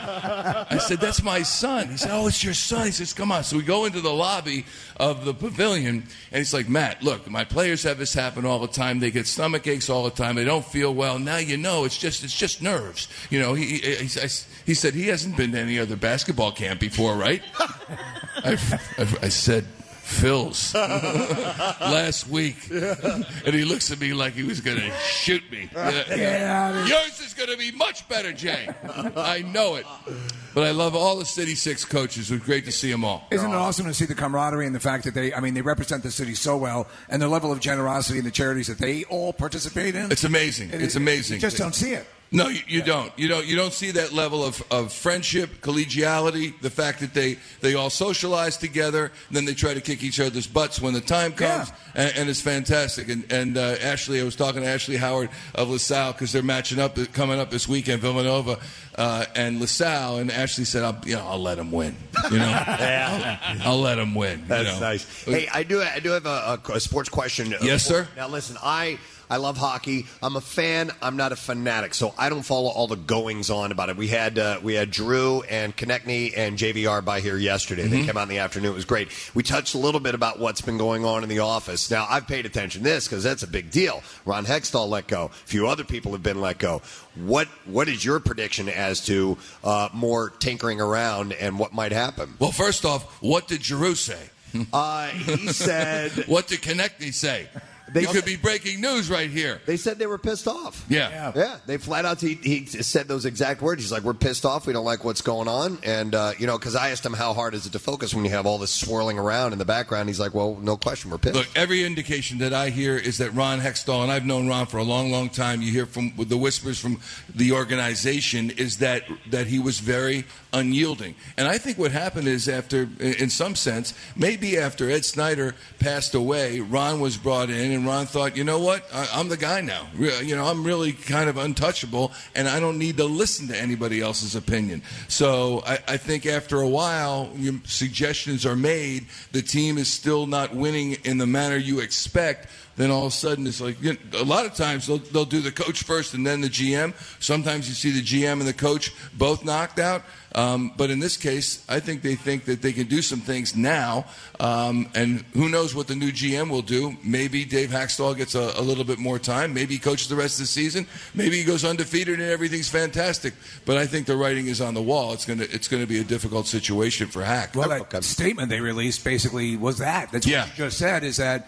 I said, that's my son. He said, oh, it's your son. He says, come on. So we go into the lobby of the pavilion, and he's like, Matt, look, my players have this happen all the time. They get stomach aches all the time. They don't feel well. Now you know it's just it's just nerves. You know, he, he, he, he said he hasn't been to any other basketball camp before, right? I, I, I said, Phil's last week. And he looks at me like he was going to shoot me. Yeah. Yours is going to be much better, Jay. I know it. But I love all the City Six coaches. It was great to see them all. Isn't it awesome to see the camaraderie and the fact that they, I mean, they represent the city so well, and the level of generosity and the charities that they all participate in? It's amazing. It- It's amazing. You just don't see it. No, you, you don't. You don't. You don't see that level of, of friendship, collegiality. The fact that they, they all socialize together, and then they try to kick each other's butts when the time comes, and, and it's fantastic. And, and uh, Ashley, I was talking to Ashley Howard of LaSalle because they're matching up, coming up this weekend, Villanova uh, and LaSalle, and Ashley said, "I'll, you know, I'll let them win. You know, Yeah. I'll, I'll let them win." you That's know. nice. Hey, I do I do have a, a, a sports question. Yes, sir. Now listen, I I love hockey. I'm a fan. I'm not a fanatic, so I don't follow all the goings on about it. We had uh, we had Drew and Konechny and J V R by here yesterday. Mm-hmm. They came out in the afternoon. It was great. We touched a little bit about what's been going on in the office. Now, I've paid attention to this because that's a big deal. Ron Hextall let go. A few other people have been let go. What What is your prediction as to uh, more tinkering around and what might happen? Well, first off, what did Giroux say? Uh, he said... What did Konechny say? They you could be breaking news right here. They said they were pissed off. Yeah. Yeah. yeah. They flat out, he, he said those exact words. He's like, we're pissed off. We don't like what's going on. And, uh, you know, because I asked him how hard is it to focus when you have all this swirling around in the background. He's like, well, no question, we're pissed. Look, every indication that I hear is that Ron Hextall, and I've known Ron for a long, long time, you hear from the whispers from the organization, is that, that he was very unyielding. And I think what happened is after, in some sense, maybe after Ed Snyder passed away, Ron was brought in, and Ron thought, you know what, I, I'm the guy now. Re- you know, I'm really kind of untouchable, and I don't need to listen to anybody else's opinion. So I, I think after a while, you, suggestions are made, the team is still not winning in the manner you expect, then all of a sudden it's like, you know, a lot of times they'll, they'll do the coach first and then the G M. Sometimes you see the G M and the coach both knocked out. Um, but in this case, I think they think that they can do some things now. Um, and who knows what the new G M will do. Maybe Dave Haxtell gets a, a little bit more time. Maybe he coaches the rest of the season. Maybe he goes undefeated and everything's fantastic. But I think the writing is on the wall. It's going to it's going to be a difficult situation for Hack. Well, that statement they released basically was that. That's what Yeah. you just said, is that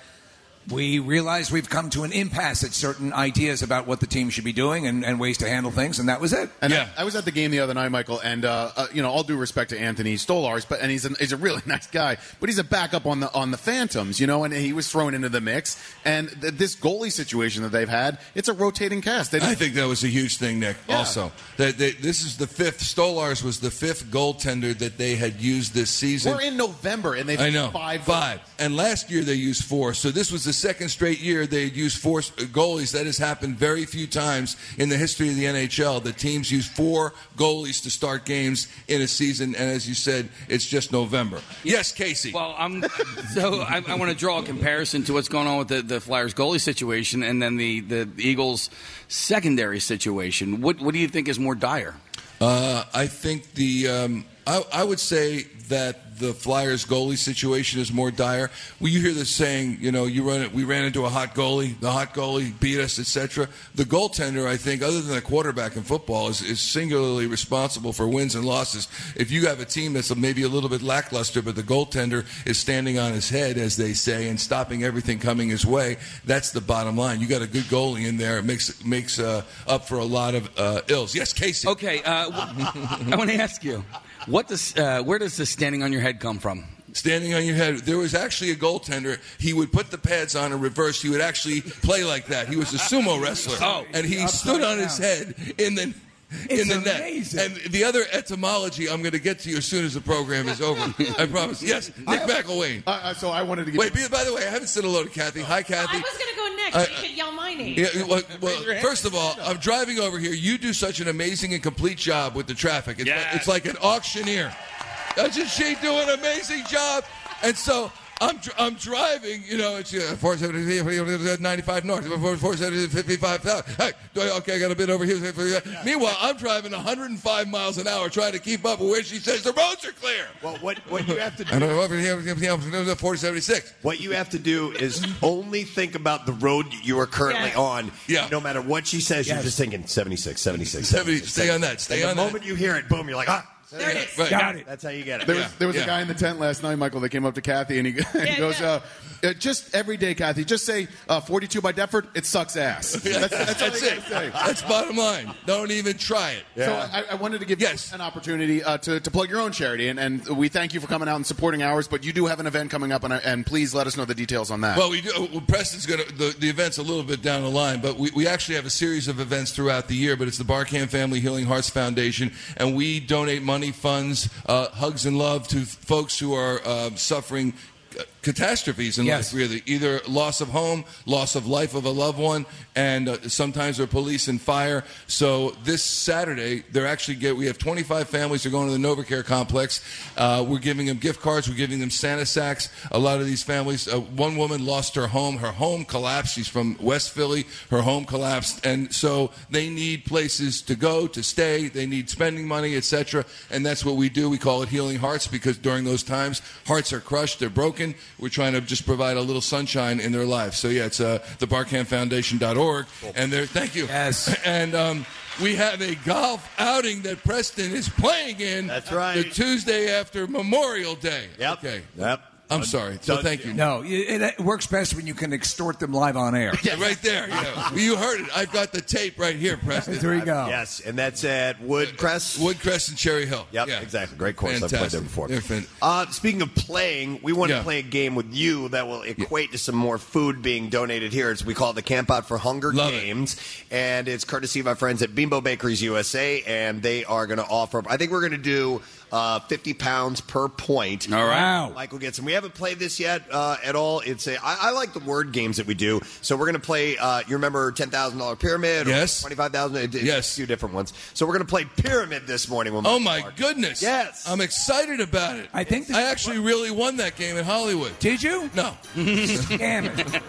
we realize we've come to an impasse at certain ideas about what the team should be doing and, and ways to handle things, and that was it. And I, I was at the game the other night, Michael, and uh, uh, you know, all due respect to Anthony Stolars, but and he's a, he's a really nice guy, but he's a backup on the on the Phantoms, you know, and he was thrown into the mix. And th- this goalie situation that they've had, it's a rotating cast. They I think that was a huge thing, Nick. Yeah. Also, that they, this is the fifth. Stolars was the fifth goaltender that they had used this season. We're in November, and they've I know five. five, and last year they used four. So this was the second straight year they had used four goalies. That has happened very few times in the history of the N H L. The teams use four goalies to start games in a season, and as you said, it's just November. Yes, Casey. Well, I'm so I, I want to draw a comparison to what's going on with the, the Flyers goalie situation and then the, the Eagles secondary situation. What what do you think is more dire? Uh, I think the um, I, I would say that the Flyers goalie situation is more dire. Well, you hear this saying, you know, you run it. We ran into a hot goalie. The hot goalie beat us, et cetera. The goaltender, I think, other than the quarterback in football, is, is singularly responsible for wins and losses. If you have a team that's maybe a little bit lackluster, but the goaltender is standing on his head, as they say, and stopping everything coming his way, that's the bottom line. You got a good goalie in there. It makes makes uh, up for a lot of uh, ills. Yes, Casey. Okay, uh, I want to ask you, what does uh, where does this standing on your head come from? Standing on your head. There was actually a goaltender. He would put the pads on in reverse. He would actually play like that. He was a sumo wrestler. Oh. And he stood on his head in the in It's the net. amazing. And the other etymology I'm going to get to you as soon as the program is over. I promise. Yes, Nick McElwain. Uh, uh, so I wanted to get Wait, by the way, I haven't said hello to Kathy. Hi, Kathy. I was going to go next. I- so you could yell my name. Yeah, well, well, first of all, I'm driving over here. You do such an amazing and complete job with the traffic. It's, Yes. like, it's like an auctioneer. Doesn't she do an amazing job? And so I'm dr- I'm driving, you know, it's uh, four seventy, ninety-five north, four seventy, fifty-five south. Hey, do I- okay, I got a bit over here. Meanwhile, I'm driving one hundred five miles an hour trying to keep up with where she says the roads are clear. Well, what, what you have to do... And I'm over here, four seventy-six. What you have to do is only think about the road you are currently Yeah. on. Yeah. No matter what she says, you're Yes. just thinking seventy-six, seventy-six, seventy, seventy-six. stay on that, stay and on the that. moment you hear it, boom, you're like, ah. There it is. Right. Got it. That's how you get it. There was, Yeah, there was yeah. a guy in the tent last night, Michael, that came up to Kathy, and he, and he Yeah, goes, yeah. uh, uh, just every day, Kathy, just say uh, forty-two by Deptford, it sucks ass. That's, that's, all That's you it. gotta say. That's bottom line. Don't even try it. So I, I wanted to give Yes. you an opportunity uh, to, to plug your own charity, and, and we thank you for coming out and supporting ours, but you do have an event coming up, and, and please let us know the details on that. Well, we do. Well, Preston's going to the, the event's a little bit down the line, but we, we actually have a series of events throughout the year. But it's the Barcam Family Healing Hearts Foundation, and we donate money, funds, uh, hugs, and love to folks who are uh, suffering catastrophes in Yes. life, really. Either loss of home, loss of life of a loved one, and uh, sometimes they're police and fire. So this Saturday, they're actually get. We have twenty-five families who are going to the NovaCare complex. Uh, we're giving them gift cards. We're giving them Santa sacks. A lot of these families. Uh, one woman lost her home. Her home collapsed. She's from West Philly. Her home collapsed, and so they need places to go, to stay. They need spending money, et cetera. And that's what we do. We call it Healing Hearts, because during those times, hearts are crushed. They're broken. We're trying to just provide a little sunshine in their lives. So yeah, it's uh, the barkham foundation dot org, and there. Thank you. Yes. And um, we have a golf outing that Preston is playing in. That's right. The Tuesday after Memorial Day. Yep. Okay. Yep. I'm sorry. So thank you. No, it, it works best when you can extort them live on air. Yeah, right there. Yeah. Well, you heard it. I've got the tape right here, Preston. There you go. Yes, and that's at Woodcrest. Woodcrest and Cherry Hill. Yep, Yeah. exactly. Great course. I've played Fantastic. there before. They're fan- Uh, speaking of playing, we want Yeah. to play a game with you that will equate to some more food being donated here. It's, we call it the Camp Out for Hunger Love it. Games, and it's courtesy of our friends at Bimbo Bakeries U S A, and they are going to offer, I think we're going to do uh, fifty pounds per point. All right. Wow. Michael gets them. We haven't played this yet uh, at all. It's a. I, I like the word games that we do. So we're going to play. Uh, you remember ten thousand dollar pyramid? Or Yes. Twenty-five thousand. Yes. A few different ones. So we're going to play pyramid this morning. With Oh Michael my Clark. goodness! Yes. I'm excited about it. I think this I is- actually really won that game in Hollywood. Did you? No. Damn it.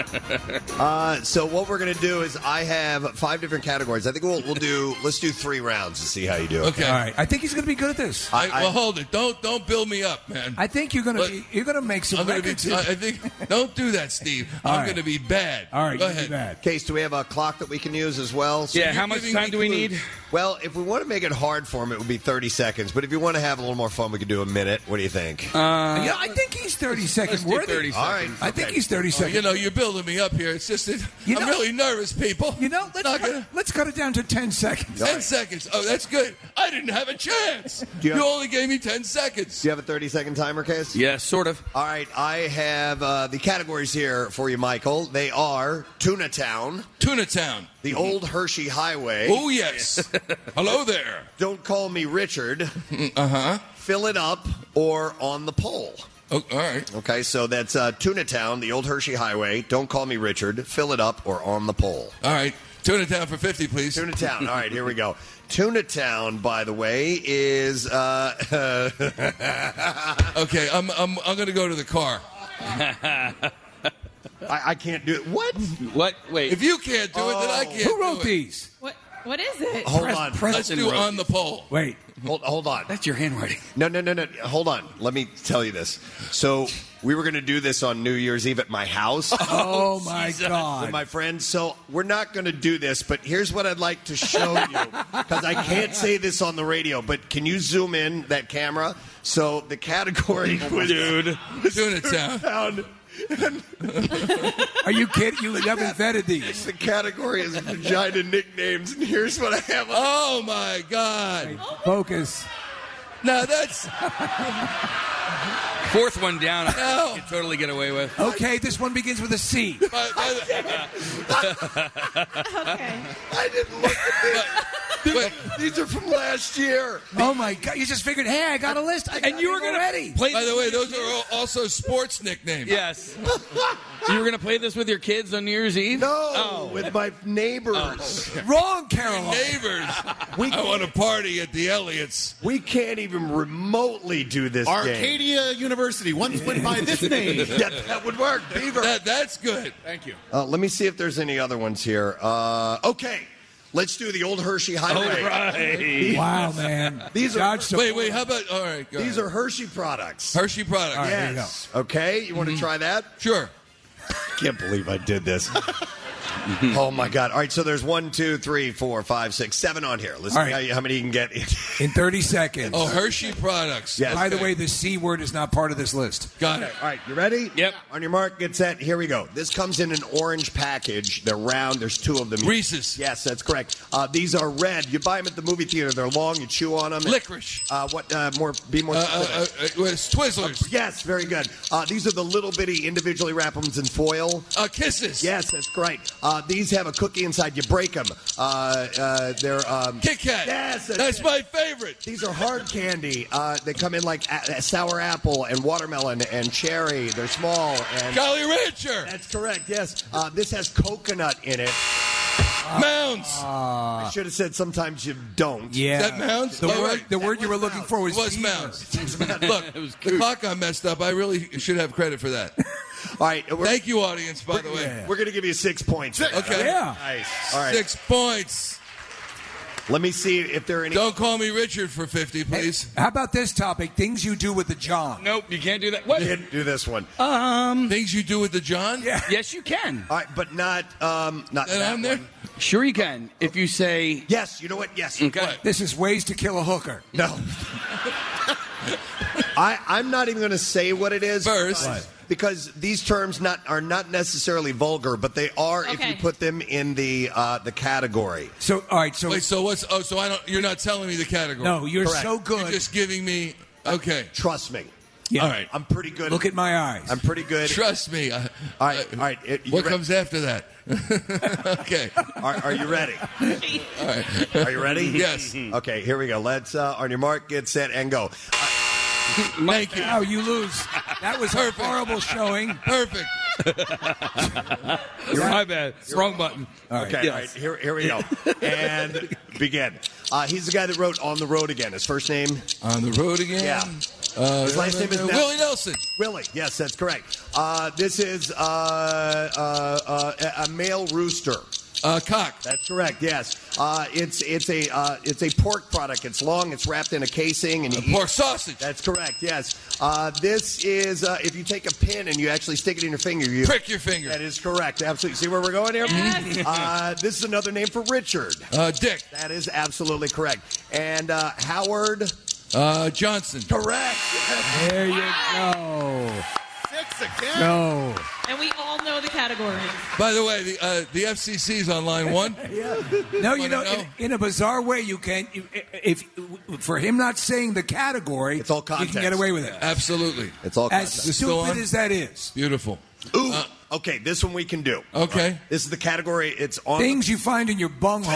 Uh, so what we're going to do is I have five different categories. I think we'll we'll do. Let's do three rounds and see how you do. Okay. All right. I think he's going to be good at this. I, well, hold it. Don't don't build me up, man. I think you're going to But- be, you're going to make some I'm going to records. be. I think. Don't do that, Steve. All I'm right. going to be bad. All right, Go you do ahead. that. Case, do we have a clock that we can use as well? So Yeah, you're how much giving time me do we clues. need? Well, if we want to make it hard for him, it would be thirty seconds. But if you want to have a little more fun, we could do a minute. What do you think? Uh, yeah, I think he's thirty seconds let's do worthy. thirty All right. I think Okay. he's thirty Oh, seconds. you know, you're building me up here. It's just that You I'm know- really nervous, people. You know, let's Not cut, gonna- let's cut it down to ten seconds. Ten seconds. Oh, that's good. I didn't have a chance. Do you You, have- only gave me ten seconds. Do you have a thirty second timer, Case? yeah, sort of. All right, I have uh, the categories here for you, Michael. They are Tuna Town, Tuna Town. the Old Hershey Highway. Oh yes. Hello there. Don't Call Me Richard, Uh huh. Fill It Up, or On the Pole. Oh, all right. Okay, so that's uh, Tuna Town, the Old Hershey Highway, Don't Call Me Richard, Fill It Up, or On the Pole. All right. Tuna Town for fifty, please. Tuna Town. All right, here we go. Tuna Town, by the way, is. Uh, Okay, I'm I'm I'm gonna go to the car. I, I can't do it. What? What? Wait. If you can't do it, then I can't. Who wrote do it. these? What? What is it? Hold Press- on. press- Let's Preston do wrote on the pole. Wait. Hold, hold on. That's your handwriting. No, no, no, no. Hold on. Let me tell you this. So we were going to do this on New Year's Eve at my house. Oh, my with God. my friends. So we're not going to do this, but here's what I'd like to show you because I can't say this on the radio. But can you zoom in that camera? So the category was Dude. Tuna Town. Town. Are you kidding? You haven't vetted these. The category is vagina nicknames, and here's what I have. Oh my God. Focus. Now that's Fourth one down, I No. could totally get away with. Okay, this one begins with a C. by, by the, Okay. I didn't look at this. Wait. These are from last year. Oh, my God. You just figured, hey, I got a list. I got And you were it gonna already. play by this the way, with your those are all- also sports nicknames. Yes. You were going to play this with your kids on New Year's Eve? No, Oh. with my neighbors. Wrong, Caroline. Neighbors. We I want a party at the Elliots. We can't even remotely do this game. Arcadia University once went by this name. Yeah, that would work. Beaver. That that's good. Thank you. Uh, let me see if there's any other ones here. Uh, okay, let's do the Old Hershey Highway. Right. Wow, man. These are Dodge Wait, wait. How about all right? Go these ahead. are Hershey products. Hershey products. All right, there you go. Yes. Okay, you want to try that? Sure. Can't believe I did this. Oh my God! All right, so there's one, two, three, four, five, six, seven on here. Let's All see right. how, you, how many you can get. In thirty seconds. Oh, Hershey products. Yes. By the Okay. way, the C word is not part of this list. Got it. All right, you ready? Yep. On your mark, get set. Here we go. This comes in an orange package. They're round. There's two of them. Reese's. Yes, that's correct. Uh, these are red. You buy them at the movie theater. They're long. You chew on them. Licorice. Uh, what? Uh, more? Be more Uh, specific. uh, uh, uh, Twizzlers. Yes, very good. Uh, these are the little bitty individually wrapped ones in foil. Uh, kisses. Yes, that's great. Uh, Uh, these have a cookie inside. You break them. Uh, uh, they're um, Kit Kat. Yes, that's, that's my favorite. These are hard candy. Uh, they come in like a- a sour apple and watermelon and cherry. They're small. And Jolly Rancher. That's correct. Yes. Uh, this has coconut in it. Mounds. I should have said sometimes you don't. Yeah. Is that Mounds? The Oh, word, right. the word you were looking for was, It was fever. Mounds. Look, the clock got messed up. I really should have credit for that. All right. Thank you, audience, by the way. We're going to give you six points. for that. Okay. Yeah. Nice. All right. Six points. Let me see if there are any. Don't call me Richard for fifty, please. How about this topic? Things you do with the John. Nope, you can't do that. What? Can't do this one. Um, Things you do with the John? Yeah. yes, you can. All right, but not um, not And that I'm there? one. Sure, you can. If you say Yes. You know what? Yes. okay. What? This is ways to kill a hooker. No. I, I'm not even going to say what it is. First. uh, Because these terms not are not necessarily vulgar, but they are if Okay. you put them in the uh, the category. So, all right. So, Wait, so what's? Oh, so I don't. You're not telling me the category. no, you're Correct. so good. You're just giving me. Okay. Trust me. Yeah. All right. I'm pretty good. Look at my eyes. I'm pretty good. Trust me. I, All right. All right. It- you what re- comes after that? Okay. Are, are you ready? All right. Are you ready? Yes. Okay. Here we go. Let's uh, on your mark, get set, and go. Thank you. Oh, you lose. That was a Perfect. horrible showing. Perfect. You're my bad. Wrong button. All right. Okay. All right. Here, here we go. And begin. Uh, he's the guy that wrote "On the Road Again." His first name. On the road again. Yeah. Uh, His last name is uh, Nel- Willie Nelson. Willie. Yes, that's correct. Uh, this is uh, uh, uh, a male rooster. Uh, cock. That's correct. Yes, uh, it's it's a uh, it's a pork product. It's long. It's wrapped in a casing, and you eat- Pork sausage. That's correct. Yes. Uh, this is uh, if you take a pin and you actually stick it in your finger. You Prick your finger. That is correct. Absolutely. See where we're going here? Yes. Uh, this is another name for Richard. Uh, Dick. That is absolutely correct. And uh, Howard. Uh, Johnson. Correct. There you go. Six again. No. And we all know the category. By the way, the uh, the F C C's on line one. No, you know, Wanna know? in, in a bizarre way, you can. If for him not saying the category, It's all you context. can get away with it. Absolutely. It's all As context. This still stupid on? as that is, Beautiful. Ooh. Okay, this one we can do. Okay. This is the category. It's on. things you find in your bunghole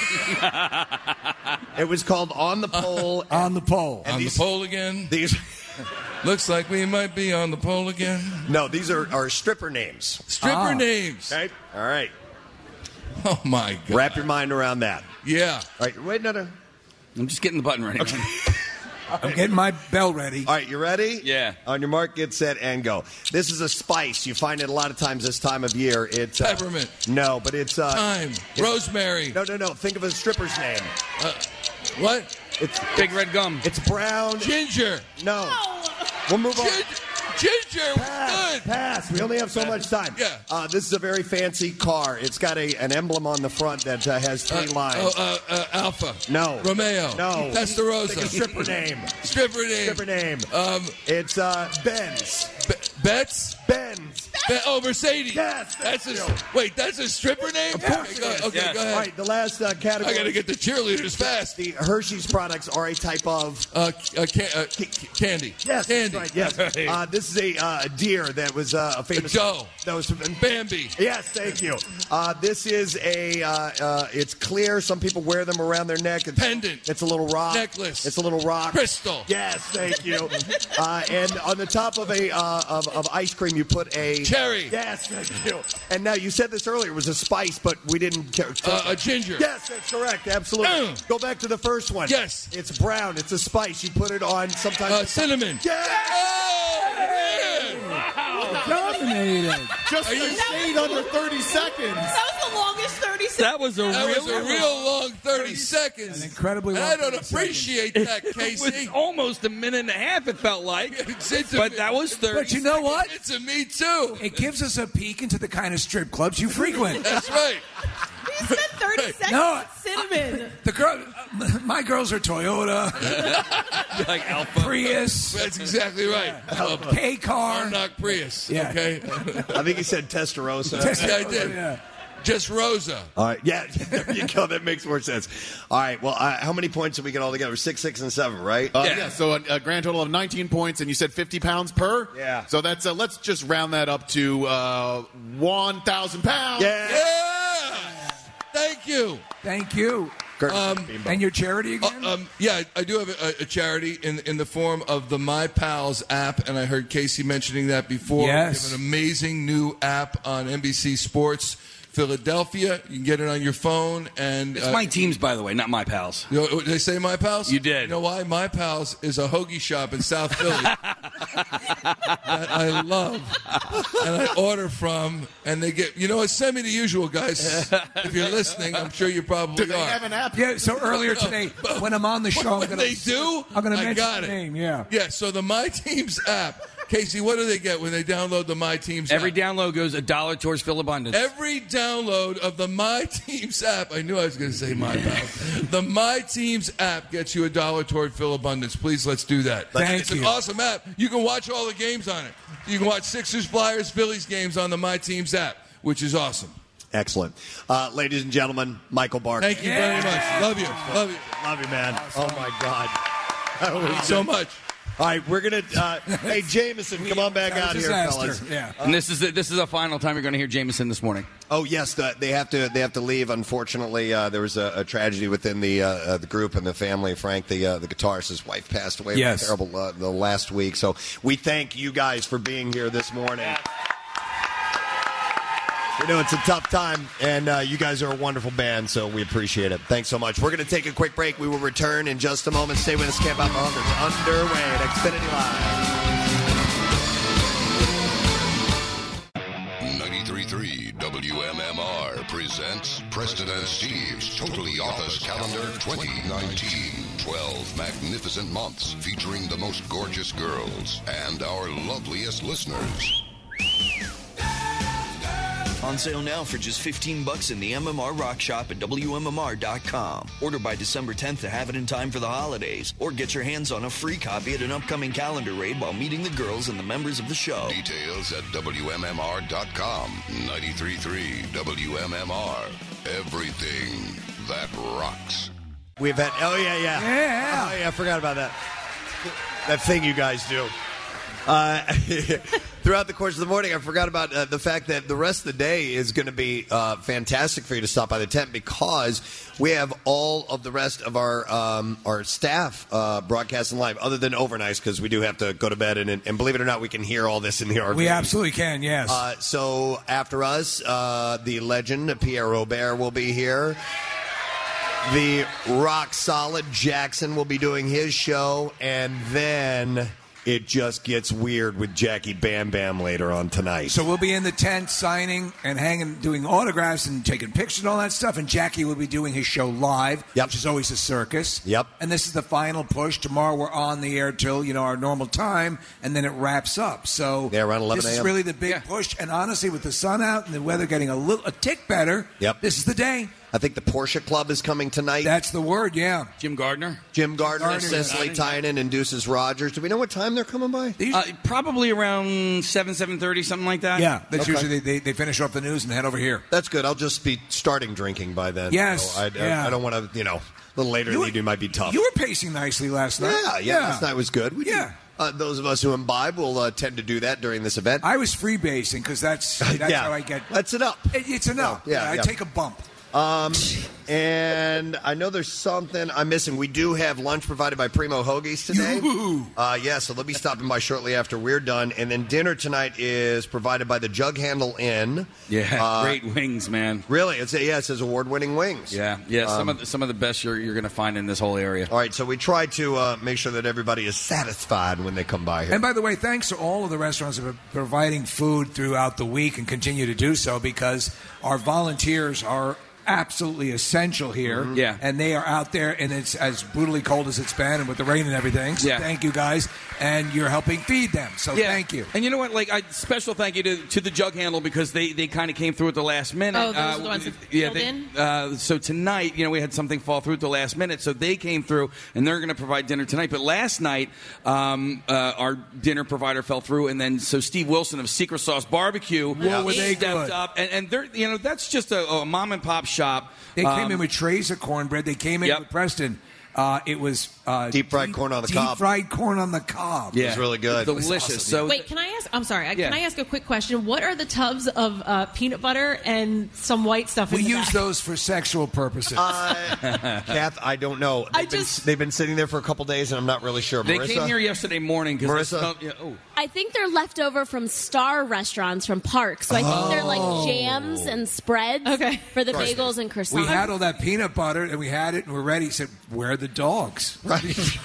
It was called On the Pole. on the pole. And On these- the pole again. These. Looks like we might be on the pole again. No, these are, are stripper names. Stripper Ah. names. Okay. All right. Oh my God. Wrap your mind around that. Yeah. All right. Wait, no, no. I'm just getting the button ready. I'm getting my bell ready. All right, you ready? Yeah. On your mark, get set, and go. This is a spice. You find it a lot of times this time of year. It's uh, Peppermint. No, but it's uh, Thyme. it's- Rosemary. No, no, no. Think of a stripper's name. Uh, what? It's Big red gum. it's brown. Ginger. No. We'll move on. Gin- Ginger. Pass, Good. pass. We only have so much time. Yeah. Uh, this is a very fancy car. It's got a an emblem on the front that uh, has three Uh, lines. oh, uh, uh, Alpha. No. Romeo. No. Testarossa. Think of stripper name. Stripper name. Stripper name. Um, It's uh, Benz. Be- Betts. Benz. Be- oh, Mercedes. Yes, That's thank a you. wait. That's a stripper name. Of course Okay, go, it is. okay, Yes. go All ahead. right, the last uh, category. I got to get the cheerleaders fast. The Hershey's products are a type of Uh, uh, ca- uh, c- candy. yes, Candy. that's right, yes. Uh, this is a uh, deer that was uh, a famous Joe. That was Bambi. Yes, thank you. Uh, this is a. Uh, uh, it's clear. Some people wear them around their neck. It's, Pendant. It's a little rock. Necklace. It's a little rock. Crystal. Yes, thank you. uh, and on the top of a uh, of, of ice cream, you put a Cherry. Yes, thank you. And now you said this earlier it was a spice, but we didn't. Ca- Uh, a ginger. Yes, that's correct. Absolutely. Mm. Go back to the first one. Yes. It's brown. It's a spice. You put it on sometimes. Uh, cinnamon. Yeah. Dominated. Just Are a you- shade under thirty seconds. That was the longest thirty seconds. That was a That real was a real long thirty seconds. An incredibly And long I don't thirty appreciate that, It Casey. was almost a minute and a half, it felt like. It's into But me. that was thirty. But you know what? It's a me too. It gives us a peek into the kind of strip clubs you frequent. That's right. You said thirty seconds. No. Cinnamon. The girl, my girls are Toyota, like Alpha. Prius, That's exactly right. Uh, K car. Knock Prius. Yeah. Okay. I think he said Testarossa. Yeah, I did. Yeah. Just Rosa. All right. Yeah, there you go. That makes more sense. All right. Well, uh, how many points did we get all together? Six, six, and seven, right? Uh, yeah. So a, a grand total of nineteen points, and you said fifty pounds per. Yeah. So that's uh, let's just round that up to uh, one thousand pounds. Yeah. Yeah! Thank you. Thank you. Um, and your charity again? Uh, um, yeah, I do have a, a charity in in the form of the My Pals app, and I heard Casey mentioning that before. Yes. We have an amazing new app on N B C Sports Philadelphia. You can get it on your phone. And It's uh, my teams, by the way, not my pals. You know, did they say My Pals? You did. You know why? My Pals is a hoagie shop in South Philly that I love, and I order from, and they get. You know, send me the usual, guys. If you're listening, I'm sure you probably Do they are. have an app? Yeah, so earlier today, when I'm on the show, I'm What gonna, they do? I'm going to I mention got the it. name, yeah. Yeah, so the My Teams app. Casey, what do they get when they download the My Teams Every app? download goes a dollar towards Phil Abundance. Every download of the My Teams app, I knew I was going to say My Pals. The My Teams app gets you a dollar toward Phil Abundance. Please, let's do that. Thank it's you. an awesome app. You can watch all the games on it. You can watch Sixers, Flyers, Phillies games on the My Teams app, which is awesome. Excellent. Uh, ladies and gentlemen, Michael Barker. Thank you very much. Love you. Love you. Love you, man. Oh, my God. That was Thank you so good. much. All right, we're going to. Uh, hey, Jameson, come on back out here, fellas. Yeah. and this is the, this is the final time you're going to hear Jameson this morning. Oh yes, the, they have to they have to leave. Unfortunately, uh, there was a, a tragedy within the uh, uh, the group and the family. Frank, the uh, the guitarist, his wife passed away. Yes. Terrible uh, the last week. So we thank you guys for being here this morning. You know, it's a tough time, and uh, you guys are a wonderful band, so we appreciate it. Thanks so much. We're going to take a quick break. We will return in just a moment. Stay with us. Camp Out for Hunger is underway at Xfinity Live. ninety-three point three W M M R presents Preston and Steve's Totally Office Calendar twenty nineteen. twelve magnificent months featuring the most gorgeous girls and our loveliest listeners. On sale now for just fifteen bucks in the M M R Rock Shop at W M M R dot com. Order by December tenth to have it in time for the holidays. Or get your hands on a free copy at an upcoming calendar raid while meeting the girls and the members of the show. Details at W M M R dot com. ninety-three point three W M M R. Everything that rocks. We've had. Oh, yeah, yeah. Yeah. Oh, yeah, I forgot about that. That thing you guys do. Uh, throughout the course of the morning, I forgot about uh, the fact that the rest of the day is going to be uh, fantastic for you to stop by the tent because we have all of the rest of our um, our staff uh, broadcasting live, other than overnights because we do have to go to bed. And, and believe it or not, we can hear all this in the R V. We absolutely can, yes. Uh, so after us, uh, the legend Pierre Robert will be here. The rock solid Jackson will be doing his show, and then it just gets weird with Jackie Bam Bam later on tonight. So we'll be in the tent signing and hanging, doing autographs and taking pictures and all that stuff. And Jackie will be doing his show live, yep. which is always a circus. Yep. And this is the final push. Tomorrow we're on the air till, you know, our normal time, and then it wraps up. So yeah, around eleven this is a.m. really the big yeah. push. And honestly, with the sun out and the weather getting a little a tick better, yep. this is the day. I think the Porsche Club is coming tonight. That's the word, yeah. Jim Gardner. Jim Gardner, Gardner Cecily yeah. Tynan, and Deuces Rogers. Do we know what time they're coming by? Uh, probably around seven, seven thirty, something like that. Yeah, that's Okay. usually they, they, they finish off the news and head over here. That's good. I'll just be starting drinking by then. Yes, So I, yeah. I, I don't want to, you know, a little later You than were- you do might be tough. You were pacing nicely last night. Yeah, yeah, last night was good. We do- yeah. Uh, those of us who imbibe will uh, tend to do that during this event. I was freebasing because that's, that's Yeah. how I get. That's it up. It, it's an up. Yeah, Yeah, yeah. I take a bump. Um, and I know there's something I'm missing. We do have lunch provided by Primo Hoagies today. Uh, yeah, so they'll be stopping by shortly after we're done. And then dinner tonight is provided by the Jug Handle Inn. Yeah, Uh, great wings, man. Really? It's a, yeah, it says award-winning wings. Yeah, yeah. Some Um, of the, some of the best you're, you're going to find in this whole area. All right, so we try to uh, make sure that everybody is satisfied when they come by here. And by the way, thanks to all of the restaurants that are providing food throughout the week and continue to do so because our volunteers are absolutely essential here. Mhm. Yeah. And they are out there, and it's as brutally cold as it's been and with the rain and everything. So Yeah. thank you guys. And you're helping feed them. So Yeah. thank you. And you know what? Like, I, special thank you to, to the Jug Handle because they, they kind of came through at the last minute. Oh, those are the ones that yeah, filled they- in? Uh, so tonight, you know, we had something fall through at the last minute, so they came through, and they're going to provide dinner tonight. But last night, um, uh, our dinner provider fell through, and then so Steve Wilson of Secret Sauce Barbecue Whoa, were they stepped good. up, and, and they're you know that's just a, a mom and pop shop. They came Um, in with trays of cornbread. They came in Yep. with Preston. Uh, it was uh, deep fried corn on the deep cob. Deep fried corn on the cob. Yeah. It was really good. Delicious. Awesome. So Wait, can I ask? I'm sorry. Yeah. Can I ask a quick question? What are the tubs of uh, peanut butter and some white stuff? We in the use back? those for sexual purposes. Uh, Kath, I don't know. They've, I been, just- they've been sitting there for a couple days, and I'm not really sure. They Marissa? came here yesterday morning. 'cause Marissa? they smelled- yeah, oh. I think they're left over from star restaurants from parks. So I think they're like jams and spreads for the Right. bagels and croissants. We had all that peanut butter, and we had it, and we're ready. He said, where are the dogs? Right.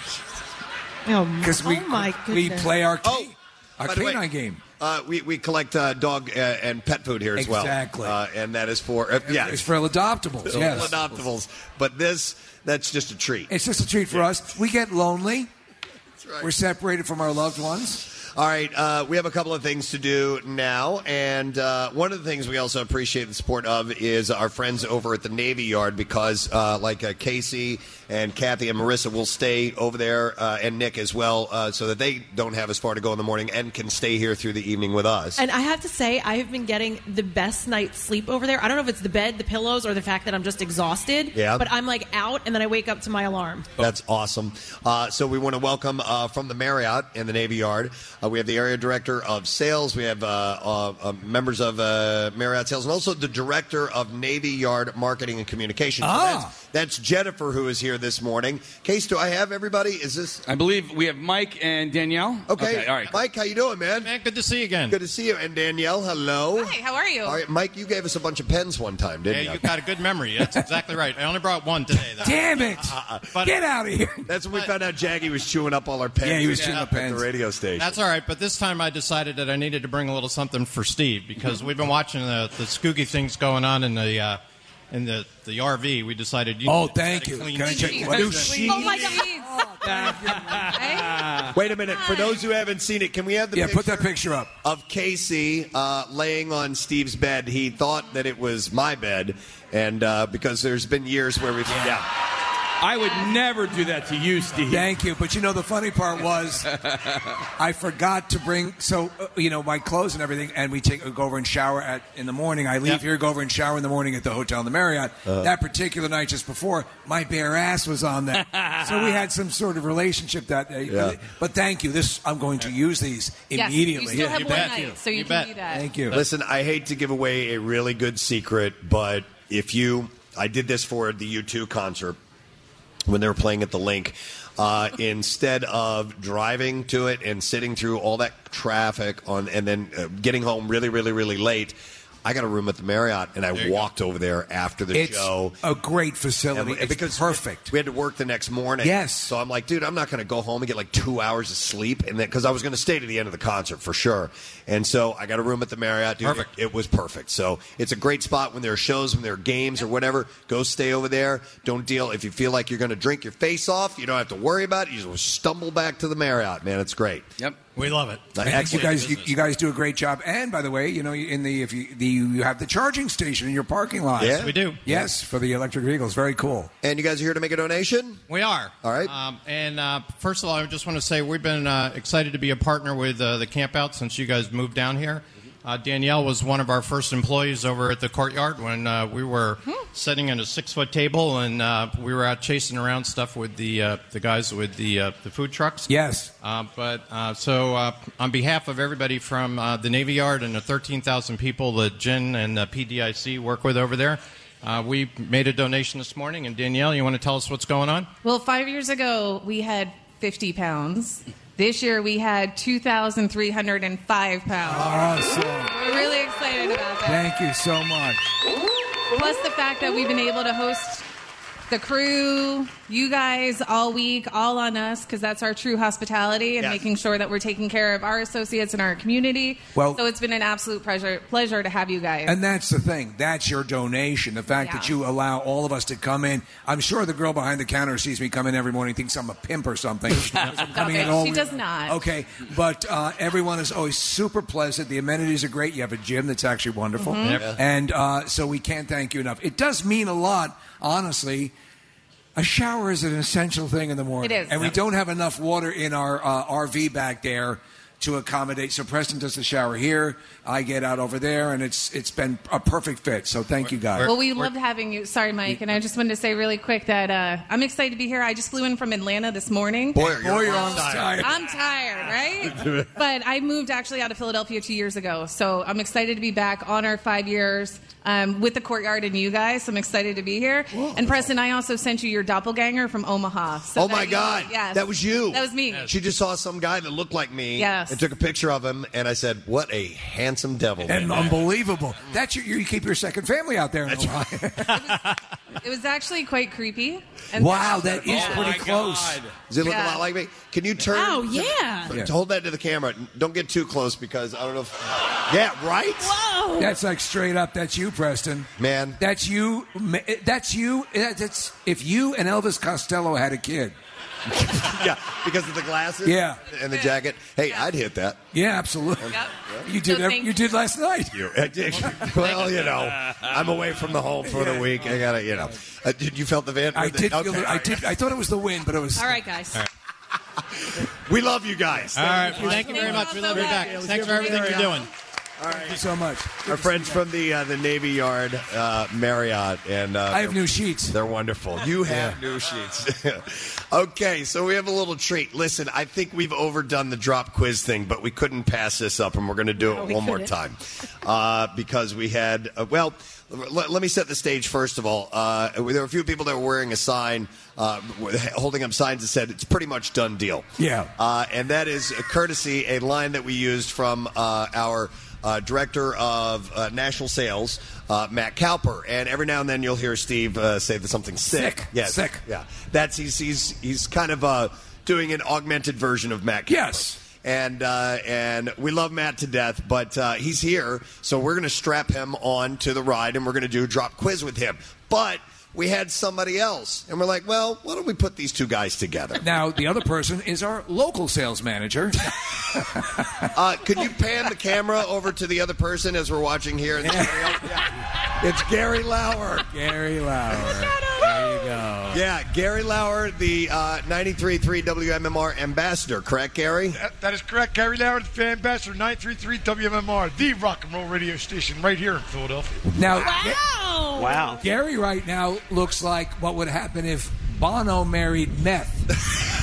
Because we, oh my we goodness. play our, Oh, our by the way, canine game. Uh, we, we collect uh, dog uh, and pet food here as well. Exactly. Uh, and that is for, uh, yeah. It's for adoptables, For yes. adoptables. But this, that's just a treat. It's just a treat for us. We get lonely. right. We're separated from our loved ones. All right, uh, we have a couple of things to do now, and uh, one of the things we also appreciate the support of is our friends over at the Navy Yard, because uh, like uh, Casey and Kathy and Marissa will stay over there, uh, and Nick as well, uh, so that they don't have as far to go in the morning and can stay here through the evening with us. And I have to say, I have been getting the best night's sleep over there. I don't know if it's the bed, the pillows, or the fact that I'm just exhausted. Yeah. But I'm like out, and then I wake up to my alarm. That's awesome. Uh, so we want to welcome uh, from the Marriott in the Navy Yard. Uh, we have the area director of sales. We have uh, uh, uh, members of uh, Marriott sales, and also the director of Navy Yard marketing and communications. So Ah. that's, that's Jennifer, who is here this morning. Case, do I have everybody? Is this? I believe we have Mike and Danielle. Okay. all right. Mike, how you doing, man? Man, good to see you again. Good to see you. And Danielle, hello. Hi, how are you? All right, Mike, you gave us a bunch of pens one time, didn't Yeah, you? you got a good memory. That's exactly right. I only brought one today, though. Damn it! But- Get out of here! That's when we found out Jaggy was chewing up all our pens. Yeah, he was at- chewing up at pens. the radio station. That's all right, but this time I decided that I needed to bring a little something for Steve, because we've been watching the, the Skookie things going on in the uh, in the, the R V. We decided you Oh, need to thank get a you. clean Can I check- sheet. what is that? Oh my God! Wait a minute. For those who haven't seen it, can we have the Yeah, picture put that picture up. of Casey uh, laying on Steve's bed? He thought that it was my bed, and uh, because there's been years where we've yeah. I would never do that to you, Steve. Thank you. But you know, the funny part was I forgot to bring, so, uh, you know, my clothes and everything, and we take go over and shower at in the morning. I leave Yep. here, go over and shower in the morning at the hotel in the Marriott. Uh. That particular night just before, my bare ass was on that. So we had some sort of relationship that day. Yeah. But thank you. This I'm going to use these Yes, immediately. you still have you one bet. night, so you, You can bet. do that. Thank you. Listen, I hate to give away a really good secret, but if you, I did this for the U two concert when they were playing at the Link. Uh, instead of driving to it and sitting through all that traffic on, and then uh, getting home really, really, really late, I got a room at the Marriott, and I walked over there after the It's show. a great facility. And- It's because perfect. We had to work the next morning. Yes. So I'm like, dude, I'm not going to go home and get like two hours of sleep, and then because I was going to stay to the end of the concert for sure. And so I got a room at the Marriott. Dude, Perfect. It, it was perfect. So it's a great spot when there are shows, when there are games or whatever. Go stay over there. Don't deal. If you feel like you're going to drink your face off, you don't have to worry about it. You just stumble back to the Marriott, man. It's great. Yep. We love it. Uh, And you excellent guys, you, business. you guys do a great job. And by the way, you know, in the if you the you have the charging station in your parking lot. Yeah. We do. Yes, for the electric vehicles. Very cool. And you guys are here to make a donation? We are. All right. Um, and uh, first of all, I just want to say we've been uh, excited to be a partner with uh, the Camp Out since you guys moved down here. Uh, Danielle was one of our first employees over at the Courtyard when uh, we were sitting at a six-foot table, and uh, we were out chasing around stuff with the uh, the guys with the uh, the food trucks. Yes. Uh, but uh, so uh, on behalf of everybody from uh, the Navy Yard and the thirteen thousand people that Jen and uh, P D I C work with over there, uh, we made a donation this morning. And Danielle, you want to tell us what's going on? Well, five years ago, we had fifty pounds. This year, we had two thousand three hundred five pounds. Awesome. We're really excited about that. Thank you so much. Plus the fact that we've been able to host the crew, you guys, all week, all on us, because that's our true hospitality and Yes. making sure that we're taking care of our associates and our community. Well- so it's been an absolute pleasure pleasure to have you guys. And that's the thing. That's your donation. The fact that Yeah. you allow all of us to come in. I'm sure the girl behind the counter sees me come in every morning, thinks I'm a pimp or something. I'm coming in Okay, all- she does not. Okay, but uh, everyone is always super pleasant. The amenities are great. You have a gym that's actually wonderful, Mhm. Yep. Yeah. and uh, so we can't thank you enough. It does mean a lot, honestly. A shower is an essential thing in the morning. It is. And we don't have enough water in our uh, R V back there to accommodate. So Preston does the shower here, I get out over there, and it's it's been a perfect fit. So thank you guys. Well, we loved having you. Sorry, Mike, and I just wanted to say really quick that uh, I'm excited to be here. I just flew in from Atlanta this morning. Boy, you're, Boy, you're on tired. I'm tired, right? But I moved actually out of Philadelphia two years ago, so I'm excited to be back on our five years um, with the Courtyard and you guys. So I'm excited to be here. Whoa. And Preston, I also sent you your doppelganger from Omaha. So oh my that, God, yes, that was you. That was me. She just saw some guy that looked like me Yes. and took a picture of him, and I said, "What a handsome devil!" And unbelievable. That's your, you keep your second family out there. That's right. It was actually quite creepy. And wow, that is yeah. pretty close. Does it look Yeah. a lot like me? Can you turn? Oh, yeah. To hold that to the camera. Don't get too close because I don't know if... Yeah, right? Whoa. That's like straight up. That's you, Preston. Man. That's you. That's you. That's if you and Elvis Costello had a kid. Yeah, because of the glasses. Yeah. And the jacket. Hey, I'd hit that. Yeah, absolutely. Yep. You did. So ev- thank you did last night. You. Well, you know, I'm away from the home for the week. I gotta, you know. Uh, did you felt the van? I the, did. Okay. Feel the, I did. I thought it was the wind, but it was. All right, guys. We love you guys. All right. Thank you very much. We love you back. Thanks for everything you're doing. All right. Thank you so much. Our friends from the uh, the Navy Yard, uh, Marriott, and uh, I have new sheets. They're wonderful. You have new sheets. Okay, so we have a little treat. Listen, I think we've overdone the drop quiz thing, but we couldn't pass this up, and we're going to do it No, we one more couldn't. time uh, because we had. Uh, well, let, let me set the stage first of all. Uh, there were a few people that were wearing a sign, uh, holding up signs that said "It's pretty much done deal." Yeah. uh, and that is a courtesy a line that we used from uh, our. Uh, director of uh, national sales, uh, Matt Cowper, and every now and then you'll hear Steve uh, say that something sick. Sick. Yes. Sick. Yeah, that's he's he's he's kind of uh, doing an augmented version of Matt Cowper. Yes. And uh, and we love Matt to death, but uh, he's here, so we're going to strap him on to the ride, and we're going to do a drop quiz with him. But we had somebody else, and we're like, well, why don't we put these two guys together? Now the other person is our local sales manager. Uh, could you pan the camera over to the other person as we're watching here? Yeah. It's Gary Lauer. Gary Lauer. There you go. Yeah, Gary Lauer, the uh, ninety-three point three W M M R ambassador, correct, Gary? That, that is correct. Gary Lauer, the fan ambassador, ninety-three point three W M M R, the rock and roll radio station right here in Philadelphia. Now, Wow. Wow. Gary right now looks like what would happen if Bono married meth.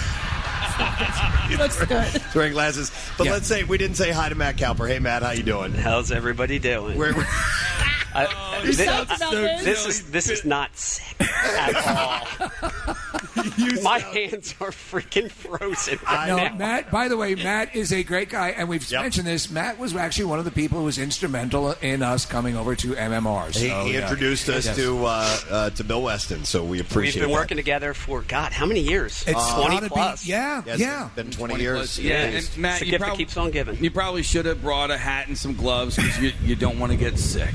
Looks good. He's wearing glasses. But Yeah. let's say we didn't say hi to Matt Cowper. Hey, Matt, how you doing? How's everybody doing? We're, we're, I, You're thi- psyched about this? this is this is not sick at all. My hands are freaking frozen right No, now. Matt, by the way, Matt is a great guy, and we've Yep. mentioned this. Matt was actually one of the people who was instrumental in us coming over to M M R. So, he he yeah. introduced us Yes. to uh, uh, to Bill Weston, so we We've appreciate been that. working together for God, how many years? It's Twenty gotta be- plus. yeah, Yeah, it's yeah. been twenty, twenty years. plus, yeah. And Matt, It's a you gift that probably, keeps on giving. you probably should have brought a hat and some gloves because you, you don't want to get sick.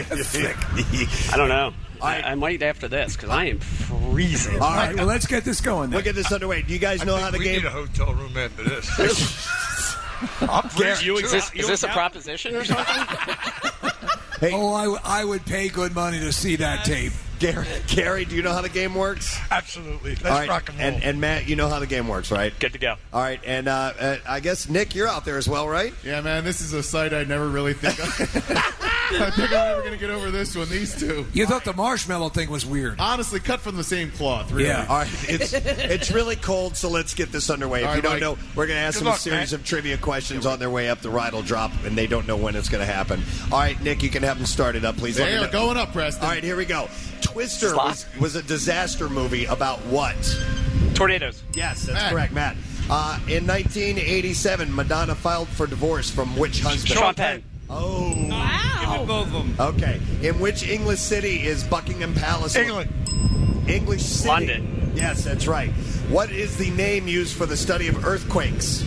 I don't know. I, I might after this because I am freezing. All All right, well, let's get this going then. We'll get this underway. Do you guys know I how think the we game? need a hotel room after this. I'm freezing, You too. exist, You is this a don't- proposition or something? Oh, I, w- I would pay good money to see that tape. Gary, Gary, do you know how the game works? Absolutely. Let's All right, rock and roll. and, and Matt, you know how the game works, right? Good to go. All right, and uh, uh, I guess Nick, you're out there as well, right? Yeah, man, this is a sight I never really think of. I think I'm never going to get over this one. These two. You thought the marshmallow thing was weird. Honestly, cut from the same cloth, really. Yeah. All right, it's it's really cold, so let's get this underway. If All you right, don't Mike. know, we're going to ask Good them a luck, series Matt. of trivia questions on their way up. The ride will drop, and they don't know when it's going to happen. All right, Nick, you can have them started up, please. Let me There, know. going up, Preston. All right, here we go. Twister Slot. was, was a disaster movie about what? Tornadoes. Yes, that's Matt. correct, Matt. Uh, in nineteen eighty-seven, Madonna filed for divorce from which husband? Sean Penn. Oh. Give me both of them. Okay. In which English city is Buckingham Palace? England. English city. London. Yes, that's right. What is the name used for the study of earthquakes?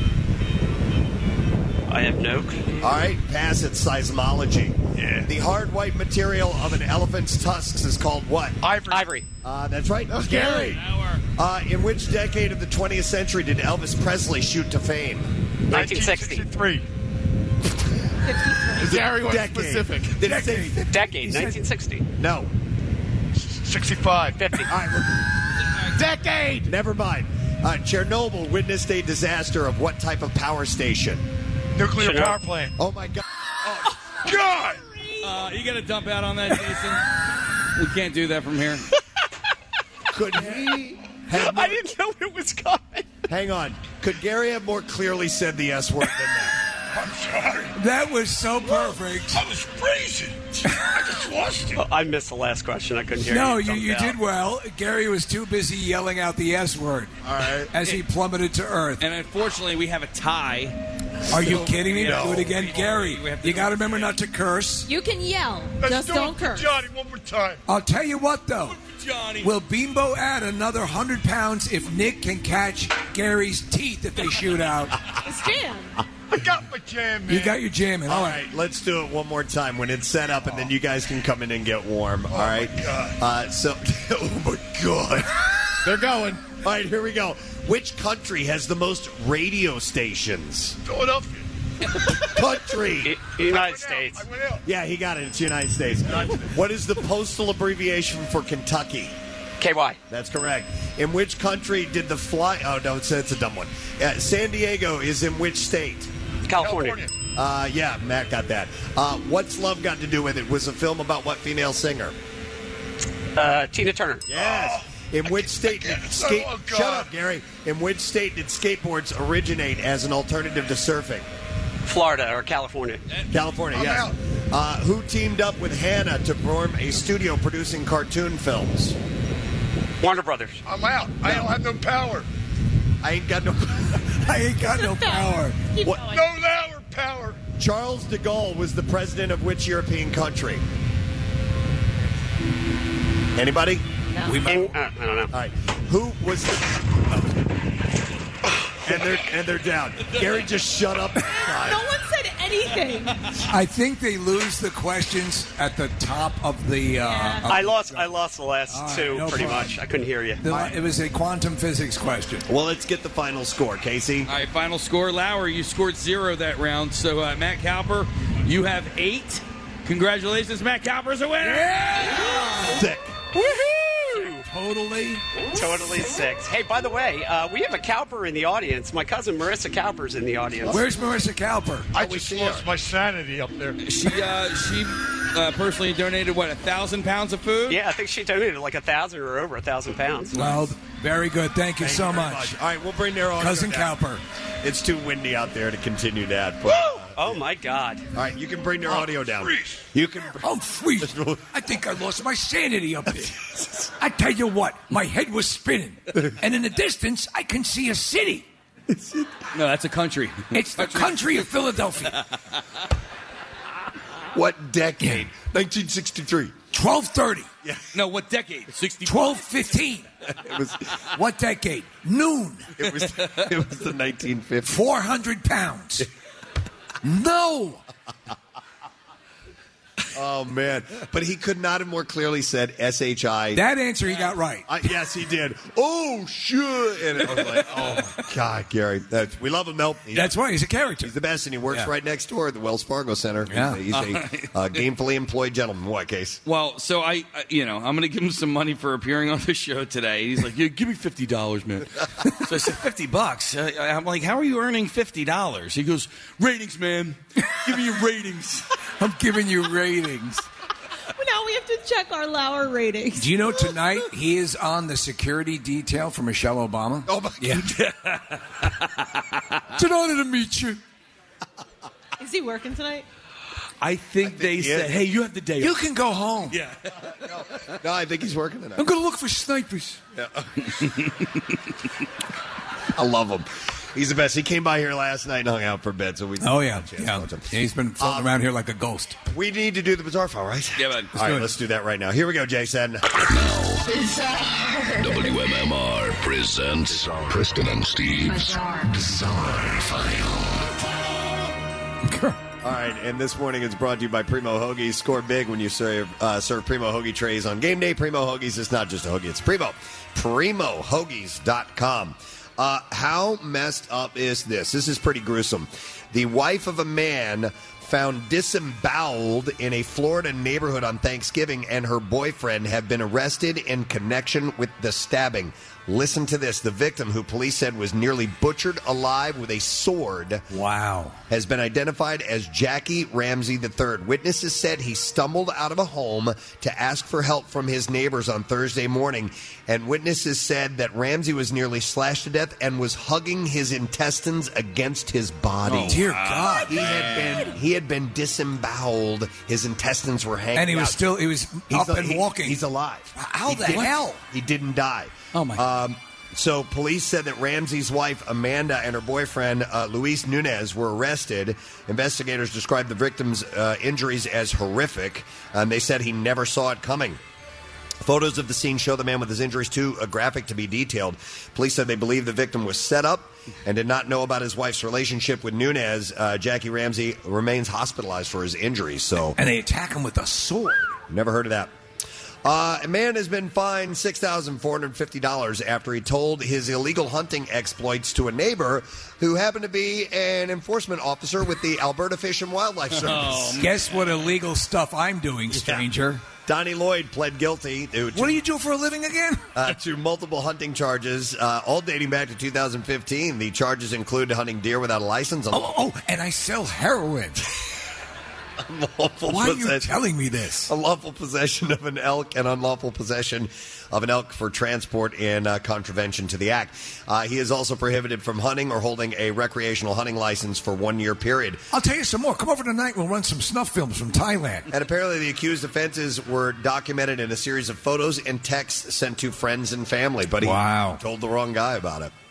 I have no clue. All right, pass it. Seismology. Yeah. The hard white material of an elephant's tusks is called what? Ivory. Ivory. Uh, that's right. That was Gary. Uh, in which decade of the twentieth century did Elvis Presley shoot to fame? nineteen sixty. sixty-three. Gary was Decade. specific. Did it say Decade. nineteen sixty. no? sixty-five. fifty. All right, we're- Decade. never mind. Uh, Chernobyl witnessed a disaster of what type of power station? Nuclear power plant. Oh, my God. Oh, God! Uh, you got to dump out on that, Jason. We can't do that from here. Could he have more... I didn't know it was coming. Hang on. Could Gary have more clearly said the S word than that? I'm sorry. That was so perfect. I was freezing. I just lost it. Oh, I missed the last question. I couldn't hear No, you. you, you Dumped out. did well. Gary was too busy yelling out the S word. All right. As he plummeted to earth. And unfortunately, we have a tie. Are you So- kidding me? No. Do it again, Gary. You got to remember not to curse. You can yell. Let's Just do don't it for curse. Johnny one more time. I'll tell you what, though. Johnny. Will Bimbo add another one hundred pounds if Nick can catch Gary's teeth if they shoot out? It's jam. I got my jam, man. You got your jam in. All right, let's do it one more time when it's set up, and then you guys can come in and get warm. All right. my God. Uh, so, oh my God, They're going. All right, here we go. Which country has the most radio stations? Philadelphia. Country. I- United States. I went out. Yeah, he got it. It's the United States. What is the postal abbreviation for Kentucky? K Y. That's correct. In which country did the fly? Oh no, it's, it's a dumb one. Uh, San Diego is in which state? California. California. Uh, yeah, Matt got that. Uh, What's Love Got to Do with It? Was a film about what female singer? Uh, Tina Turner. Yes. In which state did skate? Oh, God. Shut up, Gary. In which state did skateboards originate as an alternative to surfing? Florida or California. California. I'm yes. out. Uh, who teamed up with Hannah to form a studio producing cartoon films? Warner Brothers. I'm out. I don't have no power. I ain't got no. I ain't got no power. Keep What- going. No power. Power. Charles de Gaulle was the president of which European country? Anybody? No. We In, might, uh, I don't know. All right. Who was the? And they're and they're down. Gary just shut up. No one said anything. I think they lose the questions at the top of the. Uh, Yeah. of- I lost. I lost the last All right, two no pretty problem. much. I couldn't hear you. the- It was a quantum physics question. Well, let's get the final score, Casey. All right, final score. Lauer, you scored zero that round. So, uh, Matt Cowper, you have eight. Congratulations, Matt Cowper's a winner. Sick. Woohoo! Totally. Totally six. Hey, by the way, uh, we have a Cowper in the audience. My cousin Marissa Cowper's in the audience. Where's Marissa Cowper? I just lost my sanity up there. She uh, she uh, personally donated what a thousand pounds of food. Yeah, I think she donated like a thousand or over a thousand pounds. Well, very good. Thank you Thank so you very much. All right, we'll bring their audio Cousin down. Cowper. It's too windy out there to continue that. But, uh, Oh my God! all right, you can bring their audio down. freeze. You can. I'm freezing. I think I lost my sanity up there. I tell you what, my head was spinning. And in the distance, I can see a city. No, that's a country. It's the country of Philadelphia. What decade? nineteen sixty-three. twelve thirty. Yeah. No, what decade? sixty. twelve fifteen. It was. What decade? Noon. It was. It was the nineteen fifties. four hundred pounds. No. Oh man! But he could not have more clearly said S H I. That answer he got right. I, yes, he did. Oh shit! And it was like, oh my God, Gary. That's, we love him, though. He's, That's why he's a character. he's the best, and he works Yeah. right next door at the Wells Fargo Center. Yeah. He's a, he's a uh, gainfully employed gentleman. What case? Well, so I, I- you know, I'm going to give him some money for appearing on the show today. He's like, "Yeah, give me fifty dollars, man." So I said, fifty bucks. Uh, I'm like, "How are you earning fifty dollars?" He goes, "Ratings, man. Give me your ratings." I'm giving you ratings. Now we have to check our Lauer ratings. Do you know tonight he is on the security detail for Michelle Obama? Oh my Yeah. It's an honor to meet you. Is he working tonight? I think, they he said, is. "Hey, you have the day You off." can go home. Yeah. No, I think he's working tonight. I'm going to look for snipers. I love him. He's the best. He came by here last night and hung out for a bit, so we. Oh, yeah. had a chance to yeah. watch him. He's been floating Um, around here like a ghost. We need to do the bizarre file, right? Yeah, bud. All right, do it. let's do that right now. Here we go, Jason. W M M R presents Preston and Steve's Bizarre File. All right, and this morning it's brought to you by Primo Hoagies. Score big when you serve uh, serve Primo Hoagie trays on game day. Primo Hoagies is not just a hoagie, it's Primo. Primo Hoagies dot com. Uh, how messed up is this? This is pretty gruesome. The wife of a man found disemboweled in a Florida neighborhood on Thanksgiving, and her boyfriend have been arrested in connection with the stabbing. Listen to this. The victim, who police said was nearly butchered alive with a sword, wow, has been identified as Jackie Ramsey the third. Witnesses said he stumbled out of a home to ask for help from his neighbors on Thursday morning, and witnesses said that Ramsey was nearly slashed to death and was hugging his intestines against his body. Oh, dear God. He had been he had been disemboweled. His intestines were hanging out. And he was still, he was He's up a- and he- walking. He's alive. How He the didn't- hell? He didn't die. Oh, my Um, so police said that Ramsey's wife, Amanda, and her boyfriend, uh, Luis Nunez, were arrested. Investigators described the victim's uh, injuries as horrific, and they said he never saw it coming. Photos of the scene show the man with his injuries too uh, graphic to be detailed. Police said they believe the victim was set up and did not know about his wife's relationship with Nunez. Uh, Jackie Ramsey remains hospitalized for his injuries. So, and they attack him with a sword. Never heard of that. Uh, a man has been fined six thousand four hundred fifty dollars after he told his illegal hunting exploits to a neighbor who happened to be an enforcement officer with the Alberta Fish and Wildlife Service. Oh, guess what illegal stuff I'm doing, stranger? Yeah. Donnie Lloyd pled guilty. To, what do you do for a living again? uh, to multiple hunting charges, uh, all dating back to two thousand fifteen. The charges include hunting deer without a license. Oh, oh, and I sell heroin. Unlawful Why are possession. you telling me this? Unlawful possession of an elk and unlawful possession of an elk for transport in uh, contravention to the act. Uh, he is also prohibited from hunting or holding a recreational hunting license for one year period. I'll tell you some more. Come over tonight. We'll run some snuff films from Thailand. And apparently the accused offenses were documented in a series of photos and texts sent to friends and family. But he Wow. told the wrong guy about it.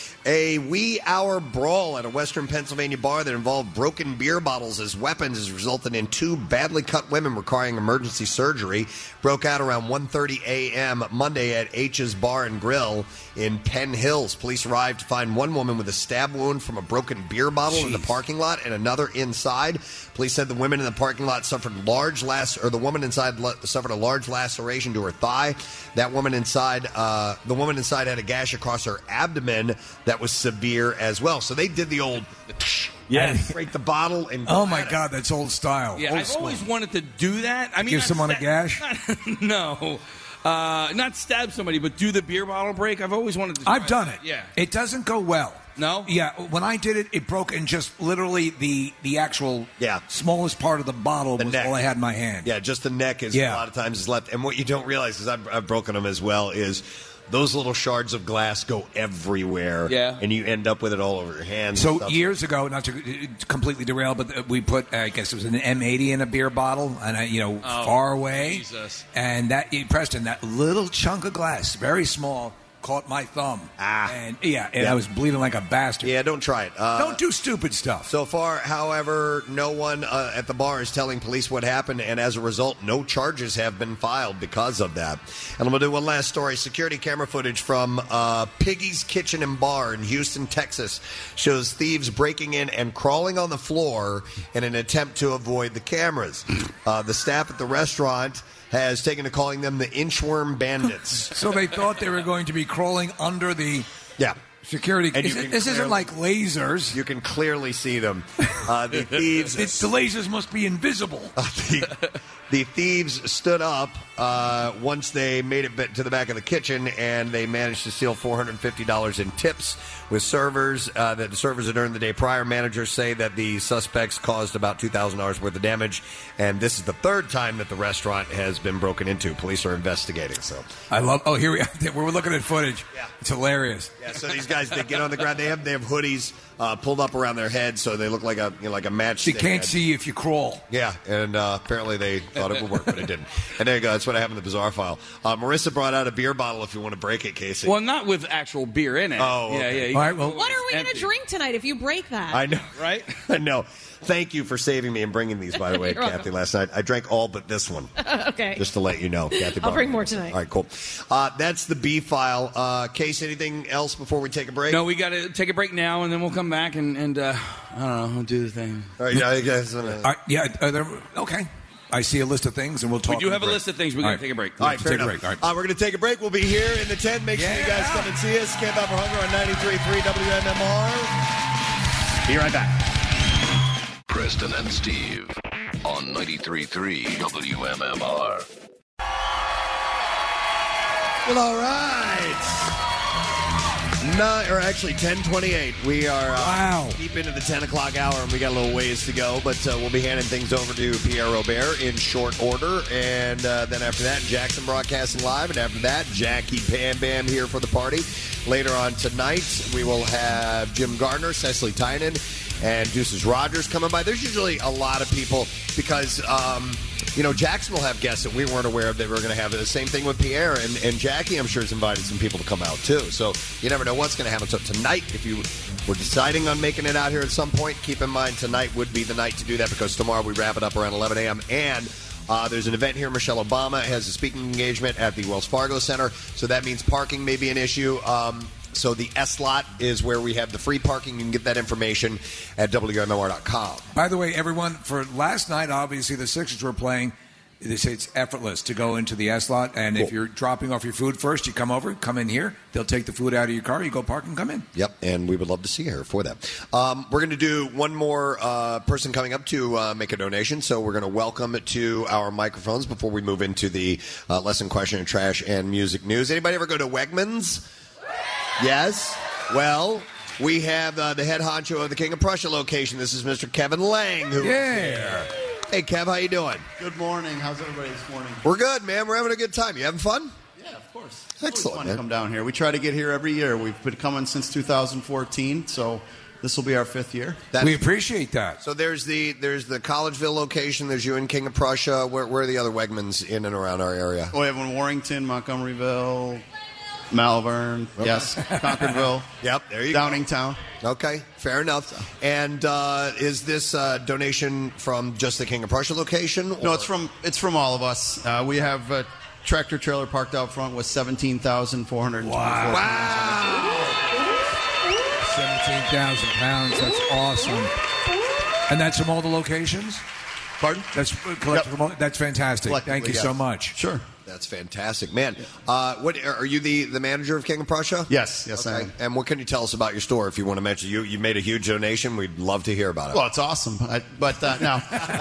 A wee hour brawl at a western Pennsylvania bar that involved broken beer bottles as weapons has resulted in two badly cut women requiring emergency surgery. Broke out around one thirty a.m. Monday at H's Bar and Grill in Penn Hills. Police arrived to find one woman with a stab wound from a broken beer bottle Jeez. in the parking lot and another inside. Police said the women in the parking lot suffered large lac- or the woman inside le- suffered a large laceration to her thigh. That woman inside, uh, the woman inside had a gash across her abdomen that was severe as well. So they did the old, yeah, break the bottle and. Oh my God, that's old style. Yeah, old I've school. always wanted to do that. I mean, Give not someone a sta- gash? not- no, uh, not stab somebody, but do the beer bottle break. I've always wanted to. try I've done that. it. Yeah. It doesn't go well. No? Yeah, when I did it, it broke in just literally the the actual yeah. smallest part of the bottle The was neck. all I had in my hand. Yeah, just the neck is Yeah. a lot of times is left. And what you don't realize is I've, I've broken them as well is those little shards of glass go everywhere. Yeah. And you end up with it all over your hands. and So stuff. years ago, not to uh, completely derail, but we put, I guess it was an M eighty in a beer bottle, and I, you know, Oh, far away, Jesus. and that Preston, that little chunk of glass, very small, caught my thumb. Ah, and yeah, and Yeah. I was bleeding like a bastard. Yeah, don't try it. Uh, Don't do stupid stuff. So far, however, no one uh, at the bar is telling police what happened, and as a result, no charges have been filed because of that. And I'm going to do one last story. Security camera footage from uh, Piggy's Kitchen and Bar in Houston, Texas, shows thieves breaking in and crawling on the floor in an attempt to avoid the cameras. Uh, the staff at the restaurant has taken to calling them the Inchworm Bandits. So they thought they were going to be crawling under the yeah. security. And you Is it- can this isn't clearly- like lasers. You can clearly see them. Uh, the thieves. It's, the lasers must be invisible. the, the thieves stood up uh, once they made it to the back of the kitchen, and they managed to steal four hundred fifty dollars in tips with servers uh, that the servers had earned the day prior. Managers say that the suspects caused about two thousand dollars worth of damage, and this is the third time that the restaurant has been broken into. Police are investigating. So I love. Oh, here we are. We're looking at footage. Yeah. It's hilarious. Yeah, so these guys, they get on the ground. They have they have hoodies uh, pulled up around their heads, so they look like a you know, like a matchstick. You can't head. see if you crawl. Yeah, and uh, apparently they thought it would work, but it didn't. And there you go. That's what happened in the bizarre file. Uh, Marissa brought out a beer bottle if you want to break it, Casey. Well, not with actual beer in it. Oh, yeah, okay. yeah. you All right, can well- go What are we going to empty. drink tonight if you break that? I know. Right? I know. Thank you for saving me and bringing these, by the way, You're Kathy, welcome. last night. I drank all but this one. Okay. Just to let you know, Kathy. I'll brought bring it. more tonight. All right, cool. Uh, that's the B file. Uh, Case, anything else before we take a break? No, we got to take a break now, and then we'll come back and, and uh, I don't know, we'll do the thing. All right, yeah, I guess. Uh, Uh, yeah. Are there, okay. I see a list of things, and we'll talk. We do in have a break. list of things. We're All going to take a break. All right, fair take a enough. break. All right. Uh, we're going to take a break. We'll be here in the ten. Make sure you guys come and see us. Camp Out for Hunger on ninety-three point three W M M R. Be right back. Preston and Steve on ninety-three point three W M M R. Well, all right. Nine, or actually ten twenty-eight. We are uh, wow. deep into the ten o'clock hour, and we got a little ways to go, but uh, we'll be handing things over to Pierre Robert in short order, and uh, then after that, Jackson broadcasting live, and after that, Jackie Bam Bam here for the party. Later on tonight, we will have Jim Gardner, Cecily Tynan, and Deuces Rogers coming by. There's usually a lot of people because, um, you know, Jackson will have guests that we weren't aware of that we are going to have. The same thing with Pierre, and, and Jackie, I'm sure, has invited some people to come out, too. So you never know what's going to happen. So tonight, if you were deciding on making it out here at some point, keep in mind tonight would be the night to do that because tomorrow we wrap it up around eleven a.m. And Uh, there's an event here. Michelle Obama has a speaking engagement at the Wells Fargo Center, so that means parking may be an issue. Um, so the S-Lot is where we have the free parking. You can get that information at W M M R dot com. By the way, everyone, for last night, obviously the Sixers were playing. They say it's effortless to go into the S-Lot, and cool. If you're dropping off your food first, you come over, come in here. They'll take the food out of your car. You go park and come in. Yep, and we would love to see her for that. Um, we're going to do one more uh, person coming up to uh, make a donation, so we're going to welcome to our microphones before we move into the uh, lesson question and trash and music news. Anybody ever go to Wegmans? Yes? Well, we have uh, the head honcho of the King of Prussia location. This is Mister Kevin Lang. Who yeah. Is here. Hey, Kev, how you doing? Good morning. How's everybody this morning? We're good, man. We're having a good time. You having fun? Yeah, of course. It's Excellent, fun man. to come down here. We try to get here every year. We've been coming since two thousand fourteen, so this will be our fifth year. We appreciate that. So there's the there's the Collegeville location. There's you in King of Prussia. Where, where are the other Wegmans in and around our area? Oh, we have one in Warrington, Montgomeryville, Malvern, Okay. yes, Concordville. Yep, there you Downingtown. go. Okay, fair enough. And uh, is this uh, donation from just the King of Prussia location? No, or- it's from it's from all of us. Uh, we have a tractor trailer parked out front with seventeen thousand four hundred twenty-four Wow. seventeen thousand pounds. That's awesome. And that's from all the locations? Pardon? That's collected from all, that's fantastic. Thank you yes. so much. Sure. That's fantastic, man. Uh, what are you the, the manager of King of Prussia? Yes, yes, I am. And what can you tell us about your store? If you want to mention, you you made a huge donation. We'd love to hear about it. Well, it's awesome. I, but uh, no,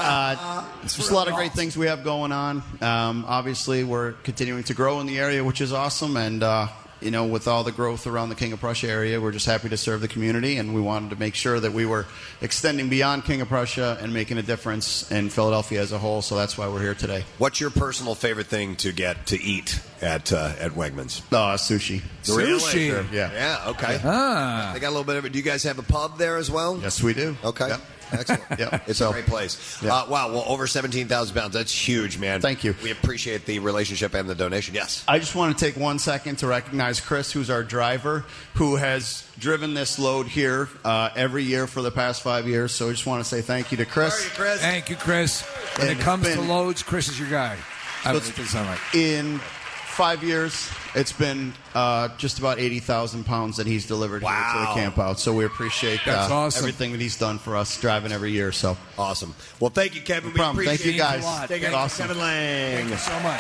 uh, there's a lot of great things we have going on. Um, obviously, we're continuing to grow in the area, which is awesome. And uh, you know, with all the growth around the King of Prussia area, we're just happy to serve the community, and we wanted to make sure that we were extending beyond King of Prussia and making a difference in Philadelphia as a whole. So that's why we're here today. What's your personal favorite thing to get to eat at uh, at Wegmans? Uh, sushi. Really? Sushi. Sure, yeah. Yeah. Okay. Ah. They got a little bit of it. Do you guys have a pub there as well? Yes, we do. Okay. Yep. Excellent. Yeah, It's so- a great place. Yeah. Uh, wow. Well, over seventeen thousand pounds. That's huge, man. Thank you. We appreciate the relationship and the donation. Yes. I just want to take one second to recognize Chris, who's our driver, who has driven this load here uh, every year for the past five years. So I just want to say thank you to Chris. How are you, Chris? Thank you, Chris. When And it comes it's to been- loads, Chris is your guy. I So don't it's- think it sound like. In five years, it's been uh, just about eighty thousand pounds that he's delivered here to the camp out. So we appreciate That's uh, awesome. everything that he's done for us driving every year. So Awesome. Well, thank you, Kevin. No We problem. Thank appreciate you, guys. it a lot. Thank That's you, awesome. Kevin Lang. Thank you so much.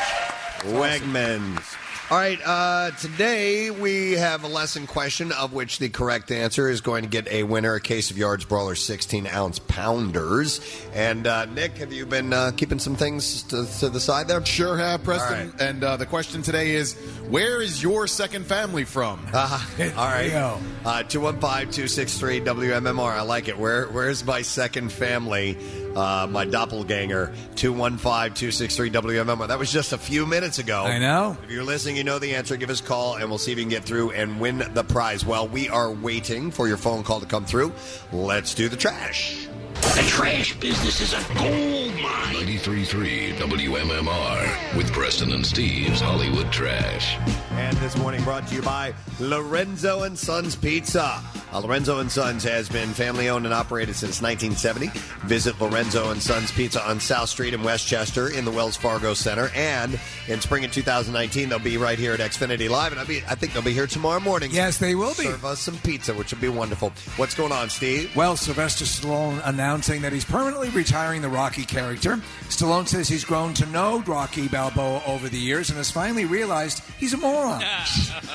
Wegmans. All right, uh, today we have a lesson question of which the correct answer is going to get a winner, a case of Yards Brawler sixteen-ounce pounders. And, uh, Nick, have you been uh, keeping some things to, to the side there? Sure have, Preston. All right. And uh, the question today is, where is your second family from? Uh, all right. Yo. Uh, two one five, two six three, W M M R. I like it. Where Where's my second family, uh, my doppelganger? two one five, two six three, W M M R. That was just a few minutes ago. I know. If you're listening, you know the answer. Give us a call, and we'll see if you can get through and win the prize. Well, we are waiting for your phone call to come through. Let's do the trash. The trash business is a gold mine. ninety-three point three W M M R with Preston and Steve's Hollywood Trash. And this morning brought to you by Lorenzo and Sons Pizza. Uh, Lorenzo and Sons has been family owned and operated since nineteen seventy. Visit Lorenzo and Sons Pizza on South Street in Westchester in the Wells Fargo Center. And in spring of two thousand nineteen, they'll be right here at Xfinity Live. And I'll be, I think they'll be here tomorrow morning. Yes, they will be. Serve us some pizza, which will be wonderful. What's going on, Steve? Well, Sylvester Stallone announcing that he's permanently retiring the Rocky character. Stallone says he's grown to know Rocky Balboa over the years and has finally realized he's a moron.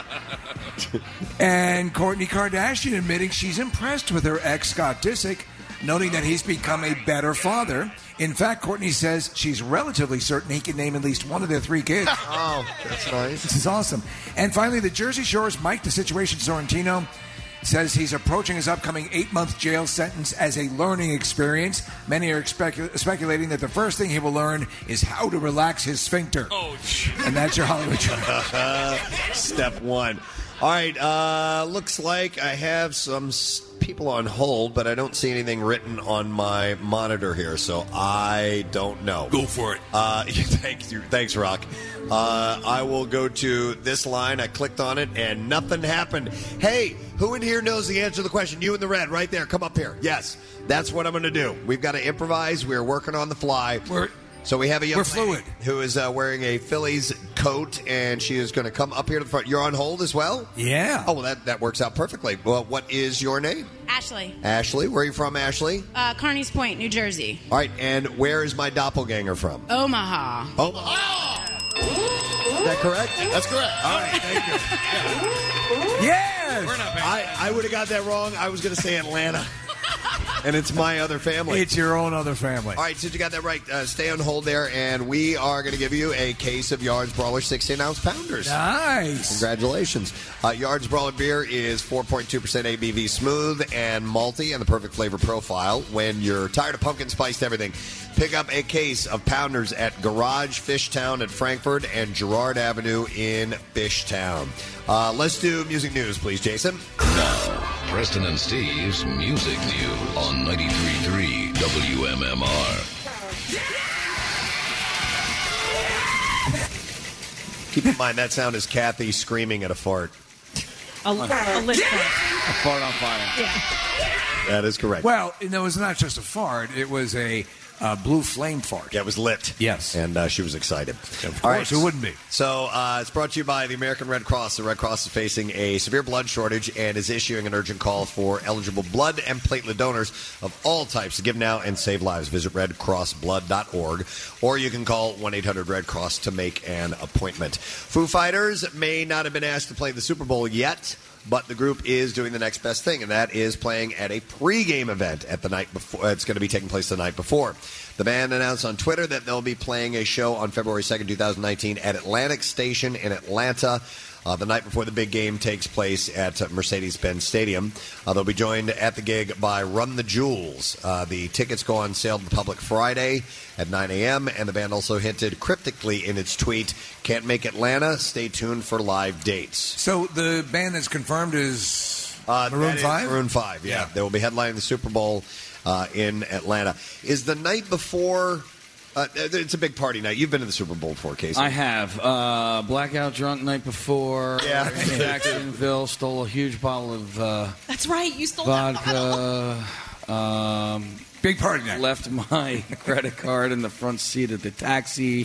And Kourtney Kardashian admitting she's impressed with her ex, Scott Disick, noting that he's become a better father. In fact, Courtney says she's relatively certain he can name at least one of their three kids. Oh, that's nice. This is awesome. And finally, the Jersey Shore's Mike the Situation Sorrentino says he's approaching his upcoming eight-month jail sentence as a learning experience. Many are specu- speculating that the first thing he will learn is how to relax his sphincter. Oh, and that's your Hollywood Trash. Step one. All right, uh, looks like I have some s- people on hold, but I don't see anything written on my monitor here, so I don't know. Go for it. Uh, thank you. Thanks, Rock. Uh, I will go to this line. I clicked on it, and nothing happened. Hey, who in here knows the answer to the question? You in the red, right there. Come up here. Yes, that's what I'm going to do. We've got to improvise. We're working on the fly. We're So we have a young We're fluid. lady who is uh, wearing a Phillies coat, and she is going to come up here to the front. You're on hold as well? Yeah. Oh, well, that, that works out perfectly. Well, what is your name? Ashley, Ashley. Where are you from, Ashley? uh, Carneys Point, New Jersey. All right, and where is my doppelganger from? Omaha. Oh, is that correct? That's correct. All right, thank you. Yes! We're not I, I would have got that wrong. I was going to say Atlanta. And it's my other family. It's your own other family. All right, since you got that right, uh, stay on hold there, and we are going to give you a case of Yards Brawler sixteen-ounce pounders. Nice. Congratulations. Uh, Yards Brawler beer is four point two percent A B V, smooth and malty, and the perfect flavor profile. When you're tired of pumpkin spiced everything, pick up a case of pounders at Garage Fishtown at Frankfurt and Girard Avenue in Fishtown. Uh, let's do music news, please, Jason. Now, Preston and Steve's Music News on ninety-three point three W M M R. Keep in mind, that sound is Kathy screaming at a fart. A, a lit A fart on fire. Yeah. That is correct. Well, it was not just a fart. It was a uh, blue flame fart. Yeah, it was lit. Yes. And uh, she was excited. Of All course, who wouldn't be? So uh, it's brought to you by the American Red Cross. The Red Cross is facing a severe blood shortage and is issuing an urgent call for eligible blood and platelet donors of all types to give now and save lives. Visit red cross blood dot org, or you can call one eight hundred red cross to make an appointment. Foo Fighters may not have been asked to play the Super Bowl yet, but the group is doing the next best thing, and that is playing at a pregame event at the night before. It's going to be taking place the night before. The band announced on Twitter that they'll be playing a show on February second, twenty nineteen at Atlantic Station in Atlanta. Uh, the night before the big game takes place at uh, Mercedes-Benz Stadium. Uh, they'll be joined at the gig by Run the Jewels. Uh, the tickets go on sale to the public Friday at nine a.m., and the band also hinted cryptically in its tweet, "Can't make Atlanta, stay tuned for live dates." So the band that's confirmed is Uh, Maroon that is five? Maroon five, yeah. Yeah. They will be headlining the Super Bowl uh, in Atlanta. Is the night before... Uh, it's a big party night. You've been to the Super Bowl before, Casey. I have. Uh, blackout drunk night before. Yeah. In Jacksonville, stole a huge bottle of uh, That's right. You stole that bottle. vodka. Um, Big party night. Left my credit card in the front seat of the taxi.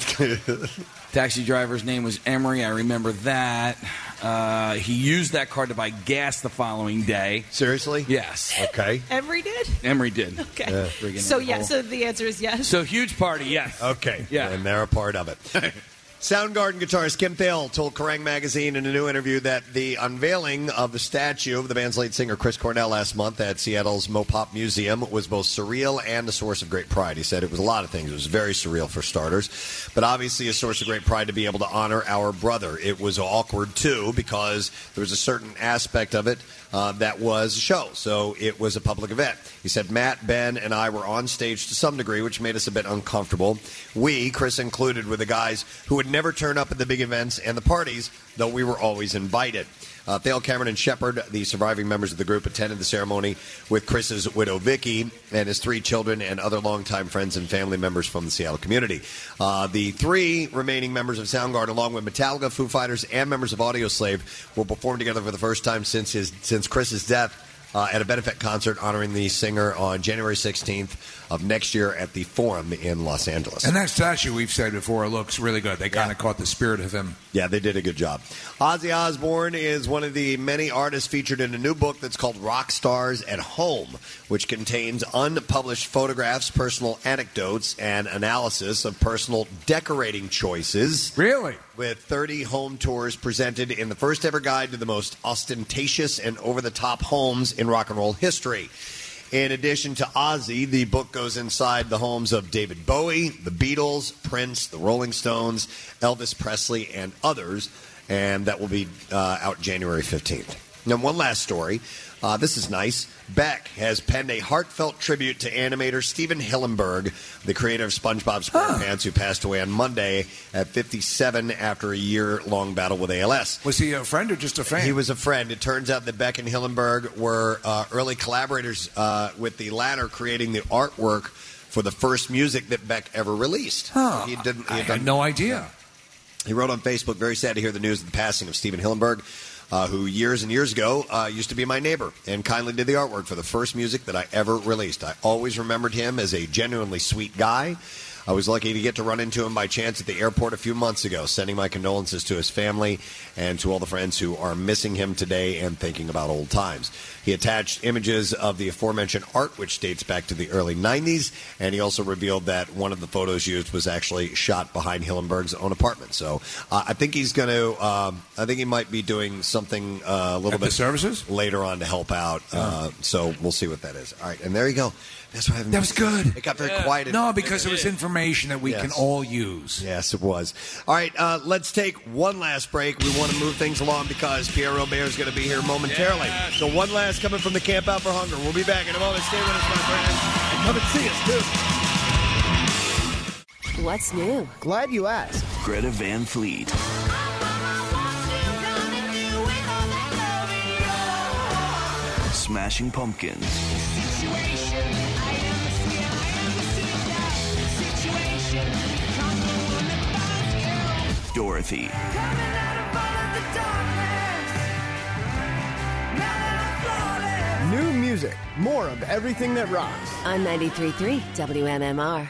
Taxi driver's name was Emery. I remember that. Uh, he used that card to buy gas the following day. Seriously? Yes. Okay. Emery did? Emery did. Okay. Yeah. Friggin' So, yeah, asshole. so the answer is yes. So huge party, yes. Okay. Yeah. And they're a part of it. Soundgarden guitarist Kim Thale told Kerrang! Magazine in a new interview that the unveiling of the statue of the band's late singer Chris Cornell last month at Seattle's Mopop Museum was both surreal and a source of great pride. He said it was a lot of things. It was very surreal for starters, but obviously a source of great pride to be able to honor our brother. It was awkward, too, because there was a certain aspect of it uh, that was a show, so it was a public event. He said, Matt, Ben, and I were on stage to some degree, which made us a bit uncomfortable. We, Chris included, were the guys who would never turn up at the big events and the parties, though we were always invited. Uh, Thale, Cameron, and Shepard, the surviving members of the group, attended the ceremony with Chris's widow, Vicky, and his three children and other longtime friends and family members from the Seattle community. Uh, the three remaining members of Soundgarden, along with Metallica, Foo Fighters, and members of Audioslave, will perform together for the first time since his since Chris's death uh, at a benefit concert honoring the singer on January sixteenth of next year at the Forum in Los Angeles. And that statue, we've said before, looks really good. They kind of caught the spirit of him. Yeah, they did a good job. Ozzy Osbourne is one of the many artists featured in a new book that's called Rock Stars at Home, which contains unpublished photographs, personal anecdotes, and analysis of personal decorating choices. Really? With thirty home tours presented in the first ever guide to the most ostentatious and over-the-top homes in rock and roll history. In addition to Ozzy, the book goes inside the homes of David Bowie, the Beatles, Prince, the Rolling Stones, Elvis Presley, and others. And that will be uh, out January fifteenth. Now, one last story. Uh, this is nice. Beck has penned a heartfelt tribute to animator Steven Hillenburg, the creator of SpongeBob SquarePants, who passed away on Monday at fifty-seven after a year-long battle with A L S. Was he a friend or just a fan? He was a friend. It turns out that Beck and Hillenburg were uh, early collaborators, uh, with the latter creating the artwork for the first music that Beck ever released. Huh. He didn't, he I had had done- no idea. He wrote on Facebook, very sad to hear the news of the passing of Steven Hillenburg, uh, who years and years ago uh, used to be my neighbor and kindly did the artwork for the first music that I ever released. I always remembered him as a genuinely sweet guy. I was lucky to get to run into him by chance at the airport a few months ago, sending my condolences to his family and to all the friends who are missing him today and thinking about old times. He attached images of the aforementioned art, which dates back to the early nineties, and he also revealed that one of the photos used was actually shot behind Hillenburg's own apartment. So uh, I think he's going to, um, I think he might be doing something uh, a little At bit the services later on to help out. Uh, so we'll see what that is. All right, and there you go. That's why I haven't That was good. It got very quiet. No, because it was information that we Yes. can all use. Yes, it was. All right, uh, let's take one last break. We want to move things along because Pierre Robert is going to be here momentarily. So one last coming from the Camp Out for Hunger. We'll be back in a moment. Stay with us, my friends. And come and see us, too. What's new? Glad you asked. Greta Van Fleet. Smashing Pumpkins. Dorothy. New music. More of everything that rocks. On ninety-three point three W M M R.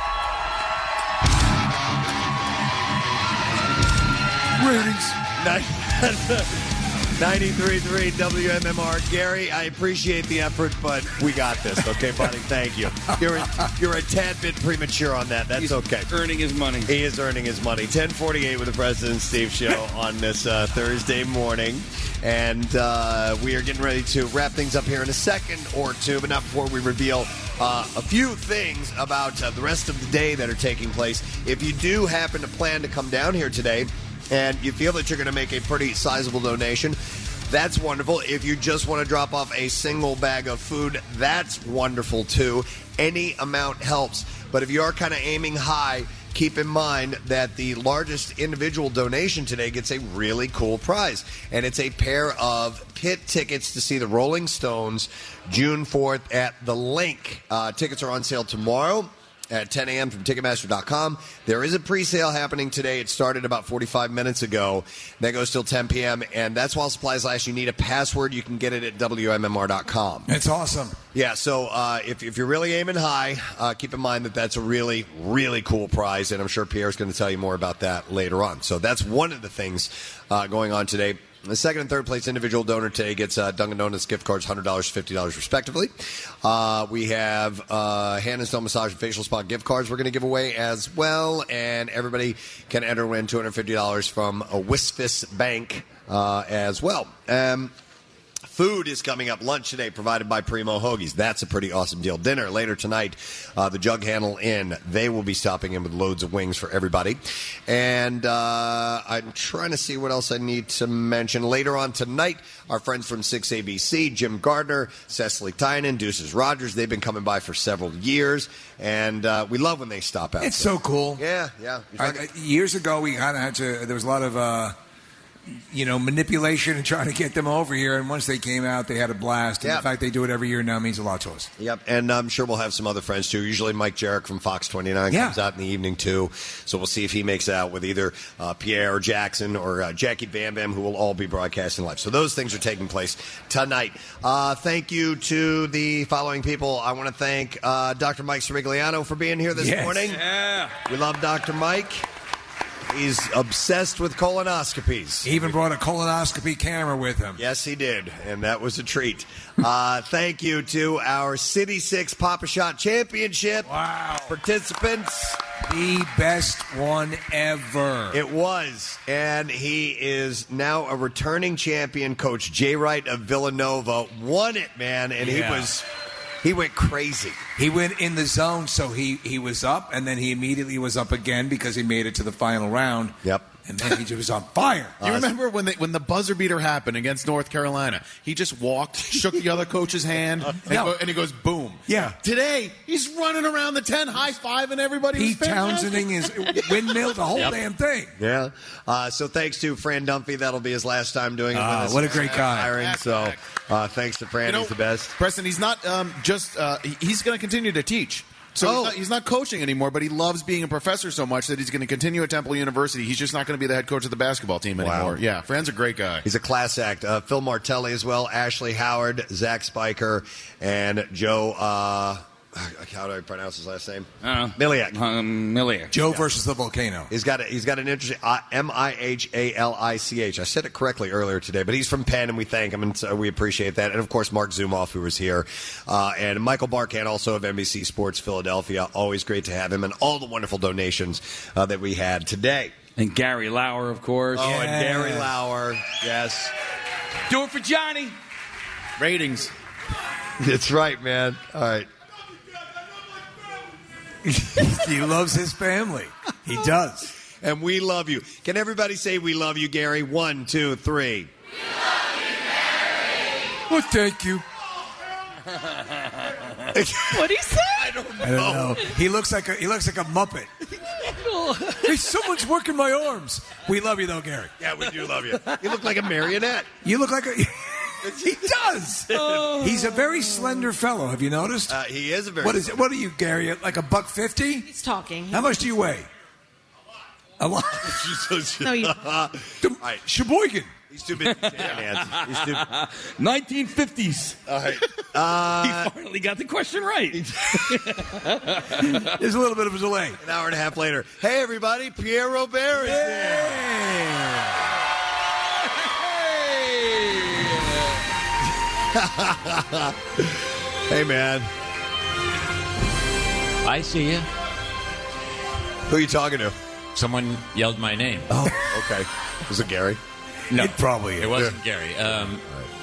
ninety-three point three W M M R. Gary, I appreciate the effort, but we got this. Okay, buddy? Thank you. You're a, you're a tad bit premature on that. That's He's okay. earning his money. He is earning his money. ten forty-eight with the President Steve Show on this uh, Thursday morning. And uh, we are getting ready to wrap things up here in a second or two, but not before we reveal uh, a few things about uh, the rest of the day that are taking place. If you do happen to plan to come down here today and you feel that you're going to make a pretty sizable donation, that's wonderful. If you just want to drop off a single bag of food, that's wonderful too. Any amount helps. But if you are kind of aiming high, keep in mind that the largest individual donation today gets a really cool prize. And it's a pair of pit tickets to see the Rolling Stones June fourth at the Link. Uh, tickets are on sale tomorrow at ten a.m. from Ticketmaster dot com. There is a pre-sale happening today. It started about forty-five minutes ago. That goes till ten p.m., and that's while supplies last. You need a password. You can get it at W M M R dot com. It's awesome. Yeah, so uh, if, if you're really aiming high, uh, keep in mind that that's a really, really cool prize, and I'm sure Pierre's going to tell you more about that later on. So that's one of the things uh, going on today. The second and third place individual donor today gets uh, Dunkin' Donuts gift cards, one hundred dollars, fifty dollars respectively. Uh, we have uh, hand and stone massage and facial spa gift cards we're going to give away as well. And everybody can enter win two hundred fifty dollars from a Wisfis Bank uh, as well. Um, Food is coming up. Lunch today provided by Primo Hoagies. That's a pretty awesome deal. Dinner later tonight, uh, the Jug Handle Inn. They will be stopping in with loads of wings for everybody. And uh, I'm trying to see what else I need to mention. Later on tonight, our friends from six A B C, Jim Gardner, Cecily Tynan, Deuces Rogers, they've been coming by for several years. And uh, we love when they stop out. It's so cool. Yeah, yeah. I, I, years ago, we kind of had to, there was a lot of, uh, you know, manipulation and trying to get them over here. And once they came out, they had a blast. And Yep. the fact they do it every year now means a lot to us. Yep, and I'm sure we'll have some other friends, too. Usually Mike Jarek from Fox twenty-nine Yeah. comes out in the evening, too. So we'll see if he makes it out with either uh, Pierre or Jackson or uh, Jackie Bam Bam, who will all be broadcasting live. So those things are taking place tonight. Uh, thank you to the following people. I want to thank uh, Doctor Mike Sirigliano for being here this Yes. morning. Yeah. We love Doctor Mike. He's obsessed with colonoscopies. He even brought a colonoscopy camera with him. Yes, he did, and that was a treat. Uh, thank you to our City six Papa Shot Championship wow. participants. The best one ever. It was, and he is now a returning champion. Coach Jay Wright of Villanova won it, man, and Yeah. he was He went crazy. He went in the zone, so he, he was up, and then he immediately was up again because he made it to the final round. Yep. And then he was on fire. Do you remember when they, when the buzzer beater happened against North Carolina? He just walked, shook the other coach's hand, and, no. go, and he goes, boom. Yeah. Today, he's running around the ten, high-fiving everybody. Pete Townsending his windmill, the whole Yep. damn thing. Yeah. Uh, so thanks to Fran Dunphy. That'll be his last time doing it. Ah, with us. what a great guy. Hiring, so uh, thanks to Fran. You know, He's the best. Preston, he's not um, just, uh, he- he's going to continue to teach. So Oh. he's, not, he's not coaching anymore, but he loves being a professor so much that he's going to continue at Temple University. He's just not going to be the head coach of the basketball team anymore. Wow. Yeah, Fran's a great guy. He's a class act. Uh, Phil Martelli as well, Ashley Howard, Zach Spiker, and Joe, uh, how do I pronounce his last name? Uh, Miliak. Um, Miliak. Joe versus the volcano. He's got a, he's got an interesting uh, M I H A L I C H. I said it correctly earlier today, but he's from Penn, and we thank him, and so we appreciate that. And of course, Mark Zumoff, who was here, uh, and Michael Barkan, also of N B C Sports Philadelphia. Always great to have him, and all the wonderful donations uh, that we had today. And Gary Lauer, of course. Oh, and Gary Lauer, yes. Do it for Johnny. Ratings. That's right, man. All right. He loves his family. He does. And we love you. Can everybody say we love you, Gary? One, two, three. Well, thank you. What'd he say? I don't know. I don't know. He looks like a he looks like a Muppet. Hey, someone's working my arms. We love you though, Gary. Yeah, we do love you. You look like a marionette. You look like a. He does. He's a very slender fellow. Have you noticed? Uh, he is a very. What is it? What are you, Gary? Like a buck fifty? He's talking. How much do you weigh? A lot. No, you. All right. Sheboygan. He's too big. Yeah, He's too. nineteen fifties. All right. Uh, He finally got the question right. There's a little bit of a delay. An hour and a half later. Hey, everybody. Pierre Robert is there. Hey, man. I see you. Who are you talking to? Someone yelled my name. Oh, okay. Was it Gary? No, It probably is. It wasn't Gary. Um,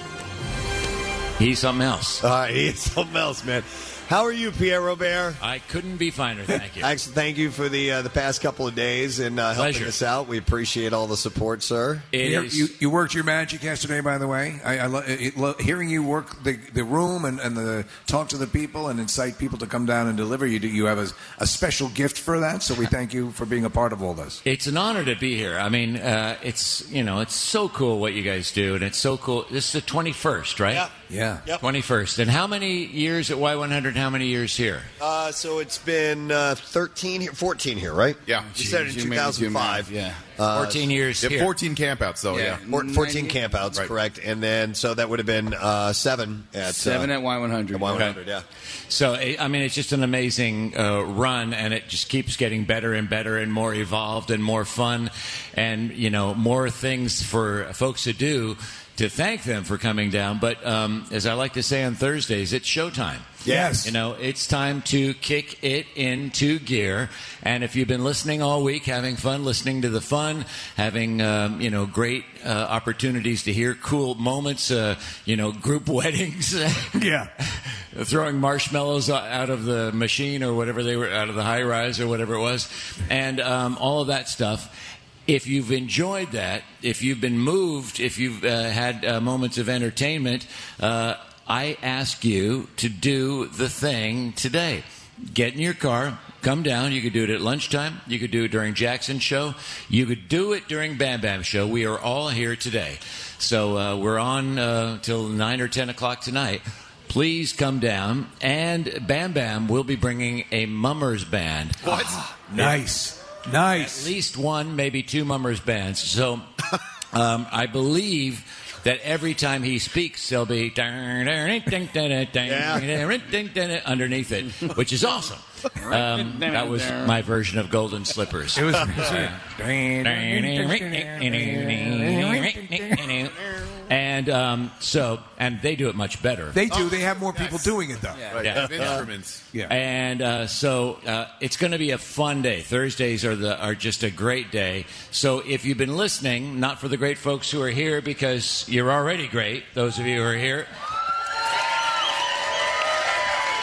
he's something else. All right, he is something else, man. How are you, Pierre Robert? I couldn't be finer. Thank you. Actually, thank you for the uh, the past couple of days and uh, helping Pleasure. us out. We appreciate all the support, sir. It You, is. you, you worked your magic yesterday, by the way. I, I lo- it, lo- hearing you work the, the room and, and the talk to the people and incite people to come down and deliver. You do, you have a, a special gift for that. So we thank you for being a part of all this. It's an honor to be here. I mean, uh, it's you know, it's so cool what you guys do, and it's so cool. This is the twenty-first, right? Yeah. Yeah. Yep. twenty-first. And how many years at Y one hundred? How many years here? Uh, so it's been uh, thirteen here, fourteen here, right? Yeah. You started in Jeez, you two made me do thousand five. math, yeah. Uh, fourteen years Yeah, here. fourteen campouts, though, yeah. Yeah. four- fourteen ninety campouts, Right. correct. And then, so that would have been uh, seven at Seven uh, at Y one hundred. at Y one hundred, yeah. So, I I mean, it's just an amazing uh, run, and it just keeps getting better and better and more evolved and more fun and, you know, more things for folks to do to thank them for coming down. But um, as I like to say on Thursdays, it's showtime. Yes. You know, it's time to kick it into gear. And if you've been listening all week, having fun, listening to the fun, having, um, you know, great uh, opportunities to hear cool moments, uh, you know, group weddings. Yeah. Throwing marshmallows out of the machine or whatever they were, out of the high rise or whatever it was. And um, all of that stuff. If you've enjoyed that, if you've been moved, if you've uh, had uh, moments of entertainment, uh, I ask you to do the thing today. Get in your car, come down. You could do it at lunchtime. You could do it during Jackson's show. You could do it during Bam Bam's show. We are all here today. So uh, we're on uh, till nine or ten o'clock tonight. Please come down. And Bam Bam will be bringing a Mummers band. What? Nice. Nice. At least one, maybe two Mummers bands. So um, I believe that every time he speaks, there'll be underneath it, which is awesome. Um, that was my version of Golden Slippers. It was. And um, so, and they do it much better. They do. They have more people doing it, though. Right. Yeah. Instruments. Yeah. And uh, so uh, it's going to be a fun day. Thursdays are the are just a great day. So if you've been listening, not for the great folks who are here because you're already great, those of you who are here.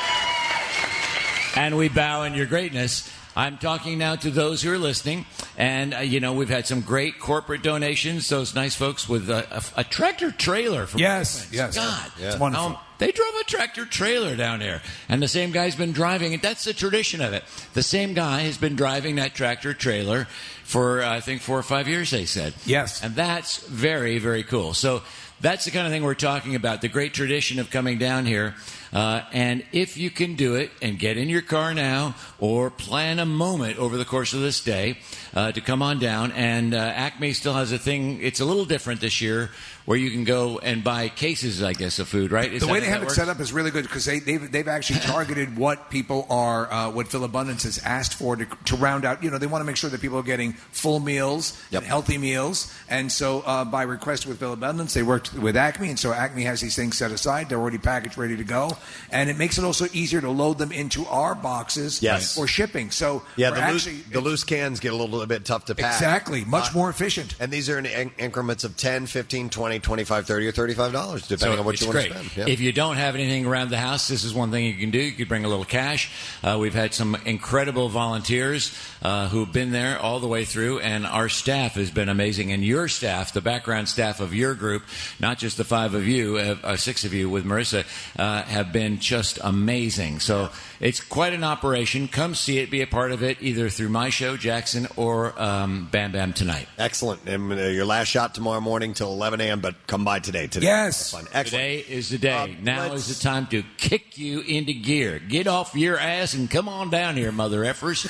and we bow in your greatness. I'm talking now to those who are listening, and uh, you know we've had some great corporate donations. Those nice folks with a, a, a tractor trailer. From Yes, yes. God, It's wonderful. Um, they drove a tractor trailer down here, and the same guy's been driving it. That's the tradition of it. The same guy has been driving that tractor trailer for uh, I think four or five years. They said yes, and that's very very cool. So that's the kind of thing we're talking about. The great tradition of coming down here. Uh, and if you can do it and get in your car now or plan a moment over the course of this day uh, to come on down. And uh, Acme still has a thing. It's a little different this year where you can go and buy cases, I guess, of food, right? Is the that way how they have that it works? set up is really good because they, they've, they've actually targeted what people are, uh, what Phil Abundance has asked for to, to round out. You know, they want to make sure that people are getting full meals and healthy meals. And so uh, by request with Phil Abundance, they worked with Acme. And so Acme has these things set aside. They're already packaged, ready to go. And it makes it also easier to load them into our boxes Yes. for shipping. So Yeah, we're the loose, actually, the loose cans get a little bit tough to pack. Exactly. Much Uh, more efficient. And these are in in- increments of ten, fifteen, twenty, twenty-five, thirty, or thirty-five dollars, depending So on what it's you want great. to spend. Yeah. If you don't have anything around the house, this is one thing you can do. You could bring a little cash. Uh, we've had some incredible volunteers uh, who've been there all the way through, and our staff has been amazing. And your staff, the background staff of your group, not just the five of you, uh, uh, six of you with Marissa, uh, have been just amazing. So it's quite an operation. Come see it, be a part of it, either through my show, Jackson, or um, Bam Bam Tonight. Excellent. And uh, your last shot tomorrow morning till eleven a.m., but come by today. today. Yes. Fun. Excellent. Today is the day. Uh, now let's- is the time to kick you into gear. Get off your ass and come on down here, mother effers.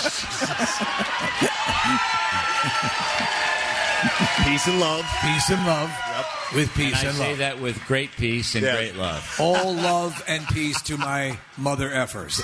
Peace and love. Peace and love. With peace and, and I say love. that with great peace and Yeah. great love. All love and peace to my mother effers.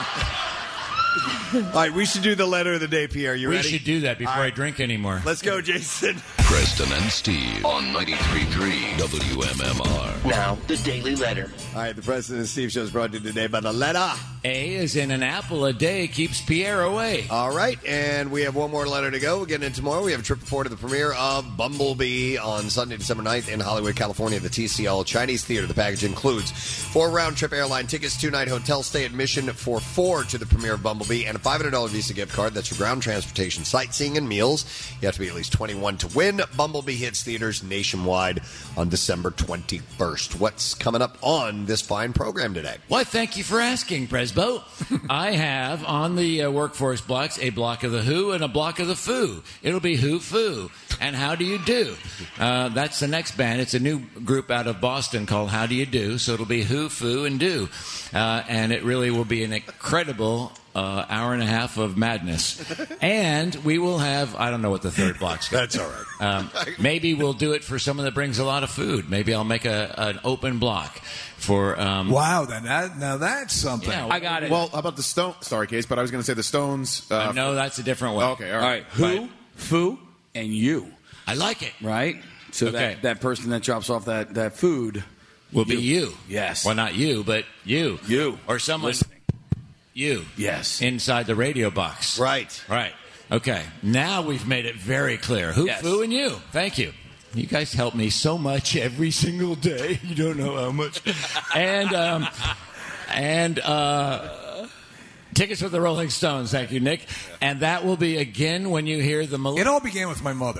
All right, we should do the letter of the day, Pierre. You we ready? should do that before All I right. drink anymore. Let's go, Jason. Preston and Steve on ninety-three point three W M M R. Now, the Daily Letter. All right, the Preston and Steve show is brought to you today by the letter. A is in an apple a day keeps Pierre away. All right, and we have one more letter to go. We're getting in tomorrow. We have a trip before to the premiere of Bumblebee on Sunday, December ninth in Hollywood, California, the T C L Chinese Theater. The package includes four round-trip airline tickets, two-night hotel stay, admission for four to the premiere of Bumblebee, and a five hundred dollars Visa gift card. That's your ground transportation, sightseeing, and meals. You have to be at least twenty-one to win. Bumblebee hits theaters nationwide on December twenty-first. What's coming up on this fine program today? Why, thank you for asking, Presbo. I have on the uh, workforce blocks a block of the Who and a block of the Foo. It'll be Who Foo. And How Do You Do? Uh, that's the next band. It's a new group out of Boston called How Do You Do? So it'll be Who, Foo, and Do. Uh, and it really will be an incredible uh, hour and a half of madness. And we will have, I don't know what the third block's going That's all right. Um, maybe we'll do it for someone that brings a lot of food. Maybe I'll make a, an open block for. Um, Wow, then that, now that's something. Yeah, I got it. Well, how about the Stone? Sorry, Case, but I was going to say the Stones. Uh, Uh, no, that's a different one. Okay, all All right. right, who, foo, and you. I like it. Right? So Okay. that, that person that drops off that, that food Will be you. Yes. Well, not you, but you. You. Or someone. Listening. You. Yes. Inside the radio box. Right. Right. Okay. Now we've made it very clear. Who, Yes. Foo, and you. Thank you. You guys help me so much every single day. You don't know how much. And um, and uh, tickets for the Rolling Stones. Thank you, Nick. And that will be again when you hear the. Mal- It all began with my mother.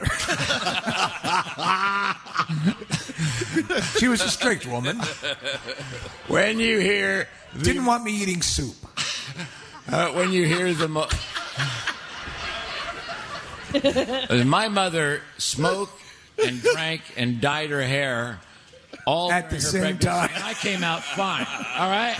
She was a strict woman. When you hear. The, Didn't want me eating soup. Uh, when you hear the. Mo- My mother smoked and drank and dyed her hair all At the during her same pregnancy, time. and I came out fine. All right.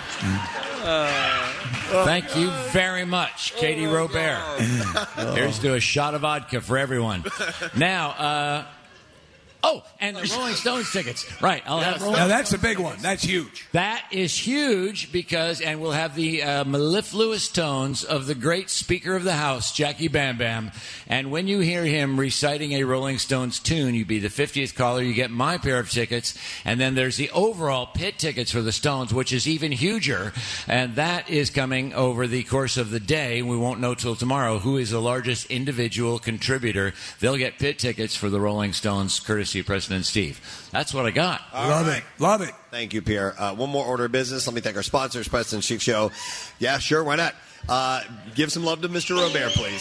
Thank you very much, Katie Robert. Here's to a shot of vodka for everyone. Now, uh, oh, and the Rolling Stones tickets. Right, I'll have Rolling Now that's a big one. That's huge. That is huge because, and we'll have the uh, mellifluous tones of the great Speaker of the House, Jackie Bam Bam. And when you hear him reciting a Rolling Stones tune, you be the fiftieth caller, you get my pair of tickets. And then there's the overall pit tickets for the Stones, which is even huger. And that is coming over the course of the day. We won't know till tomorrow who is the largest individual contributor. They'll get pit tickets for the Rolling Stones, courtesy courtesy of Preston and Steve. That's what I got. All right. Love it. Thank you, Pierre. Uh, one more order of business. Let me thank our sponsors, Preston and Steve Show. Yeah, sure, why not? Uh, give some love to Mister Robert, please.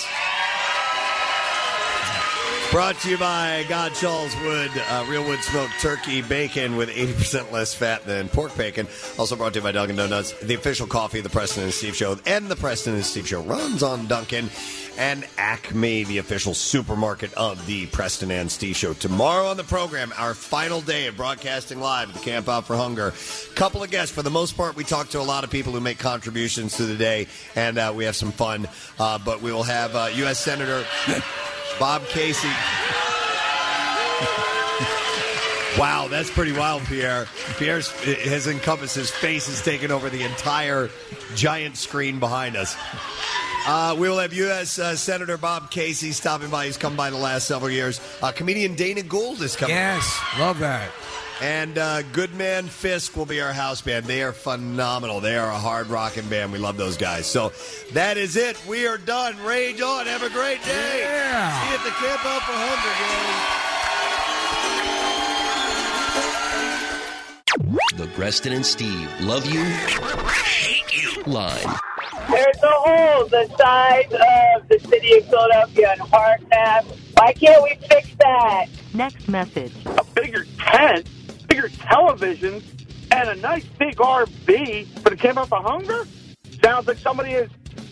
Brought to you by Godshall's Wood, uh, real wood smoked turkey bacon with eighty percent less fat than pork bacon. Also brought to you by Dunkin' Donuts, the official coffee of the Preston and Steve Show. And the Preston and Steve Show runs on Dunkin'. And Acme, the official supermarket of the Preston and Steve Show. Tomorrow on the program, our final day of broadcasting live at the Camp Out for Hunger. Couple of guests. For the most part, we talk to a lot of people who make contributions to the day, and uh, we have some fun. Uh, but we will have uh, U S Senator Bob Casey. Wow, that's pretty wild, Pierre. Pierre's has encompassed his face has taken over the entire giant screen behind us. Uh, we will have U S Uh, Senator Bob Casey stopping by. He's come by the last several years. Uh, comedian Dana Gould is coming. Yes, love that. And uh, Goodman Fisk will be our house band. They are phenomenal. They are a hard rocking band. We love those guys. So that is it. We are done. Rage on. Have a great day. Yeah. See you at the Camp Out for Hunger, gang. The Preston and Steve love you, hate you line. There's a hole the size of the city of Philadelphia on Heart Map. Why can't we fix that? Next message. A bigger tent, bigger television, and a nice big R V for the Camp Out for Hunger? Sounds like somebody is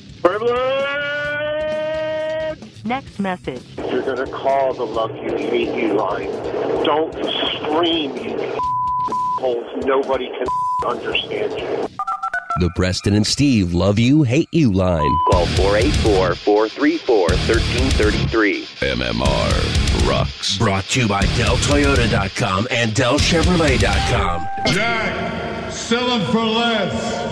privileged. Next message. You're going to call the love you, hate you line. Don't scream, you holes. Nobody can understand you. The Preston and Steve love you, hate you line. Call four eight four, four three four, one three three three. M M R rocks. Brought to you by Del Toyota dot com and Del Chevrolet dot com. Jack, sell them for less.